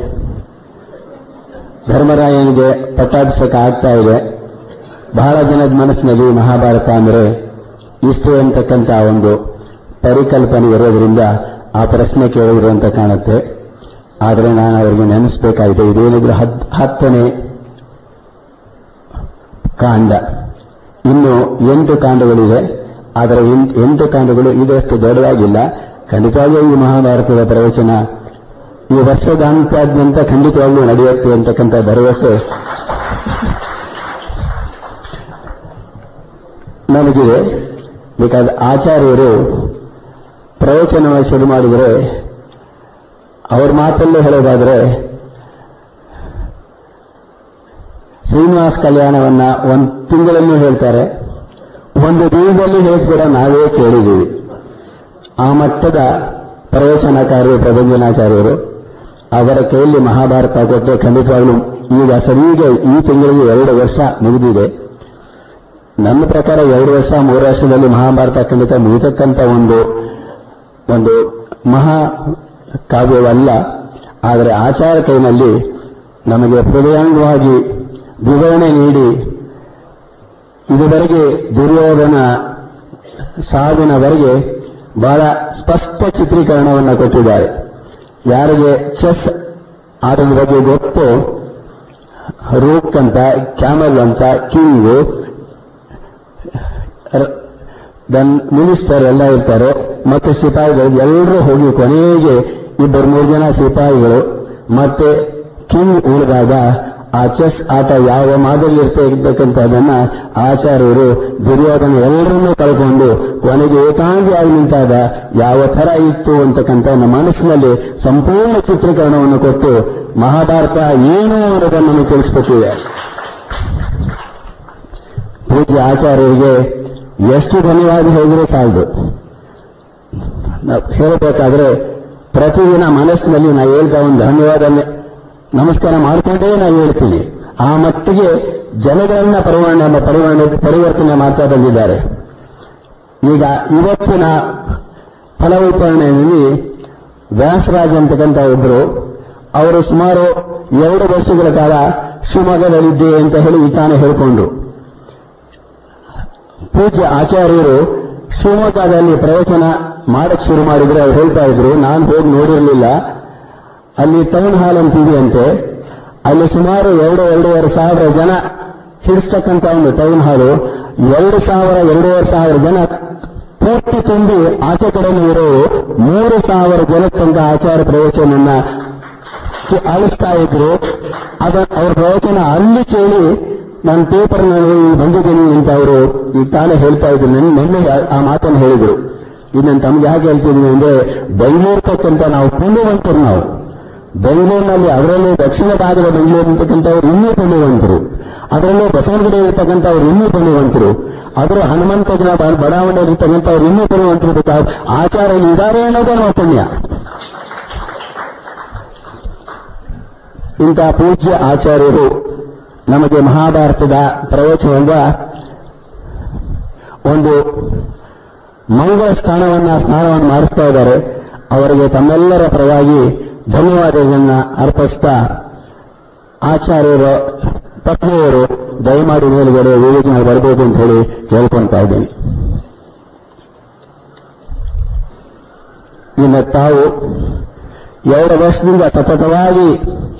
ಧರ್ಮರಾಯನಿಗೆ ಪಟ್ಟಾಭಿಷೇಕ ಆಗ್ತಾ ಇದೆ. ಬಹಳ ಜನದ ಮನಸ್ಸಿನಲ್ಲಿ ಮಹಾಭಾರತ ಅಂದರೆ ಇಷ್ಟೇ ಅಂತಕ್ಕಂಥ ಒಂದು ಪರಿಕಲ್ಪನೆ ಇರೋದ್ರಿಂದ ಆ ಪ್ರಶ್ನೆ ಕೇಳಿದ್ರು ಅಂತ ಕಾಣುತ್ತೆ. ಆದರೆ ನಾನು ಅವರಿಗೆ ನೆನೆಸಬೇಕಾಗಿದೆ, ಇದೇನಿದ್ರು 10ನೇ ಕಾಂಡ, ಇನ್ನು 8 ಕಾಂಡಗಳಿವೆ. ಆದರೆ 8 ಕಾಂಡಗಳು ಇದಷ್ಟು ದೊಡ್ಡದಾಗಿಲ್ಲ. ಖಂಡಿತವಾಗಿಯೂ ಈ ಮಹಾಭಾರತದ ಪ್ರವಚನ ಈ ವರ್ಷದಾಂತ್ಯಾದ್ಯಂತ ಖಂಡಿತವಾಗಿಯೂ ನಡೆಯುತ್ತೆ ಅಂತಕ್ಕಂಥ ಭರವಸೆ ನನಗಿದೆ. ಬಿಕಾಸ್ ಆಚಾರ್ಯರು ಪ್ರವಚನವನ್ನು ಶುರು ಮಾಡಿದರೆ ಅವ್ರ ಮಾತಲ್ಲೇ ಹೇಳೋದಾದ್ರೆ ಶ್ರೀನಿವಾಸ ಕಲ್ಯಾಣವನ್ನ 1 ತಿಂಗಳಲ್ಲೂ ಹೇಳ್ತಾರೆ, 1 ದಿನದಲ್ಲಿ ಹೇಳಿಸ್ಬಿಡ ನಾವೇ ಕೇಳಿದ್ದೀವಿ. ಆ ಮಟ್ಟದ ಪ್ರವಚನಕಾರರು ಪ್ರಭಂಜನಾಚಾರ್ಯರು. ಅವರ ಕೈಯಲ್ಲಿ ಮಹಾಭಾರತ ಕೊಟ್ಟರೆ ಖಂಡಿತವಾಗ್ಲೂ ಈಗ ಸರಿಗೆ ಈ ತಿಂಗಳಿಗೆ 2 ವರ್ಷ ಮುಗಿದಿದೆ. ನನ್ನ ಪ್ರಕಾರ 2 ವರ್ಷ 3 ವರ್ಷದಲ್ಲಿ ಮಹಾಭಾರತ ಖಂಡಿತ ಮುಗಿತಕ್ಕಂಥ ಒಂದು ಮಹಾ ಕಾವ್ಯವಲ್ಲ. ಆದರೆ ಆಚಾರ ಕೈನಲ್ಲಿ ನಮಗೆ ಹೃದಯಾಂಗವಾಗಿ ವಿವರಣೆ ನೀಡಿ ಇದುವರೆಗೆ ದುರ್ಯೋಧನ ಸಾವಿನವರೆಗೆ ಬಹಳ ಸ್ಪಷ್ಟ ಚಿತ್ರೀಕರಣವನ್ನು ಕೊಟ್ಟಿದ್ದಾರೆ. ಯಾರಿಗೆ ಚೆಸ್ ಆಟದ ಬಗ್ಗೆ ಗೊತ್ತು, ರೂಕ್ ಅಂತ, ಕ್ಯಾಮಲ್ ಅಂತ, ಕಿಂಗು, ದನ್ ಮಿನಿಸ್ಟರ್ ಎಲ್ಲ ಇರ್ತಾರೆ, ಮತ್ತೆ ಸಿಪಾಯಿಗಳು ಎಲ್ಲರೂ ಹೋಗಿ ಕೊನೆಗೆ 2-3 ಜನ ಸಿಪಾಯಿಗಳು ಮತ್ತೆ ಕಿಂಗ್ ಉಳಿದಾಗ ಆ ಚೆಸ್ ಆಟ ಯಾವ ಮಾದರಿ ಇರ್ತಕ್ಕಂಥದ್ದನ್ನ ಆಚಾರ್ಯರು ದುರ್ಯೋಧನ ಎಲ್ಲರನ್ನೂ ಕಳ್ಕೊಂಡು ಕೊನೆಗೆ ಏಕಾಂಗಿಯಾಗಿ ನಿಂತಾಗ ಯಾವ ಥರ ಇತ್ತು ಅಂತಕ್ಕಂಥ ನಮ್ಮ ಮನಸ್ಸಿನಲ್ಲಿ ಸಂಪೂರ್ಣ ಚಿತ್ರೀಕರಣವನ್ನು ಕೊಟ್ಟು ಮಹಾಭಾರತ ಏನು ಅನ್ನೋದನ್ನು ನಮಗೆ ತಿಳಿಸ್ಕೊಟ್ಟಿದೆ. ಪೂಜ್ಯ ಆಚಾರ್ಯರಿಗೆ ಎಷ್ಟು ಧನ್ಯವಾದ ಹೇಳಿದ್ರೆ ಸಾಲದು. ಹೇಳಬೇಕಾದ್ರೆ ಪ್ರತಿದಿನ ಮನಸ್ಸಿನಲ್ಲಿ ನಾವು ಹೇಳ್ತಾ ಒಂದು ಧನ್ಯವಾದ ನಮಸ್ಕಾರ ಮಾಡಿಕೊಂಡೇ ನಾವು ಹೇಳ್ತೀನಿ. ಆ ಮಟ್ಟಿಗೆ ಜನಗಳನ್ನ ಪರಿವರ್ತನೆ ಮಾಡ್ತಾ ಬಂದಿದ್ದಾರೆ. ಈಗ ಇವತ್ತಿನ ಫಲವಿತರಣೆಯಲ್ಲಿ ವ್ಯಾಸರಾಜ್ ಅಂತಕ್ಕಂಥ ಒಬ್ಬರು, ಅವರು ಸುಮಾರು 2 ವರ್ಷಗಳ ಕಾಲ ಶಿವಮೊಗ್ಗದಲ್ಲಿದ್ದೆ ಅಂತ ಹೇಳಿ ತಾನೇ ಹೇಳಿಕೊಂಡ್ರು. ಪೂಜ್ಯ ಆಚಾರ್ಯರು ಶಿವಮೊಗ್ಗದಲ್ಲಿ ಪ್ರವಚನ ಮಾಡಕ್ ಶುರು ಮಾಡಿದ್ರೆ ಅವ್ರು ಹೇಳ್ತಾ ಇದ್ರು, ನಾನು ಹೋಗಿ ನೋಡಿರಲಿಲ್ಲ, ಅಲ್ಲಿ ಟೌನ್ ಹಾಲ್ ಅಂತಿದೆಯಂತೆ, ಅಲ್ಲಿ ಸುಮಾರು 2-2.5 ಸಾವಿರ ಜನ ಹಿಡಿಸ್ತಕ್ಕಂಥ ಒಂದು ಟೌನ್ ಹಾಲು, 2,000-2,500 ಸಾವಿರ ಜನ ಪೂರ್ತಿ ತುಂಬಿ ಆಚೆ ಕಡೆ ಇರೋ 3,000 ಜನಕ್ಕಂತ ಆಚಾರ ಪ್ರವಚನನ್ನ ಆಳಿಸ್ತಾ ಇದ್ರು. ಅವ್ರ ಪ್ರವಚನ ಅಲ್ಲಿ ಕೇಳಿ ನಾನು ಪೇಪರ್ನಲ್ಲಿ ಬಂದಿದ್ದೀನಿ ಅಂತ ಅವರು ಈಗ ತಾನೇ ಹೇಳ್ತಾ ಇದ್ರು. ನಿನ್ನೆ ಆ ಮಾತನ್ನು ಹೇಳಿದ್ರು. ಇದನ್ನು ತಮ್ಗೆ ಯಾಕೆ ಹೇಳ್ತಿದ್ವಿ ಅಂದ್ರೆ, ಬೆಂಗಳೂರ್ತಕ್ಕಂಥ ನಾವು ಪುಣ್ಯವಂತರು. ನಾವು ಬೆಂಗಳೂರಿನಲ್ಲಿ ಅದರಲ್ಲೂ ದಕ್ಷಿಣ ಭಾಗದ ಬೆಂಗಳೂರು ಅಂತಕ್ಕಂಥವ್ರು ಇನ್ನೂ ಪುಣ್ಯವಂತರು, ಅದರಲ್ಲೂ ಬಸವನಗುಡಿ ಇರತಕ್ಕಂಥವ್ರು ಇನ್ನೂ ಪುಣ್ಯವಂತರು, ಅದರ ಹನುಮಂತನ ಬಡಾವಣೆ ಇರತಕ್ಕಂಥವ್ರು ಇನ್ನೂ ಪುಣ್ಯವಂತರು. ಆಚಾರ ಇದ್ದಾರೆ ಅನ್ನೋದೇ ನಮ್ಮ ಪುಣ್ಯ. ಇಂಥ ಪೂಜ್ಯ ಆಚಾರ್ಯರು ನಮಗೆ ಮಹಾಭಾರತದ ಪ್ರವಚನದ ಒಂದು ಮಂಗಳ ಸ್ನಾನವನ್ನು ಮಾಡಿಸ್ತಾ ಇದ್ದಾರೆ. ಅವರಿಗೆ ತಮ್ಮೆಲ್ಲರ ಪರವಾಗಿ ಧನ್ಯವಾದಗಳನ್ನ ಅರ್ಪಿಸ್ತಾ, ಆಚಾರ್ಯರ ಪತ್ನಿಯವರು ದಯಮಾಡಿ ಮೇಲುಗಡೆ ವೇದಿಕೆಗೆ ಬರಬೇಕು ಅಂತ ಹೇಳಿ ಕೇಳ್ಕೊಳ್ತಾ ಇದ್ದೀನಿ. ಇನ್ನು ತಾವು 2 ವರ್ಷದಿಂದ ಸತತವಾಗಿ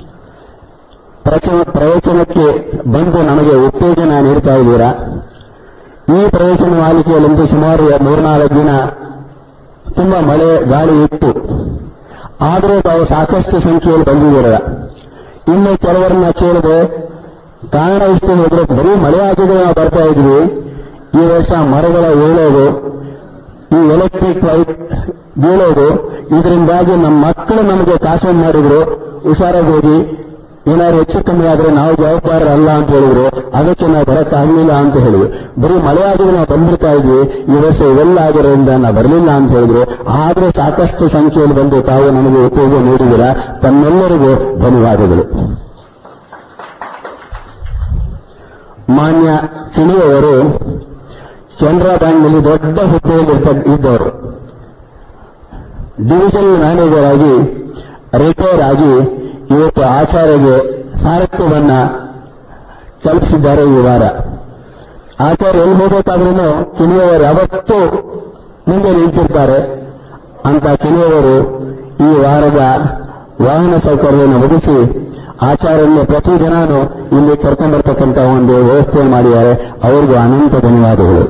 ಪ್ರವಚನಕ್ಕೆ ಬಂದು ನಮಗೆ ಉತ್ತೇಜನ ನೀಡ್ತಾ ಇದ್ದೀರಾ. ಈ ಪ್ರವಚನ ಮಾಲಿಕೆಯಲ್ಲಂತೂ ಸುಮಾರು 3-4 ದಿನ ತುಂಬಾ ಮಳೆ ಗಾಳಿ ಇತ್ತು. ಆದರೂ ತಾವು ಸಾಕಷ್ಟು ಸಂಖ್ಯೆಯಲ್ಲಿ ಬಂದಿದ್ದೀರ. ಇನ್ನು ಕೆಲವರನ್ನ ಕೇಳಿದೆ, ಕಾರಣ ಇಷ್ಟು ಹೋದ್ರೆ ಬರೀ ಮಳೆ ಆಗಿದ್ರೆ ನಾವು ಬರ್ತಾ ಇದ್ವಿ. ಈ ವರ್ಷ ಮರಗಳ ಏಳೋದು, ಈ ಎಲೆಕ್ಟ್ರಿಕ್ ಲೈಟ್ ಬೀಳೋದು, ಇದರಿಂದಾಗಿ ನಮ್ಮ ಮಕ್ಕಳು ನಮಗೆ ಕಾಸನ್ನು ಮಾಡಿದ್ರು, ಹುಷಾರಾಗಿ ಹೋಗಿ ಏನಾದ್ರು ಹೆಚ್ಚು ಕಮ್ಮಿ ಆದ್ರೆ ನಾವು ಜವಾಬ್ದಾರರಲ್ಲ ಅಂತ ಹೇಳಿದ್ರು. ಅದಕ್ಕೆ ನಾವು ಬರಕ್ಕಾಗ್ಲಿಲ್ಲ ಅಂತ ಹೇಳಿದ್ರು. ಬರೀ ಮಳೆ ಆಗಿದ್ರೆ ನಾವು ಬಂದ್ಬಿಡ್ತಾ ಇದ್ವಿ, ಈ ವರ್ಷ ಇವೆಲ್ಲ ಆಗಿರೋದ್ರಿಂದ ನಾವು ಬರಲಿಲ್ಲ ಅಂತ ಹೇಳಿದ್ರು. ಆದ್ರೆ ಸಾಕಷ್ಟು ಸಂಖ್ಯೆಯಲ್ಲಿ ಬಂದು ತಾವು ನಮಗೆ ಉಪಯೋಗ ನೀಡಿದಿರ. ತಮ್ಮೆಲ್ಲರಿಗೂ ಧನ್ಯವಾದಗಳು. ಮಾನ್ಯ ಕಿಣಿಯವರು ಕೆನರಾ ಬ್ಯಾಂಕ್ನಲ್ಲಿ ದೊಡ್ಡ ಹುದ್ದೆಯಲ್ಲಿ ಇದ್ದವರು. ಡಿವಿಷನ್ ಮ್ಯಾನೇಜರ್ ಆಗಿ ರಿಟೈರ್ ಆಗಿ ಇವತ್ತು ಆಚಾರ್ಯಗೆ ಸಾರಥ್ಯವನ್ನ ಕಲ್ಪಿಸಿದ್ದಾರೆ. ಈ ವಾರ ಆಚಾರ್ಯ ಎಲ್ಲಿ ಹೋಗಬೇಕಾದ್ರೂ ಕಿಣಿಯವರು ಯಾವತ್ತೂ ಮುಂದೆ ನಿಂತಿರ್ತಾರೆ ಅಂತ ಕಿಣಿಯವರು ಈ ವಾರದ ವಾಹನ ಸೌಕರ್ಯವನ್ನು ಒದಗಿಸಿ ಆಚಾರ್ಯನ್ನ ಪ್ರತಿದಿನಾನು ಇಲ್ಲಿ ಕರ್ಕೊಂಡ್ಬರ್ತಕ್ಕಂಥ ಒಂದು ವ್ಯವಸ್ಥೆಯನ್ನು ಮಾಡಿದ್ದಾರೆ. ಅವರಿಗೂ ಅನಂತ ಧನ್ಯವಾದಗಳು.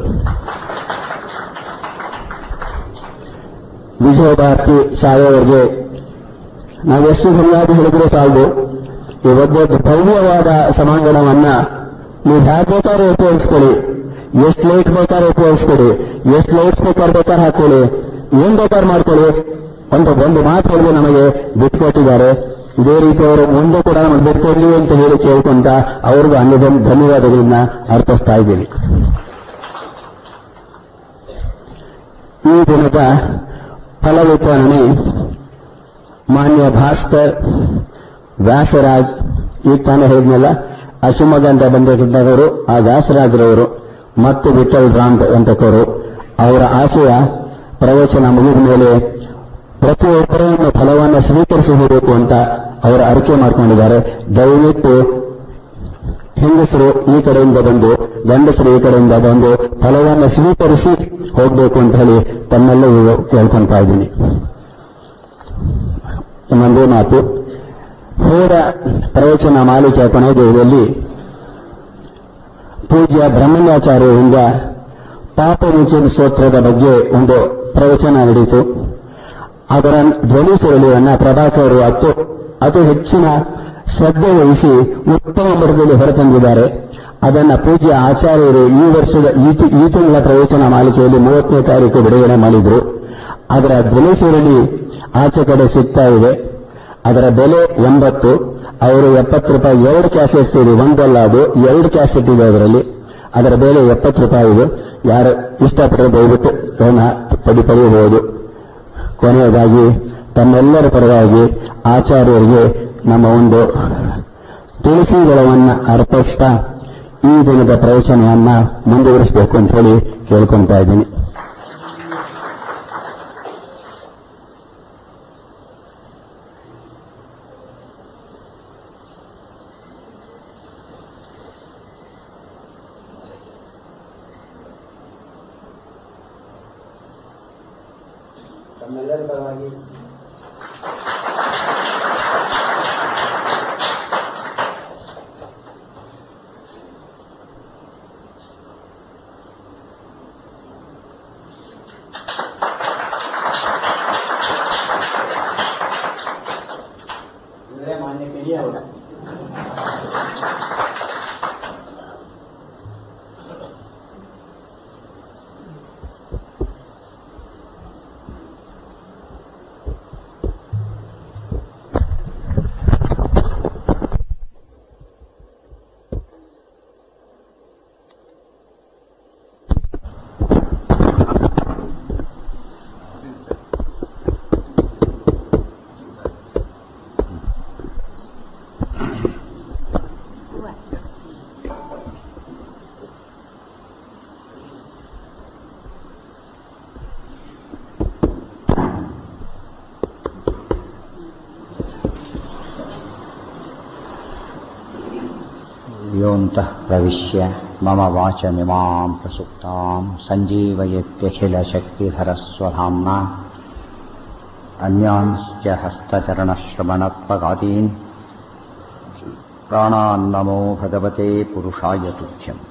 ವಿಜಯಭಾರತಿ ಶಾಲೆಯವರಿಗೆ ನಾವೆಷ್ಟು ಧನ್ಯವಾದ ಹೇಳಿದ್ರೆ ಸಾಲದು. ಈ ಒಂದು ಭವ್ಯವಾದ ಸಭಾಂಗಣವನ್ನ ನೀವು ಹೇಗೆ ಬೇಕಾದ್ರೆ ಉಪಯೋಗಿಸ್ಕೊಳ್ಳಿ, ಎಷ್ಟು ಲೈಟ್ ಬೇಕಾದ್ರೆ ಉಪಯೋಗಿಸ್ಕೊಳ್ಳಿ, ಎಷ್ಟು ಲೈಟ್ಸ್ ಬೇಕಾದ್ರೆ ಹಾಕೊಳ್ಳಿ, ಏನ್ ಬೇಕಾದ್ರೆ ಮಾಡ್ಕೊಳ್ಳಿ. ಒಂದು ಮಾತು ಹೇಳಿದ್ರೆ ನಮಗೆ ಬಿಟ್ಕೊಟ್ಟಿದ್ದಾರೆ. ಇದೇ ರೀತಿ ಅವರು ಮುಂದೆ ಕೂಡ ನಮಗೆ ಬಿಟ್ಕೊಡ್ಲಿ ಅಂತ ಹೇಳಿ ಕೇಳ್ಕೊಂತ ಅವ್ರಿಗೂ ಧನ್ಯವಾದಗಳನ್ನ ಅರ್ಪಿಸ್ತಾ ಇದ್ದೀನಿ. ಈ ದಿನದ ಫಲವಿತರಣೆ ಮಾನ್ಯ ಭಾಸ್ಕರ್, ವ್ಯಾಸರಾಜ್, ಈಗ ತಾನೇ ಹೇಳಿದ್ನಲ್ಲ ಶಿವಮೊಗ್ಗ ಅಂತ ಬಂದಿರ್ತಕ್ಕಂಥವರು ಆ ವ್ಯಾಸರಾಜ್ರವರು ಮತ್ತು ವಿಠಲ್ ರಾಮ್ ಅಂತಕರು ಅವರ ಆಶಯ ಪ್ರವಚನ ಮುಗಿದ ಮೇಲೆ ಪ್ರತಿಯೊಬ್ಬರನ್ನು ಫಲವನ್ನು ಸ್ವೀಕರಿಸಿ ಹೋಗಬೇಕು ಅಂತ ಅವರು ಅರಿಕೆ ಮಾಡಿಕೊಂಡಿದ್ದಾರೆ. ದಯವಿಟ್ಟು ಹೆಂಗಸರು ಈ ಕಡೆಯಿಂದ ಬಂದು ಗಂಡಸರು ಈ ಕಡೆಯಿಂದ ಬಂದು ಫಲವನ್ನು ಸ್ವೀಕರಿಸಿ ಹೋಗಬೇಕು ಅಂತ ಹೇಳಿ ತಮ್ಮೆಲ್ಲರಿಗೂ ಕೇಳ್ಕೊಳ್ತಾ ಇದ್ದೀನಿ. ಇನ್ನೊಂದೇ ಮಾತು, ಹೋದ ಪ್ರವಚನ ಮಾಲಿಕೆಯ ಕೊನೆಯ ದಿನದಲ್ಲಿ ಪೂಜ್ಯ ಬ್ರಹ್ಮಣ್ಯಾಚಾರ್ಯರಿಂದ ಪಾಪ ವಿಮೋಚನ ಸ್ತೋತ್ರದ ಬಗ್ಗೆ ಒಂದು ಪ್ರವಚನ ನಡೆಯಿತು. ಅದರ ಧ್ವನಿ ಸುರುಳಿಯನ್ನ ಪ್ರಭಾಕರ್ ಅತಿ ಹೆಚ್ಚಿನ ಶ್ರದ್ಧೆ ವಹಿಸಿ ಉತ್ತಮ ಮಟ್ಟದಲ್ಲಿ ಹೊರತಂದಿದ್ದಾರೆ. ಅದನ್ನ ಪೂಜ್ಯ ಆಚಾರ್ಯರು ಈ ವರ್ಷದ ಈ ತಿಂಗಳ ಪ್ರವಚನ ಮಾಲಿಕೆಯಲ್ಲಿ 30ನೇ ತಾರೀಕು ಬಿಡುಗಡೆ ಮಾಡಿದ್ರು. ಅದರ ಧ್ವನಿ ಸುರುಳಿ ಆಚೆ ಕಡೆ ಸಿಗ್ತಾ ಇದೆ. ಅದರ ಬೆಲೆ 80. ಅವರು 70 ರೂಪಾಯಿ 2 ಕ್ಯಾಸೆಟ್ ಸೇರಿ, ಒಂದಲ್ಲ ಅದು 2 ಕ್ಯಾಸೆಟ್ ಇದೆ ಅದರಲ್ಲಿ. ಅದರ ಬೆಲೆ 70 ರೂಪಾಯಿ ಇದೆ. ಯಾರು ಇಷ್ಟಪಟ್ಟರೆ ದಯವಿಟ್ಟು ಪಡೆಯಬಹುದು. ಕೊನೆಯದಾಗಿ ತಮ್ಮೆಲ್ಲರ ಪರವಾಗಿ ಆಚಾರ್ಯರಿಗೆ ನಮ್ಮ ಒಂದು ತುಳಸಿ ದಳವನ್ನು ಅರ್ಪಿಸ್ತಾ ಈ ದಿನದ ಪ್ರವಚನವನ್ನ ಮುಂದುವರಿಸಬೇಕು ಅಂತ ಹೇಳಿ ಕೇಳ್ಕೊಳ್ತಾ ಇದ್ದೀನಿ. ತಮ್ಮೆಲ್ಲರ ಪರವಾಗಿ ಮಾನ್ಯ ಕಿಣಿ ಅವರು ಯೋಂತಃ ಪ್ರವಿಶ್ಯ ಮಮ ವಾಚಮಿಮಾಂ ಪ್ರಸುಪ್ತಾಂ ಸಂಜೀವಯತ್ಯಖಿಲಶಕ್ತಿಧರಸ್ವಧಾಮ್ನಾ ಅನ್ಯಾನ್ಶ್ಚ ಹಸ್ತಚರಣಶ್ರವಣತ್ವಗಾದೀನ್ ಪ್ರಾಣಾನ್ನಮೋ ಭಗವತೆ ಪುರುಷಾಯ ತುಭ್ಯಂ.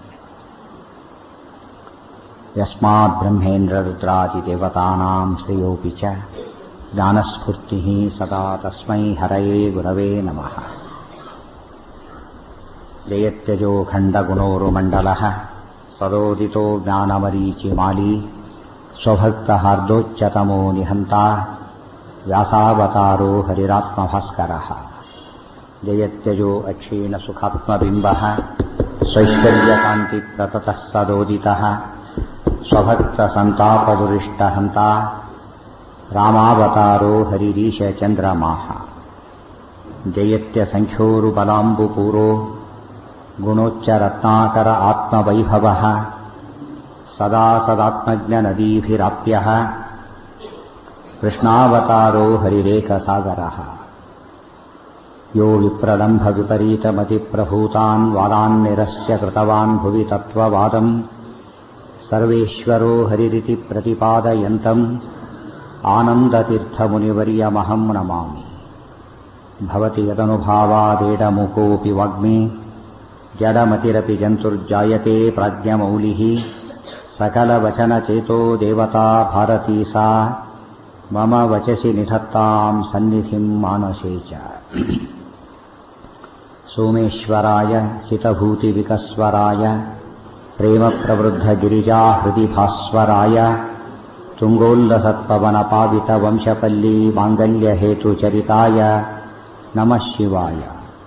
ಯಸ್ಮಾತ್ ಬ್ರಹ್ಮೇಂದ್ರರುದ್ರಾದಿದೇವತಾನಾಂ ಶ್ರೇಯೋಪಿ ಚ ಜ್ಞಾನಸ್ಫೂರ್ತಿಃ ಸದಾ ತಸ್ಮೈ ಹರಯೇ ಗುರವೇ ನಮಃ. ಜಯತ್ಯಜೋ ಖಂಡಗುಣೋರುಮಂಡಲಃ ಸದೋದಿತೋ ಜ್ಞಾನಮರೀಚಿಮಾಲಿ ಸ್ವಭಕ್ತಹಾರ್ದೋಚ್ಯತಮೋ ನಿಹಂತಾ ವ್ಯಾಸಾವತಾರೋ ಹರಿರಾತ್ಮಭಾಸ್ಕರಃ. ಜಯತ್ಯಜೋ ಅಕ್ಷೀಣ ಸುಖಾತ್ಮಬಿಂಬಃ ಸ್ವೈಶ್ವರ್ಯಕಾಂತಿಪ್ರತತಃ ಸದೋದಿತಃ ಸ್ವಭಕ್ತ ಸಂತಾಪದುರಿಷ್ಟಹಂತ ರಾಮಾವತಾರೋ ಹರಿರೀಶ ಚಂದ್ರಮಾಹ ಜಯತ್ಯ ಸಂಖ್ಯೋರು ಬಲಾಂಬುಪೂರೋ ಗುಣೋಚ್ಚ ರತ್ನಾಕರ ಆತ್ಮವೈಭವಃ ಸದಾ ಸದಾತ್ಮಜ್ಞನದೀಭಿರಾಪ್ಯಃ ಕೃಷ್ಣಾವತಾರೋ ಹರಿರೇಖಸಾಗರಃ ಯೋ ವಿಪ್ರಲಂಭ ವಿಪರೀತಮತಿಪ್ರಭೂತಾನ್ ವಾದಾನ್ ನಿರಸ್ಯ ಕೃತವಾನ್ ಭುವಿ ತತ್ವವಾದಂ ಸರ್ವೇಶ್ವರೋ ಹರಿರಿತಿ ಪ್ರತಿಪಾದಯಂತಂ ಆನಂದತೀರ್ಥಮುನಿವರ್ಯಮಹಂ ನಮಾಮಿ ಭವತಿ ಯದನುಭಾವಾದೇಡಮುಖೋऽಪಿ ವಾಗ್ಮಿ ಜಡಮತಿರಪಿ ಜಂತುರ್ಜಾಯತೆ ಪ್ರಾಜ್ಞಮೌಲಿಃ ಸಕಲವಚನಚೇತೋ ದೇವತಾ ಭಾರತೀ ಸಾ ಮಮ ವಚಸಿ ನಿಧತ್ತಾಂ ಸನ್ನಿಧಿಂ ಮಾನಸೇ ಚ ಸೋಮೇಶ್ವರಾಯ ಸಿತಭೂತಿವಿಕಸ್ವರಾಯ ಪ್ರೇಮಪ್ರವೃದ್ಧಗಿರಿಜಾ ಹೃದಿ ಭಾಸ್ವರಾಯ ತುಂಗೋಲ್ಲಸತ್ಪವನಪಾವಿತವಂಶಪಲ್ಲೀ ಮಾಂಗಲ್ಯಹೇತುಚರಿತಾಯ ನಮಃ ಶಿವಾಯ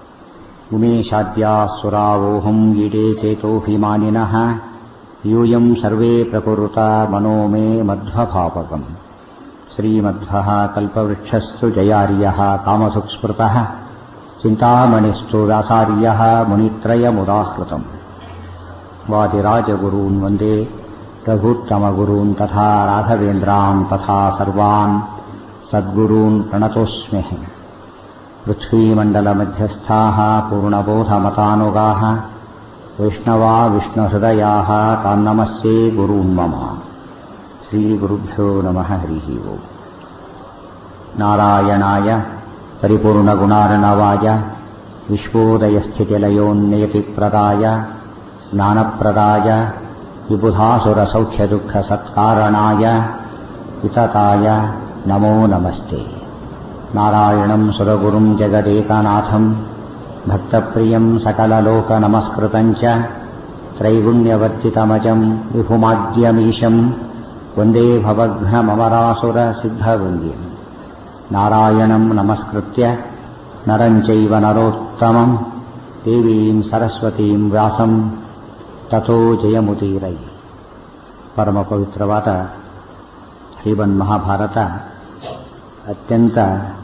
ಉಮೇಶಾದ್ಯಾಸುರಾವೋಹಂ ಈಡೇ ಚೇತೋಭಿಮಾನಿನಃ ಯೂಯಂ ಸರ್ವೇ ಪ್ರಕುರುತ ಮನೋ ಮೇ ಮಧ್ವಭಾವಕಂ ಶ್ರೀಮಧ್ವಃ ಕಲ್ಪವೃಕ್ಷಸ್ತು ಜಯಾರ್ಯಃ ಕಾಮಧುಕ್ಸ್ಮೃತಃ ಚಿಂತಾಮಣಿಸ್ತು ವ್ಯಾಸಾರ್ಯಃ ಮುನಿತ್ರಯಮುದಾಹೃತಂ ವಾದಿರಾಜಗುರೂನ್ ವಂದೇ ರಘೂತ್ತಮಗುರೂನ್ ತಥಾ ರಾಘವೇಂದ್ರಾನ್ ತಥಾ ಸರ್ವಾನ್ ಸದ್ಗುರೂನ್ ಪ್ರಣತೋಸ್ಮ್ಯಃ ಪೃಥ್ವೀಮಂಡಲಮಧ್ಯಸ್ಥಾಃ ಪೂರ್ಣಬೋಧಮತಾನುಗಾಃ ವೈಷ್ಣವಾ ವಿಷ್ಣುಹೃದಯಾಃ ತಾನ್ನಮಸ್ಯೇ ಗುರೂನ್ ಮಮ ಶ್ರೀಗುರುಭ್ಯೋ ನಮಃ ಹರಿಃ ಓಂ ನಾರಾಯಣಾಯ ಪರಿಪೂರ್ಣಗುಣಾರ್ಣವಾಯ ವಿಶ್ವೋದಯಸ್ಥಿತಿಲಯೋನ್ನಿಯತಿಪ್ರದಾಯ ಜ್ಞಾನಪ್ರದಾಯ ವಿಬುಧಾಸುರಸೌಖ್ಯದುಃಖಸತ್ಕಾರಣಾಯ ವಿತತಾಯ ನಮೋ ನಮಸ್ತೆ ನಾರಾಯಣಂ ಸುರಗುರುಂ ಜಗದೇಕನಾಥಂ ಭಕ್ತಪ್ರಿಯಂ ಸಕಲಲೋಕನಮಸ್ಕೃತಂ ಚ ತ್ರೈಗುಣ್ಯವರ್ಜಿತಮಜಂ ವಿಭುಮಾದ್ಯಮೀಶಂ ವಂದೇ ಭವಘ್ನಮರಾಸುರಸಿದ್ಧವಂದ್ಯಂ ನಾರಾಯಣಂ ನಮಸ್ಕೃತ್ಯ ನರಂ ಚೈವ ನರೋತ್ತಮಂ ದೇವೀಂ ಸರಸ್ವತೀಂ ವ್ಯಾಸಂ ತಥೋ ಜಯಮುದೀರೈ. ಪರಮ ಪವಿತ್ರವಾದ ಶ್ರೀಮನ್ ಮಹಾಭಾರತ ಅತ್ಯಂತ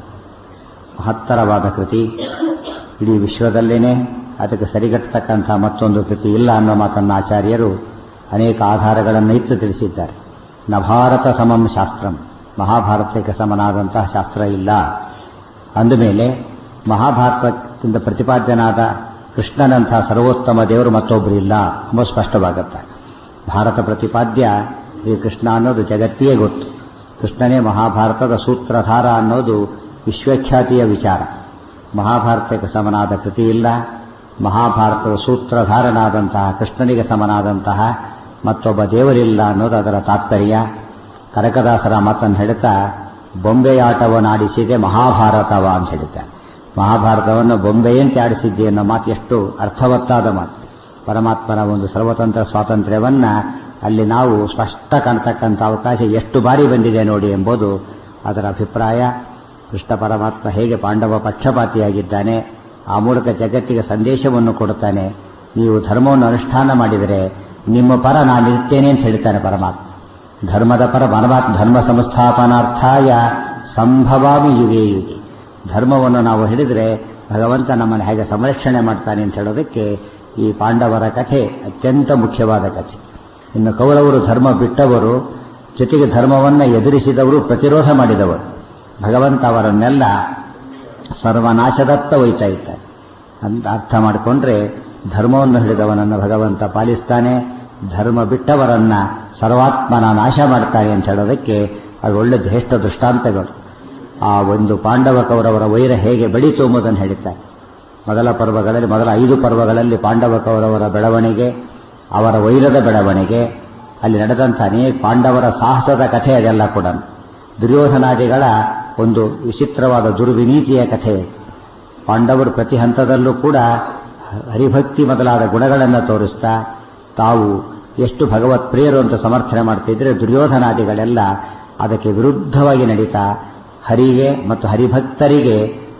ಮಹತ್ತರವಾದ ಕೃತಿ. ಇಡೀ ವಿಶ್ವದಲ್ಲೇನೆ ಅದಕ್ಕೆ ಸರಿಗಟ್ಟತಕ್ಕಂಥ ಮತ್ತೊಂದು ಕೃತಿ ಇಲ್ಲ ಅನ್ನೋ ಮಾತನ್ನು ಆಚಾರ್ಯರು ಅನೇಕ ಆಧಾರಗಳನ್ನು ಇತ್ತು ತಿಳಿಸಿದ್ದಾರೆ. ನ ಭಾರತ ಸಮಂ ಶಾಸ್ತ್ರಂ, ಮಹಾಭಾರತಕ್ಕೆ ಸಮನಾದಂತಹ ಶಾಸ್ತ್ರ ಇಲ್ಲ. ಅಂದಮೇಲೆ ಮಹಾಭಾರತದಿಂದ ಪ್ರತಿಪಾದ್ಯನಾದ ಕೃಷ್ಣನಂಥ ಸರ್ವೋತ್ತಮ ದೇವರು ಮತ್ತೊಬ್ಬರು ಇಲ್ಲ ಎಂಬ ಸ್ಪಷ್ಟವಾಗುತ್ತೆ. ಭಾರತ ಪ್ರತಿಪಾದ್ಯ ಈ ಕೃಷ್ಣ ಅನ್ನೋದು ಜಗತ್ತಿಯೇ ಗೊತ್ತು. ಕೃಷ್ಣನೇ ಮಹಾಭಾರತದ ಸೂತ್ರಧಾರ ಅನ್ನೋದು ವಿಶ್ವಖ್ಯಾತಿಯ ವಿಚಾರ. ಮಹಾಭಾರತಕ್ಕೆ ಸಮನಾದ ಕೃತಿ ಇಲ್ಲ. ಮಹಾಭಾರತದ ಸೂತ್ರಧಾರನಾದಂತಹ ಕೃಷ್ಣನಿಗೆ ಸಮನಾದಂತಹ ಮತ್ತೊಬ್ಬ ದೇವರಿಲ್ಲ ಅನ್ನೋದು ಅದರ ತಾತ್ಪರ್ಯ. ಕನಕದಾಸರ ಮಾತನ್ನು ಹೇಳ್ತಾ ಬೊಂಬೆಯಾಟವನ್ನು ಆಡಿಸಿದೆ ಮಹಾಭಾರತವ ಅಂತ ಹೇಳ್ತಾರೆ. ಮಹಾಭಾರತವನ್ನು ಬೊಂಬೆಯಂತೆ ಆಡಿಸಿದ್ದೆ ಅನ್ನೋ ಮಾತು ಎಷ್ಟು ಅರ್ಥವತ್ತಾದ ಮಾತು. ಪರಮಾತ್ಮನ ಒಂದು ಸರ್ವತಂತ್ರ ಸ್ವಾತಂತ್ರ್ಯವನ್ನ ಅಲ್ಲಿ ನಾವು ಸ್ಪಷ್ಟ ಕಾಣ್ತಕ್ಕಂಥ ಅವಕಾಶ ಎಷ್ಟು ಬಾರಿ ಬಂದಿದೆ ನೋಡಿ ಎಂಬುದು ಅದರ ಅಭಿಪ್ರಾಯ. ಕೃಷ್ಣ ಪರಮಾತ್ಮ ಹೇಗೆ ಪಾಂಡವ ಪಕ್ಷಪಾತಿಯಾಗಿದ್ದಾನೆ, ಆ ಮೂಲಕ ಜಗತ್ತಿಗೆ ಸಂದೇಶವನ್ನು ಕೊಡುತ್ತಾನೆ. ನೀವು ಧರ್ಮವನ್ನು ಅನುಷ್ಠಾನ ಮಾಡಿದರೆ ನಿಮ್ಮ ಪರ ನಾನಿರ್ತೇನೆ ಅಂತ ಹೇಳ್ತಾನೆ ಪರಮಾತ್ಮ. ಧರ್ಮದ ಪರ ಧರ್ಮ ಸಂಸ್ಥಾಪನಾರ್ಥಾಯ ಸಂಭವಾಮಿ ಯುಗೇ ಯುಗೆ. ಧರ್ಮವನ್ನು ನಾವು ಹಿಡಿದ್ರೆ ಭಗವಂತ ನಮ್ಮನ್ನು ಹೇಗೆ ಸಂರಕ್ಷಣೆ ಮಾಡ್ತಾನೆ ಅಂತ ಹೇಳೋದಕ್ಕೆ ಈ ಪಾಂಡವರ ಕಥೆ ಅತ್ಯಂತ ಮುಖ್ಯವಾದ ಕಥೆ. ಇನ್ನು ಕೌರವರು ಧರ್ಮ ಬಿಟ್ಟವರು, ಜೊತೆಗೆ ಧರ್ಮವನ್ನು ಎದುರಿಸಿದವರು, ಪ್ರತಿರೋಧ ಮಾಡಿದವರು. ಭಗವಂತ ಅವರನ್ನೆಲ್ಲ ಸರ್ವನಾಶದತ್ತ ಒಯ್ತಾ ಇದ್ದಾರೆ ಅಂತ ಅರ್ಥ ಮಾಡಿಕೊಂಡ್ರೆ ಧರ್ಮವನ್ನು ಹಿಡಿದವನನ್ನು ಭಗವಂತ ಪಾಲಿಸ್ತಾನೆ, ಧರ್ಮ ಬಿಟ್ಟವರನ್ನ ಸರ್ವಾತ್ಮನ ನಾಶ ಮಾಡ್ತಾನೆ ಅಂತ ಹೇಳೋದಕ್ಕೆ ಅದು ಒಳ್ಳೆ ಶ್ರೇಷ್ಠ ದೃಷ್ಟಾಂತಗಳು. ಆ ಒಂದು ಪಾಂಡವ ಕೌರವರ ವೈರ ಹೇಗೆ ಬೆಳೀತು ಎಂಬುದನ್ನು ಹೇಳುತ್ತಾರೆ. ಮೊದಲ 5 ಪರ್ವಗಳಲ್ಲಿ ಪಾಂಡವ ಕೌರವರ ಬೆಳವಣಿಗೆ, ಅವರ ವೈರದ ಬೆಳವಣಿಗೆ, ಅಲ್ಲಿ ನಡೆದಂಥ ಅನೇಕ ಪಾಂಡವರ ಸಾಹಸದ ಕಥೆ ಅದೆಲ್ಲ ಕೂಡ. ದುರ್ಯೋಧನಾದಿಗಳ ಒಂದು ವಿಚಿತ್ರವಾದ ದುರ್ವಿನೀತಿಯ ಕಥೆ. ಪಾಂಡವರು ಪ್ರತಿ ಹಂತದಲ್ಲೂ ಕೂಡ ಹರಿಭಕ್ತಿ ಮೊದಲಾದ ಗುಣಗಳನ್ನು ತೋರಿಸ್ತಾ ತಾವು ಎಷ್ಟು ಭಗವತ್ ಪ್ರಿಯರು ಅಂತ ಸಮರ್ಥನೆ ಮಾಡ್ತಿದ್ರೆ, ದುರ್ಯೋಧನಾದಿಗಳೆಲ್ಲ ಅದಕ್ಕೆ ವಿರುದ್ಧವಾಗಿ ನಡೀತಾ ಹರಿಗೆ ಮತ್ತು ಹರಿಭಕ್ತರಿಗೆ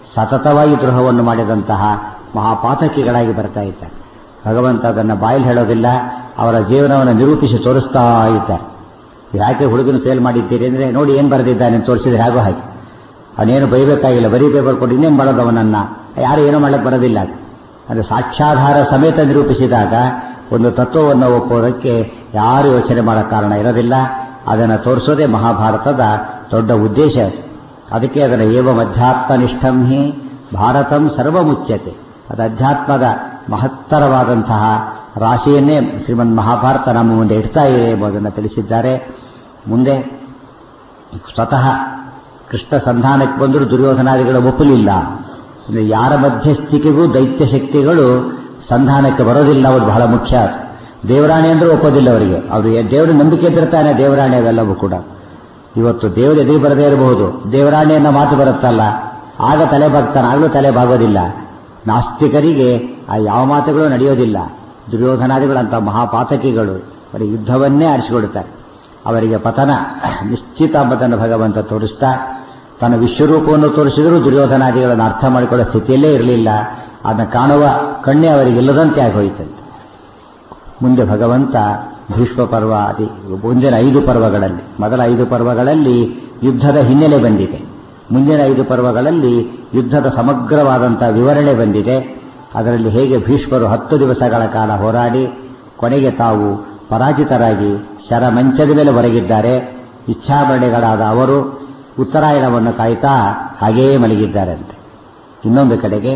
ಸತತವಾಗಿ ದ್ರೋಹವನ್ನು ಮಾಡಿದಂತಹ ಮಹಾಪಾತಕಿಗಳಾಗಿ ಬರ್ತಾ ಇದ್ದಾರೆ. ಭಗವಂತ ಅದನ್ನು ಬಾಯಲ್ಲಿ ಹೇಳೋದಿಲ್ಲ, ಅವರ ಜೀವನವನ್ನು ನಿರೂಪಿಸಿ ತೋರಿಸ್ತಾ ಇದ್ದಾರೆ. ಯಾಕೆ ಹುಡುಗನ ಫೇಲ್ ಮಾಡಿದ್ದೀರಿ ಅಂದರೆ, ನೋಡಿ ಏನು ಬರೆದಿದ್ದಾನೆ ತೋರಿಸಿದ್ರೆ ಹೇಗೋ ಹಾಗೆ. ಅವನೇನು ಬೈಬೇಕಾಗಿಲ್ಲ, ಬರೀ ಪೇಪರ್ ಕೊಟ್ಟು ಇನ್ನೇನು ಮಾಡೋದು ಅವನನ್ನು, ಯಾರು ಏನೂ ಮಾಡಕ್ಕೆ ಬರೋದಿಲ್ಲ. ಅದು ಸಾಕ್ಷ್ಯಾಧಾರ ಸಮೇತ ನಿರೂಪಿಸಿದಾಗ ಒಂದು ತತ್ವವನ್ನು ಒಪ್ಪೋದಕ್ಕೆ ಯಾರು ಯೋಚನೆ ಮಾಡೋ ಕಾರಣ ಇರೋದಿಲ್ಲ. ಅದನ್ನು ತೋರಿಸೋದೇ ಮಹಾಭಾರತದ ದೊಡ್ಡ ಉದ್ದೇಶ. ಅದಕ್ಕೆ ಅದನ್ನು ಏವಂ ಅಧ್ಯಾತ್ಮನಿಷ್ಠಂ ಹಿ ಭಾರತಂ ಸರ್ವಮುಚ್ಯತೆ. ಅದು ಅಧ್ಯಾತ್ಮದ ಮಹತ್ತರವಾದಂತಹ ರಾಶಿಯನ್ನೇ ಶ್ರೀಮನ್ ಮಹಾಭಾರತ ನಮ್ಮ ಮುಂದೆ ಇಡ್ತಾ ಇದೆ ಎಂಬುದನ್ನು ತಿಳಿಸಿದ್ದಾರೆ. ಮುಂದೆ ಸ್ವತಃ ಕೃಷ್ಣ ಸಂಧಾನಕ್ಕೆ ಬಂದರೂ ದುರ್ಯೋಧನಾದಿಗಳು ಒಪ್ಪಲಿಲ್ಲ. ಯಾರ ಮಧ್ಯಸ್ಥಿಕೆಗೂ ದೈತ್ಯ ಶಕ್ತಿಗಳು ಸಂಧಾನಕ್ಕೆ ಬರೋದಿಲ್ಲ. ಅವರು ಬಹಳ ಮುಖ್ಯ. ದೇವರಾಣಿ ಅಂದ್ರೆ ಒಪ್ಪೋದಿಲ್ಲ ಅವರಿಗೆ. ಅವರಿಗೆ ದೇವರ ನಂಬಿಕೆ ಇದ್ದಿರ್ತಾನೆ. ದೇವರಾಣಿ ಅವೆಲ್ಲವೂ ಕೂಡ ಇವತ್ತು ದೇವರು ಎದುರು ಬರದೇ ಇರಬಹುದು, ದೇವರಾಣಿ ಅನ್ನೋ ಮಾತು ಬರುತ್ತಲ್ಲ, ಆಗ ತಲೆ ಬಾಗ್ತಾನೆ, ಆಗಲೂ ತಲೆ ಬಾಗೋದಿಲ್ಲ. ನಾಸ್ತಿಕರಿಗೆ ಆ ಯಾವ ಮಾತುಗಳು ನಡೆಯೋದಿಲ್ಲ. ದುರ್ಯೋಧನಾದಿಗಳಂಥ ಮಹಾಪಾತಕಿಗಳು ಅವರ ಯುದ್ಧವನ್ನೇ ಆರಿಸಿಕೊಡುತ್ತಾರೆ. ಅವರಿಗೆ ಪತನ ನಿಶ್ಚಿತ ಎಂಬುದನ್ನು ಭಗವಂತ ತೋರಿಸ್ತಾ ತನ್ನ ವಿಶ್ವರೂಪವನ್ನು ತೋರಿಸಿದರೂ ದುರ್ಯೋಧನಾದಿಗಳನ್ನು ಅರ್ಥ ಮಾಡಿಕೊಳ್ಳೋ ಸ್ಥಿತಿಯಲ್ಲೇ ಇರಲಿಲ್ಲ. ಅದನ್ನು ಕಾಣುವ ಕಣ್ಣೇ ಅವರಿಗೆ ಇಲ್ಲದಂತೆ ಆಗೋಯಿತಂತೆ. ಮುಂದೆ ಭಗವಂತ ಭೀಷ್ಮ ಪರ್ವ ಮುಂದಿನ 5 ಪರ್ವಗಳಲ್ಲಿ, ಮೊದಲ 5 ಪರ್ವಗಳಲ್ಲಿ ಯುದ್ಧದ ಹಿನ್ನೆಲೆ ಬಂದಿದೆ. ಮುಂದಿನ 5 ಪರ್ವಗಳಲ್ಲಿ ಯುದ್ಧದ ಸಮಗ್ರವಾದಂಥ ವಿವರಣೆ ಬಂದಿದೆ. ಅದರಲ್ಲಿ ಹೇಗೆ ಭೀಷ್ಮರು 10 ದಿವಸಗಳ ಕಾಲ ಹೋರಾಡಿ ಕೊನೆಗೆ ತಾವು ಪರಾಜಿತರಾಗಿ ಶರಮಂಚದ ಮೇಲೆ ಹೊರಗಿದ್ದಾರೆ. ಇಚ್ಛಾಮರಣೆಗಳಾದ ಅವರು ಉತ್ತರಾಯಣವನ್ನು ಕಾಯ್ತಾ ಹಾಗೇ ಮಲಗಿದ್ದಾರಂತೆ. ಇನ್ನೊಂದು ಕಡೆಗೆ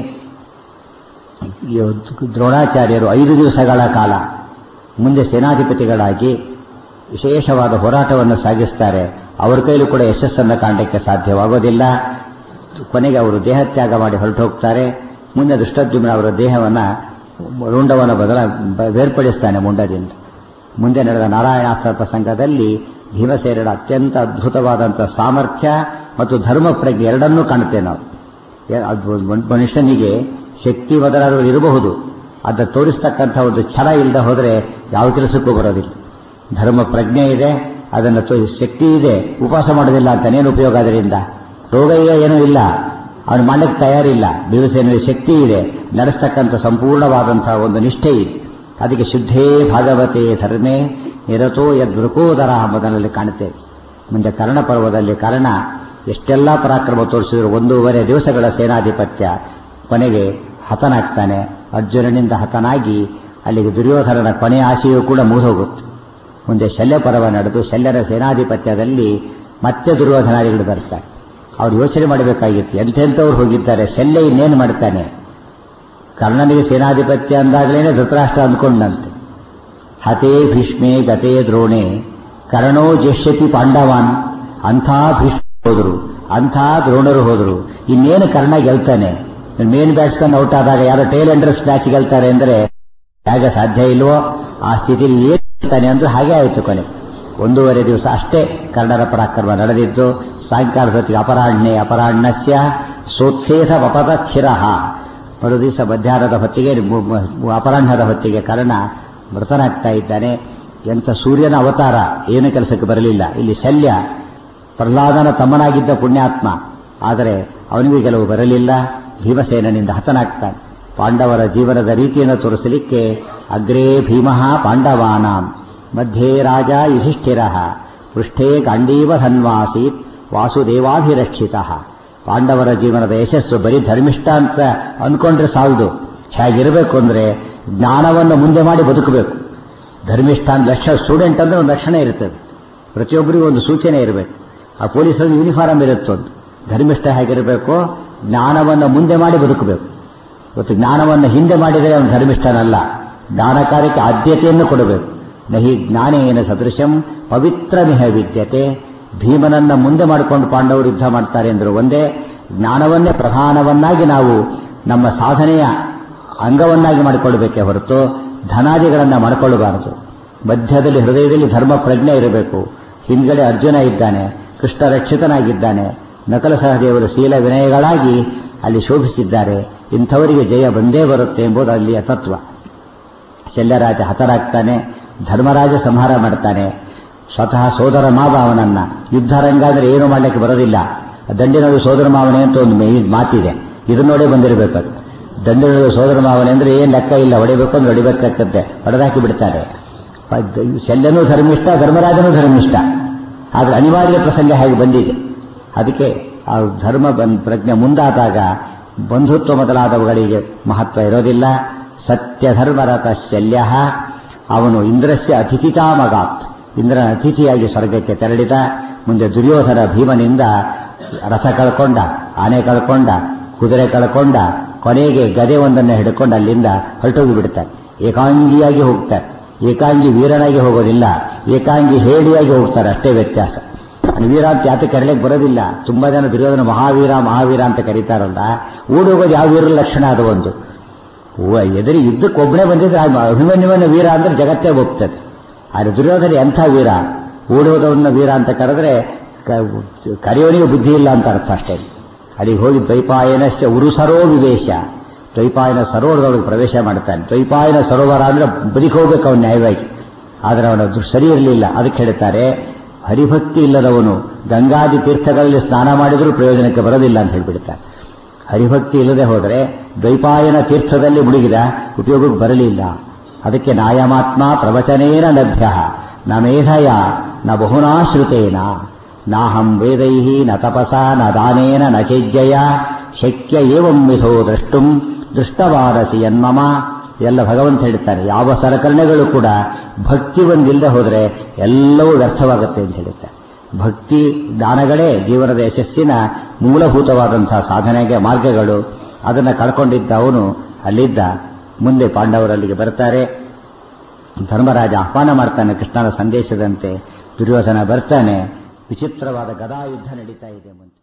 ದ್ರೋಣಾಚಾರ್ಯರು 5 ದಿವಸಗಳ ಕಾಲ ಮುಂದೆ ಸೇನಾಧಿಪತಿಗಳಾಗಿ ವಿಶೇಷವಾದ ಹೋರಾಟವನ್ನು ಸಾಗಿಸ್ತಾರೆ. ಅವರ ಕೈಲೂ ಕೂಡ ಯಶಸ್ಸನ್ನು ಕಾಣಲಿಕ್ಕೆ ಸಾಧ್ಯವಾಗೋದಿಲ್ಲ. ಕೊನೆಗೆ ಅವರು ದೇಹತ್ಯಾಗ ಮಾಡಿ ಹೊರಟು ಹೋಗ್ತಾರೆ. ಮುಂದೆ ದುಷ್ಟದ್ಯುಮ್ನ ಅವರ ದೇಹವನ್ನು ರುಂಡವನ್ನು ಬೇರ್ಪಡಿಸ್ತಾನೆ ಮುಂಡದಿಂದ. ಮುಂದೆ ನಡೆದ ನಾರಾಯಣಾಸ್ತ್ರ ಪ್ರಸಂಗದಲ್ಲಿ ಭೀಮಸೇನರ ಅತ್ಯಂತ ಅದ್ಭುತವಾದಂಥ ಸಾಮರ್ಥ್ಯ ಮತ್ತು ಧರ್ಮ ಪ್ರಜ್ಞೆ ಎರಡನ್ನೂ ಕಾಣುತ್ತೇವೆ ನಾವು. ಮನುಷ್ಯನಿಗೆ ಶಕ್ತಿ ಮೊದಲಾದರೂ ಇರಬಹುದು, ಅದನ್ನು ತೋರಿಸ್ತಕ್ಕಂಥ ಒಂದು ಛಲ ಇಲ್ಲದೆ ಹೋದರೆ ಯಾವ ಕೆಲಸಕ್ಕೂ ಬರೋದಿಲ್ಲ. ಧರ್ಮ ಪ್ರಜ್ಞೆ ಇದೆ, ಅದನ್ನು ಶಕ್ತಿ ಇದೆ, ಉಪವಾಸ ಮಾಡೋದಿಲ್ಲ ಅಂತನೇನು ಉಪಯೋಗ? ಅದರಿಂದ ರೋಗ ಈಗ ಏನೂ ಇಲ್ಲ, ಅವನು ಮಾಡಲಿಕ್ಕೆ ತಯಾರಿಲ್ಲ. ಭೀಮಸೇನಿಗೆ ಶಕ್ತಿ ಇದೆ, ನಡೆಸ್ತಕ್ಕಂಥ ಸಂಪೂರ್ಣವಾದಂತಹ ಒಂದು ನಿಷ್ಠೆ ಇದೆ. ಅದಕ್ಕೆ ಶುದ್ಧೇ ಭಾಗವತೆ ಧರ್ಮೇ ನಿರತೋ ಯದ್ವೃಕೋದರ ಎಂಬುದರಲ್ಲಿ ಕಾಣುತ್ತೇವೆ. ಮುಂದೆ ಕರ್ಣ ಪರ್ವದಲ್ಲಿ ಕರ್ಣ ಎಷ್ಟೆಲ್ಲ ಪರಾಕ್ರಮ ತೋರಿಸಿದ್ರು. 1.5 ದಿವಸಗಳ ಸೇನಾಧಿಪತ್ಯ, ಕೊನೆಗೆ ಹತನಾಗ್ತಾನೆ. ಅರ್ಜುನನಿಂದ ಹತನಾಗಿ ಅಲ್ಲಿಗೆ ದುರ್ಯೋಧನನ ಕೊನೆಯ ಆಶೆಯೂ ಕೂಡ ಮುಗಿದೋಗುತ್ತೆ. ಮುಂದೆ ಶಲ್ಯ ಪರ್ವ ನಡೆದು ಶಲ್ಯರ ಸೇನಾಧಿಪತ್ಯದಲ್ಲಿ ಮತ್ತೆ ದುರ್ಯೋಧನಾದಿಗಳು ಬರ್ತಾರೆ. ಅವ್ರು ಯೋಚನೆ ಮಾಡಬೇಕಾಗಿತ್ತು, ಎಂತೆಂಥವ್ರು ಹೋಗಿದ್ದಾರೆ, ಶಲ್ಯ ಇನ್ನೇನು ಮಾಡ್ತಾನೆ? ಕರ್ಣನಿಗೆ ಸೇನಾಧಿಪತ್ಯ ಅಂದಾಗಲೇ ಧೃತರಾಷ್ಟ್ರ ಅಂದ್ಕೊಂಡಂತೆ. ಹತೇ ಭೀಷ್ಮೇ ಗತೇ ದ್ರೋಣೆ ಕರ್ಣೋ ಜೇಷ್ಯತಿ ಪಾಂಡವಾನ್. ಅಂಥ ಭೀಷ್ಮ ಹೋದರು, ಅಂಥ ದ್ರೋಣರು ಹೋದರು, ಇನ್ನೇನು ಕರ್ಣ ಗೆಲ್ತಾನೆ? ಮೇನ್ ಬ್ಯಾಟ್ಸ್ಮನ್ ಔಟ್ ಆದಾಗ ಯಾರೋ ಟೇಲ್ ಎಂಡರ್ಸ್ ಮ್ಯಾಚ್ ಗೆಲ್ತಾರೆ ಅಂದರೆ ಹೇಗೆ ಸಾಧ್ಯ ಇಲ್ವೋ ಆ ಸ್ಥಿತಿಯಲ್ಲಿ ಏನು ಗೆಲ್ತಾನೆ ಅಂದ್ರೆ ಹಾಗೆ ಆಯಿತು. ಕೊನೆ 1.5 ದಿವಸ ಅಷ್ಟೇ ಕರ್ಣರ ಪರಾಕ್ರಮ ನಡೆದಿದ್ದು. ಸಾಯಂಕಾಲದ ಹೊತ್ತಿಗೆ ಅಪರಾಹ್ನಸ್ಯ ಸೋತ್ಸೇಧ ವಪತಚ್ಛಿರಃ. ಮರು ದಿವಸ ಮಧ್ಯಾಹ್ನದ ಹೊತ್ತಿಗೆ ಅಪರಾಹ್ನದ ಹೊತ್ತಿಗೆ ಕರ್ಣ ಮೃತನಾಗ್ತಾ ಇದ್ದಾನೆ. ಎಂಥ ಸೂರ್ಯನ ಅವತಾರ, ಏನು ಕೆಲಸಕ್ಕೆ ಬರಲಿಲ್ಲ. ಇಲ್ಲಿ ಶಲ್ಯ ಪ್ರಹ್ಲಾದನ ತಮ್ಮನಾಗಿದ್ದ ಪುಣ್ಯಾತ್ಮ, ಆದರೆ ಅವನಿಗೂ ಗೆಲುವು ಬರಲಿಲ್ಲ. ಭೀಮಸೇನನಿಂದ ಹತನಾಗ್ತಾನೆ. ಪಾಂಡವರ ಜೀವನದ ರೀತಿಯನ್ನು ತೋರಿಸಲಿಕ್ಕೆ ಅಗ್ರೇ ಭೀಮಃ ಪಾಂಡವಾನಾಂ ಮಧ್ಯೆ ರಾಜ ಯುಧಿಷ್ಠಿರಃ ಪೃಷ್ಠೇ ಗಾಂಡೀವ ಸನ್ವಾಸೀತ್ ವಾಸುದೇವಾಭಿರಕ್ಷಿತಃ. ಪಾಂಡವರ ಜೀವನದ ಯಶಸ್ಸು ಬರೀ ಧರ್ಮಿಷ್ಠ ಅಂತ ಅಂದ್ಕೊಂಡ್ರೆ ಸಾಲದು. ಹೇಗಿರಬೇಕು ಅಂದರೆ ಜ್ಞಾನವನ್ನು ಮುಂದೆ ಮಾಡಿ ಬದುಕಬೇಕು. ಧರ್ಮಿಷ್ಠ ಲಕ್ಷ ಸ್ಟೂಡೆಂಟ್ ಅಂದ್ರೆ ಒಂದು ಲಕ್ಷಣ ಇರ್ತದೆ, ಪ್ರತಿಯೊಬ್ಬರಿಗೂ ಒಂದು ಸೂಚನೆ ಇರಬೇಕು. ಆ ಪೊಲೀಸರು ಯೂನಿಫಾರ್ಮ್ ಇರುತ್ತೊಂದು. ಧರ್ಮಿಷ್ಠ ಹೇಗಿರಬೇಕು? ಜ್ಞಾನವನ್ನು ಮುಂದೆ ಮಾಡಿ ಬದುಕಬೇಕು. ಇವತ್ತು ಜ್ಞಾನವನ್ನು ಹಿಂದೆ ಮಾಡಿದರೆ ಅವನು ಧರ್ಮಿಷ್ಠನಲ್ಲ. ಜ್ಞಾನ ಕಾರ್ಯಕ್ಕೆ ಆದ್ಯತೆಯನ್ನು ಕೊಡಬೇಕು. ನಹಿ ಜ್ಞಾನೇನ ಸದೃಶಂ ಪವಿತ್ರಮಿಹ ವಿದ್ಯತೆ. ಭೀಮನನ್ನ ಮುಂದೆ ಮಾಡಿಕೊಂಡು ಪಾಂಡವರು ಯುದ್ಧ ಮಾಡ್ತಾರೆ ಎಂದರು ಒಂದೇ. ಜ್ಞಾನವನ್ನೇ ಪ್ರಧಾನವನ್ನಾಗಿ ನಾವು ನಮ್ಮ ಸಾಧನೆಯ ಅಂಗವನ್ನಾಗಿ ಮಾಡಿಕೊಳ್ಳಬೇಕೇ ಹೊರತು ಧನಾದಿಗಳನ್ನು ಮಾಡಿಕೊಳ್ಳಬಾರದು. ಮಧ್ಯದಲ್ಲಿ ಹೃದಯದಲ್ಲಿ ಧರ್ಮ ಪ್ರಜ್ಞೆ ಇರಬೇಕು. ಹಿಂದ್ಗಡೆ ಅರ್ಜುನ ಇದ್ದಾನೆ, ಕೃಷ್ಣ ರಕ್ಷಿತನಾಗಿದ್ದಾನೆ, ನಕಲ ಸಹದೇವರು ಶೀಲ ವಿನಯಗಳಾಗಿ ಅಲ್ಲಿ ಶೋಭಿಸಿದ್ದಾರೆ. ಇಂಥವರಿಗೆ ಜಯ ಬಂದೇ ಬರುತ್ತೆ ಎಂಬುದು ಅಲ್ಲಿಯ ತತ್ವ. ಶಲ್ಯರಾಜ ಹತರಾಗ್ತಾನೆ, ಧರ್ಮರಾಜ ಸಂಹಾರ ಮಾಡ್ತಾನೆ. ಸ್ವತಃ ಸೋದರ ಮಾವ ಅವನನ್ನ ಯುದ್ಧರಂಗ ಅಂದರೆ ಏನು ಮಾಡಲಿಕ್ಕೆ ಬರೋದಿಲ್ಲ. ದಂಡಿನಲ್ಲಿ ಸೋದರ ಮಾವನೇ ಅಂತ ಒಂದು ಮಾತಿದೆ. ಇದನ್ನ ನೋಡೇ ಬಂದಿರಬೇಕು. ಅದು ದಂಡ ಸೋದರ ಮಾವನೆ ಅಂದ್ರೆ ಏನ್ ಲೆಕ್ಕ ಇಲ್ಲ, ಹೊಡಿಬೇಕು ಅಂದ್ರೆ ಹೊಡಿಬೇಕಾಗತ್ತೆ, ಹೊಡೆದಾಕಿ ಬಿಡ್ತಾರೆ. ಶಲ್ಯನೂ ಧರ್ಮಿಷ್ಠ, ಧರ್ಮರಾಜನೂ ಧರ್ಮಿಷ್ಠ. ಆದ್ರೆ ಅನಿವಾರ್ಯ ಪ್ರಸಂಗ ಹೇಗೆ ಬಂದಿದೆ. ಅದಕ್ಕೆ ಆ ಧರ್ಮ ಪ್ರಜ್ಞೆ ಮುಂದಾದಾಗ ಬಂಧುತ್ವ ಮೊದಲಾದವುಗಳಿಗೆ ಮಹತ್ವ ಇರೋದಿಲ್ಲ. ಸತ್ಯ ಧರ್ಮರಥ ಶಲ್ಯ, ಅವನು ಇಂದ್ರಸ್ಯ ಅತಿಥಿತಾಮಗಾತ್, ಇಂದ್ರನ ಅತಿಥಿಯಾಗಿ ಸ್ವರ್ಗಕ್ಕೆ ತೆರಳಿದ. ಮುಂದೆ ದುರ್ಯೋಧನ ಭೀಮನಿಂದ ರಥ ಕಳ್ಕೊಂಡ, ಆನೆ ಕಳ್ಕೊಂಡ, ಕುದುರೆ ಕಳ್ಕೊಂಡ, ಕೊನೆಗೆ ಗದೆ ಒಂದನ್ನು ಹಿಡ್ಕೊಂಡು ಅಲ್ಲಿಂದ ಹೊರಟೋಗಿ ಬಿಡ್ತಾರೆ. ಏಕಾಂಗಿಯಾಗಿ ಹೋಗ್ತಾರೆ. ಏಕಾಂಗಿ ವೀರನಾಗಿ ಹೋಗೋದಿಲ್ಲ, ಏಕಾಂಗಿ ಹೇಡಿಯಾಗಿ ಹೋಗ್ತಾರೆ, ಅಷ್ಟೇ ವ್ಯತ್ಯಾಸ. ವೀರ ಅಂತ ಯಾತ ಕರೀಲಿಕ್ಕೆ ಬರೋದಿಲ್ಲ. ತುಂಬಾ ಜನ ದುರ್ಯೋಧನ ಮಹಾವೀರ ಮಹಾವೀರ ಅಂತ ಕರೀತಾರಲ್ಲ, ಓಡೋಗೋದು ಯಾವ ವೀರ ಲಕ್ಷಣ ಅದು ಒಂದು. ಎದುರು ಯುದ್ಧಕ್ಕೆ ಒಬ್ಬನೇ ಬಂದಿದ್ರೆ ಅಭಿಮನ್ಯುವನ ವೀರ ಅಂದ್ರೆ ಜಗತ್ತೇ ಹೋಗ್ತದೆ. ಆದರೆ ದುರ್ಯೋಧನ ಎಂಥ ವೀರ, ಓಡೋದವನ್ನ ವೀರ ಅಂತ ಕರೆದ್ರೆ ಕರೆಯೋನಿಗೆ ಬುದ್ಧಿ ಇಲ್ಲ ಅಂತ ಅರ್ಥ ಅಷ್ಟೇ. ಅಲ್ಲಿಗೆ ಹೋಗಿ ದ್ವೈಪಾಯನಸ್ಯ ಉರುಸರೋ ವಿವೇಶ, ದ್ವೈಪಾಯನ ಸರೋವರದೊಳಗೆ ಪ್ರವೇಶ ಮಾಡ್ತಾನೆ. ದ್ವೈಪಾಯನ ಸರೋವರ ಅಂದ್ರೆ ಬದುಕಿ ಹೋಗ್ಬೇಕು ಅವನು ನ್ಯಾಯವಾಗಿ, ಆದರೆ ಅವನ ಸರಿ ಇರಲಿಲ್ಲ. ಅದಕ್ಕೆ ಹೇಳ್ತಾರೆ ಹರಿಭಕ್ತಿ ಇಲ್ಲದವನು ಗಂಗಾದಿ ತೀರ್ಥಗಳಲ್ಲಿ ಸ್ನಾನ ಮಾಡಿದರೂ ಪ್ರಯೋಜನಕ್ಕೆ ಬರೋದಿಲ್ಲ ಅಂತ ಹೇಳ್ಬಿಡ್ತಾರೆ. ಹರಿಭಕ್ತಿ ಇಲ್ಲದೆ ಹೋದರೆ ದ್ವೈಪಾಯನ ತೀರ್ಥದಲ್ಲಿ ಮುಳುಗಿದ ಉಪಯೋಗಕ್ಕೆ ಬರಲಿಲ್ಲ. ಅದಕ್ಕೆ ನಾಯಮಾತ್ಮ ಪ್ರವಚನೇನ ಲಭ್ಯ ನ ಮೇಧಯ ನ ಬಹುನಾಶ್ರುತೇನ ನಾಹಂ ವೇದೈಃ ನ ತಪಸಾ ನ ದಾನೇನ ನ ಚೈಜ್ಜಯ ಶಕ್ಯ ಏವಂ ವಿಧೋ ದ್ರಷ್ಟುಂ ದೃಷ್ಟವಾರಸಿ ಯನ್ಮಮ. ಎಲ್ಲ ಭಗವಂತ ಹೇಳ್ತಾನೆ. ಯಾವ ಸಲಕರಣೆಗಳು ಕೂಡ ಭಕ್ತಿ ಒಂದಿಲ್ಲದೆ ಹೋದರೆ ಎಲ್ಲವೂ ವ್ಯರ್ಥವಾಗುತ್ತೆ ಅಂತ ಹೇಳ್ತಾರೆ. ಭಕ್ತಿ ದಾನಗಳೇ ಜೀವನದ ಯಶಸ್ಸಿನ ಮೂಲಭೂತವಾದಂತಹ ಸಾಧನೆಗೆ ಮಾರ್ಗಗಳು. ಅದನ್ನು ಕಳ್ಕೊಂಡಿದ್ದ ಅವನು ಅಲ್ಲಿದ್ದ. ಮುಂದೆ ಪಾಂಡವರಲ್ಲಿಗೆ ಬರ್ತಾರೆ. ಧರ್ಮರಾಜ ಆಹ್ವಾನ ಮಾಡ್ತಾನೆ ಕೃಷ್ಣನ ಸಂದೇಶದಂತೆ. ದುರ್ಯೋಧನ ಬರ್ತಾನೆ. ವಿಚಿತ್ರವಾದ ಗದಾಯುದ್ಧ ನಡೀತಾ ಇದೆ ಮುಂದೆ.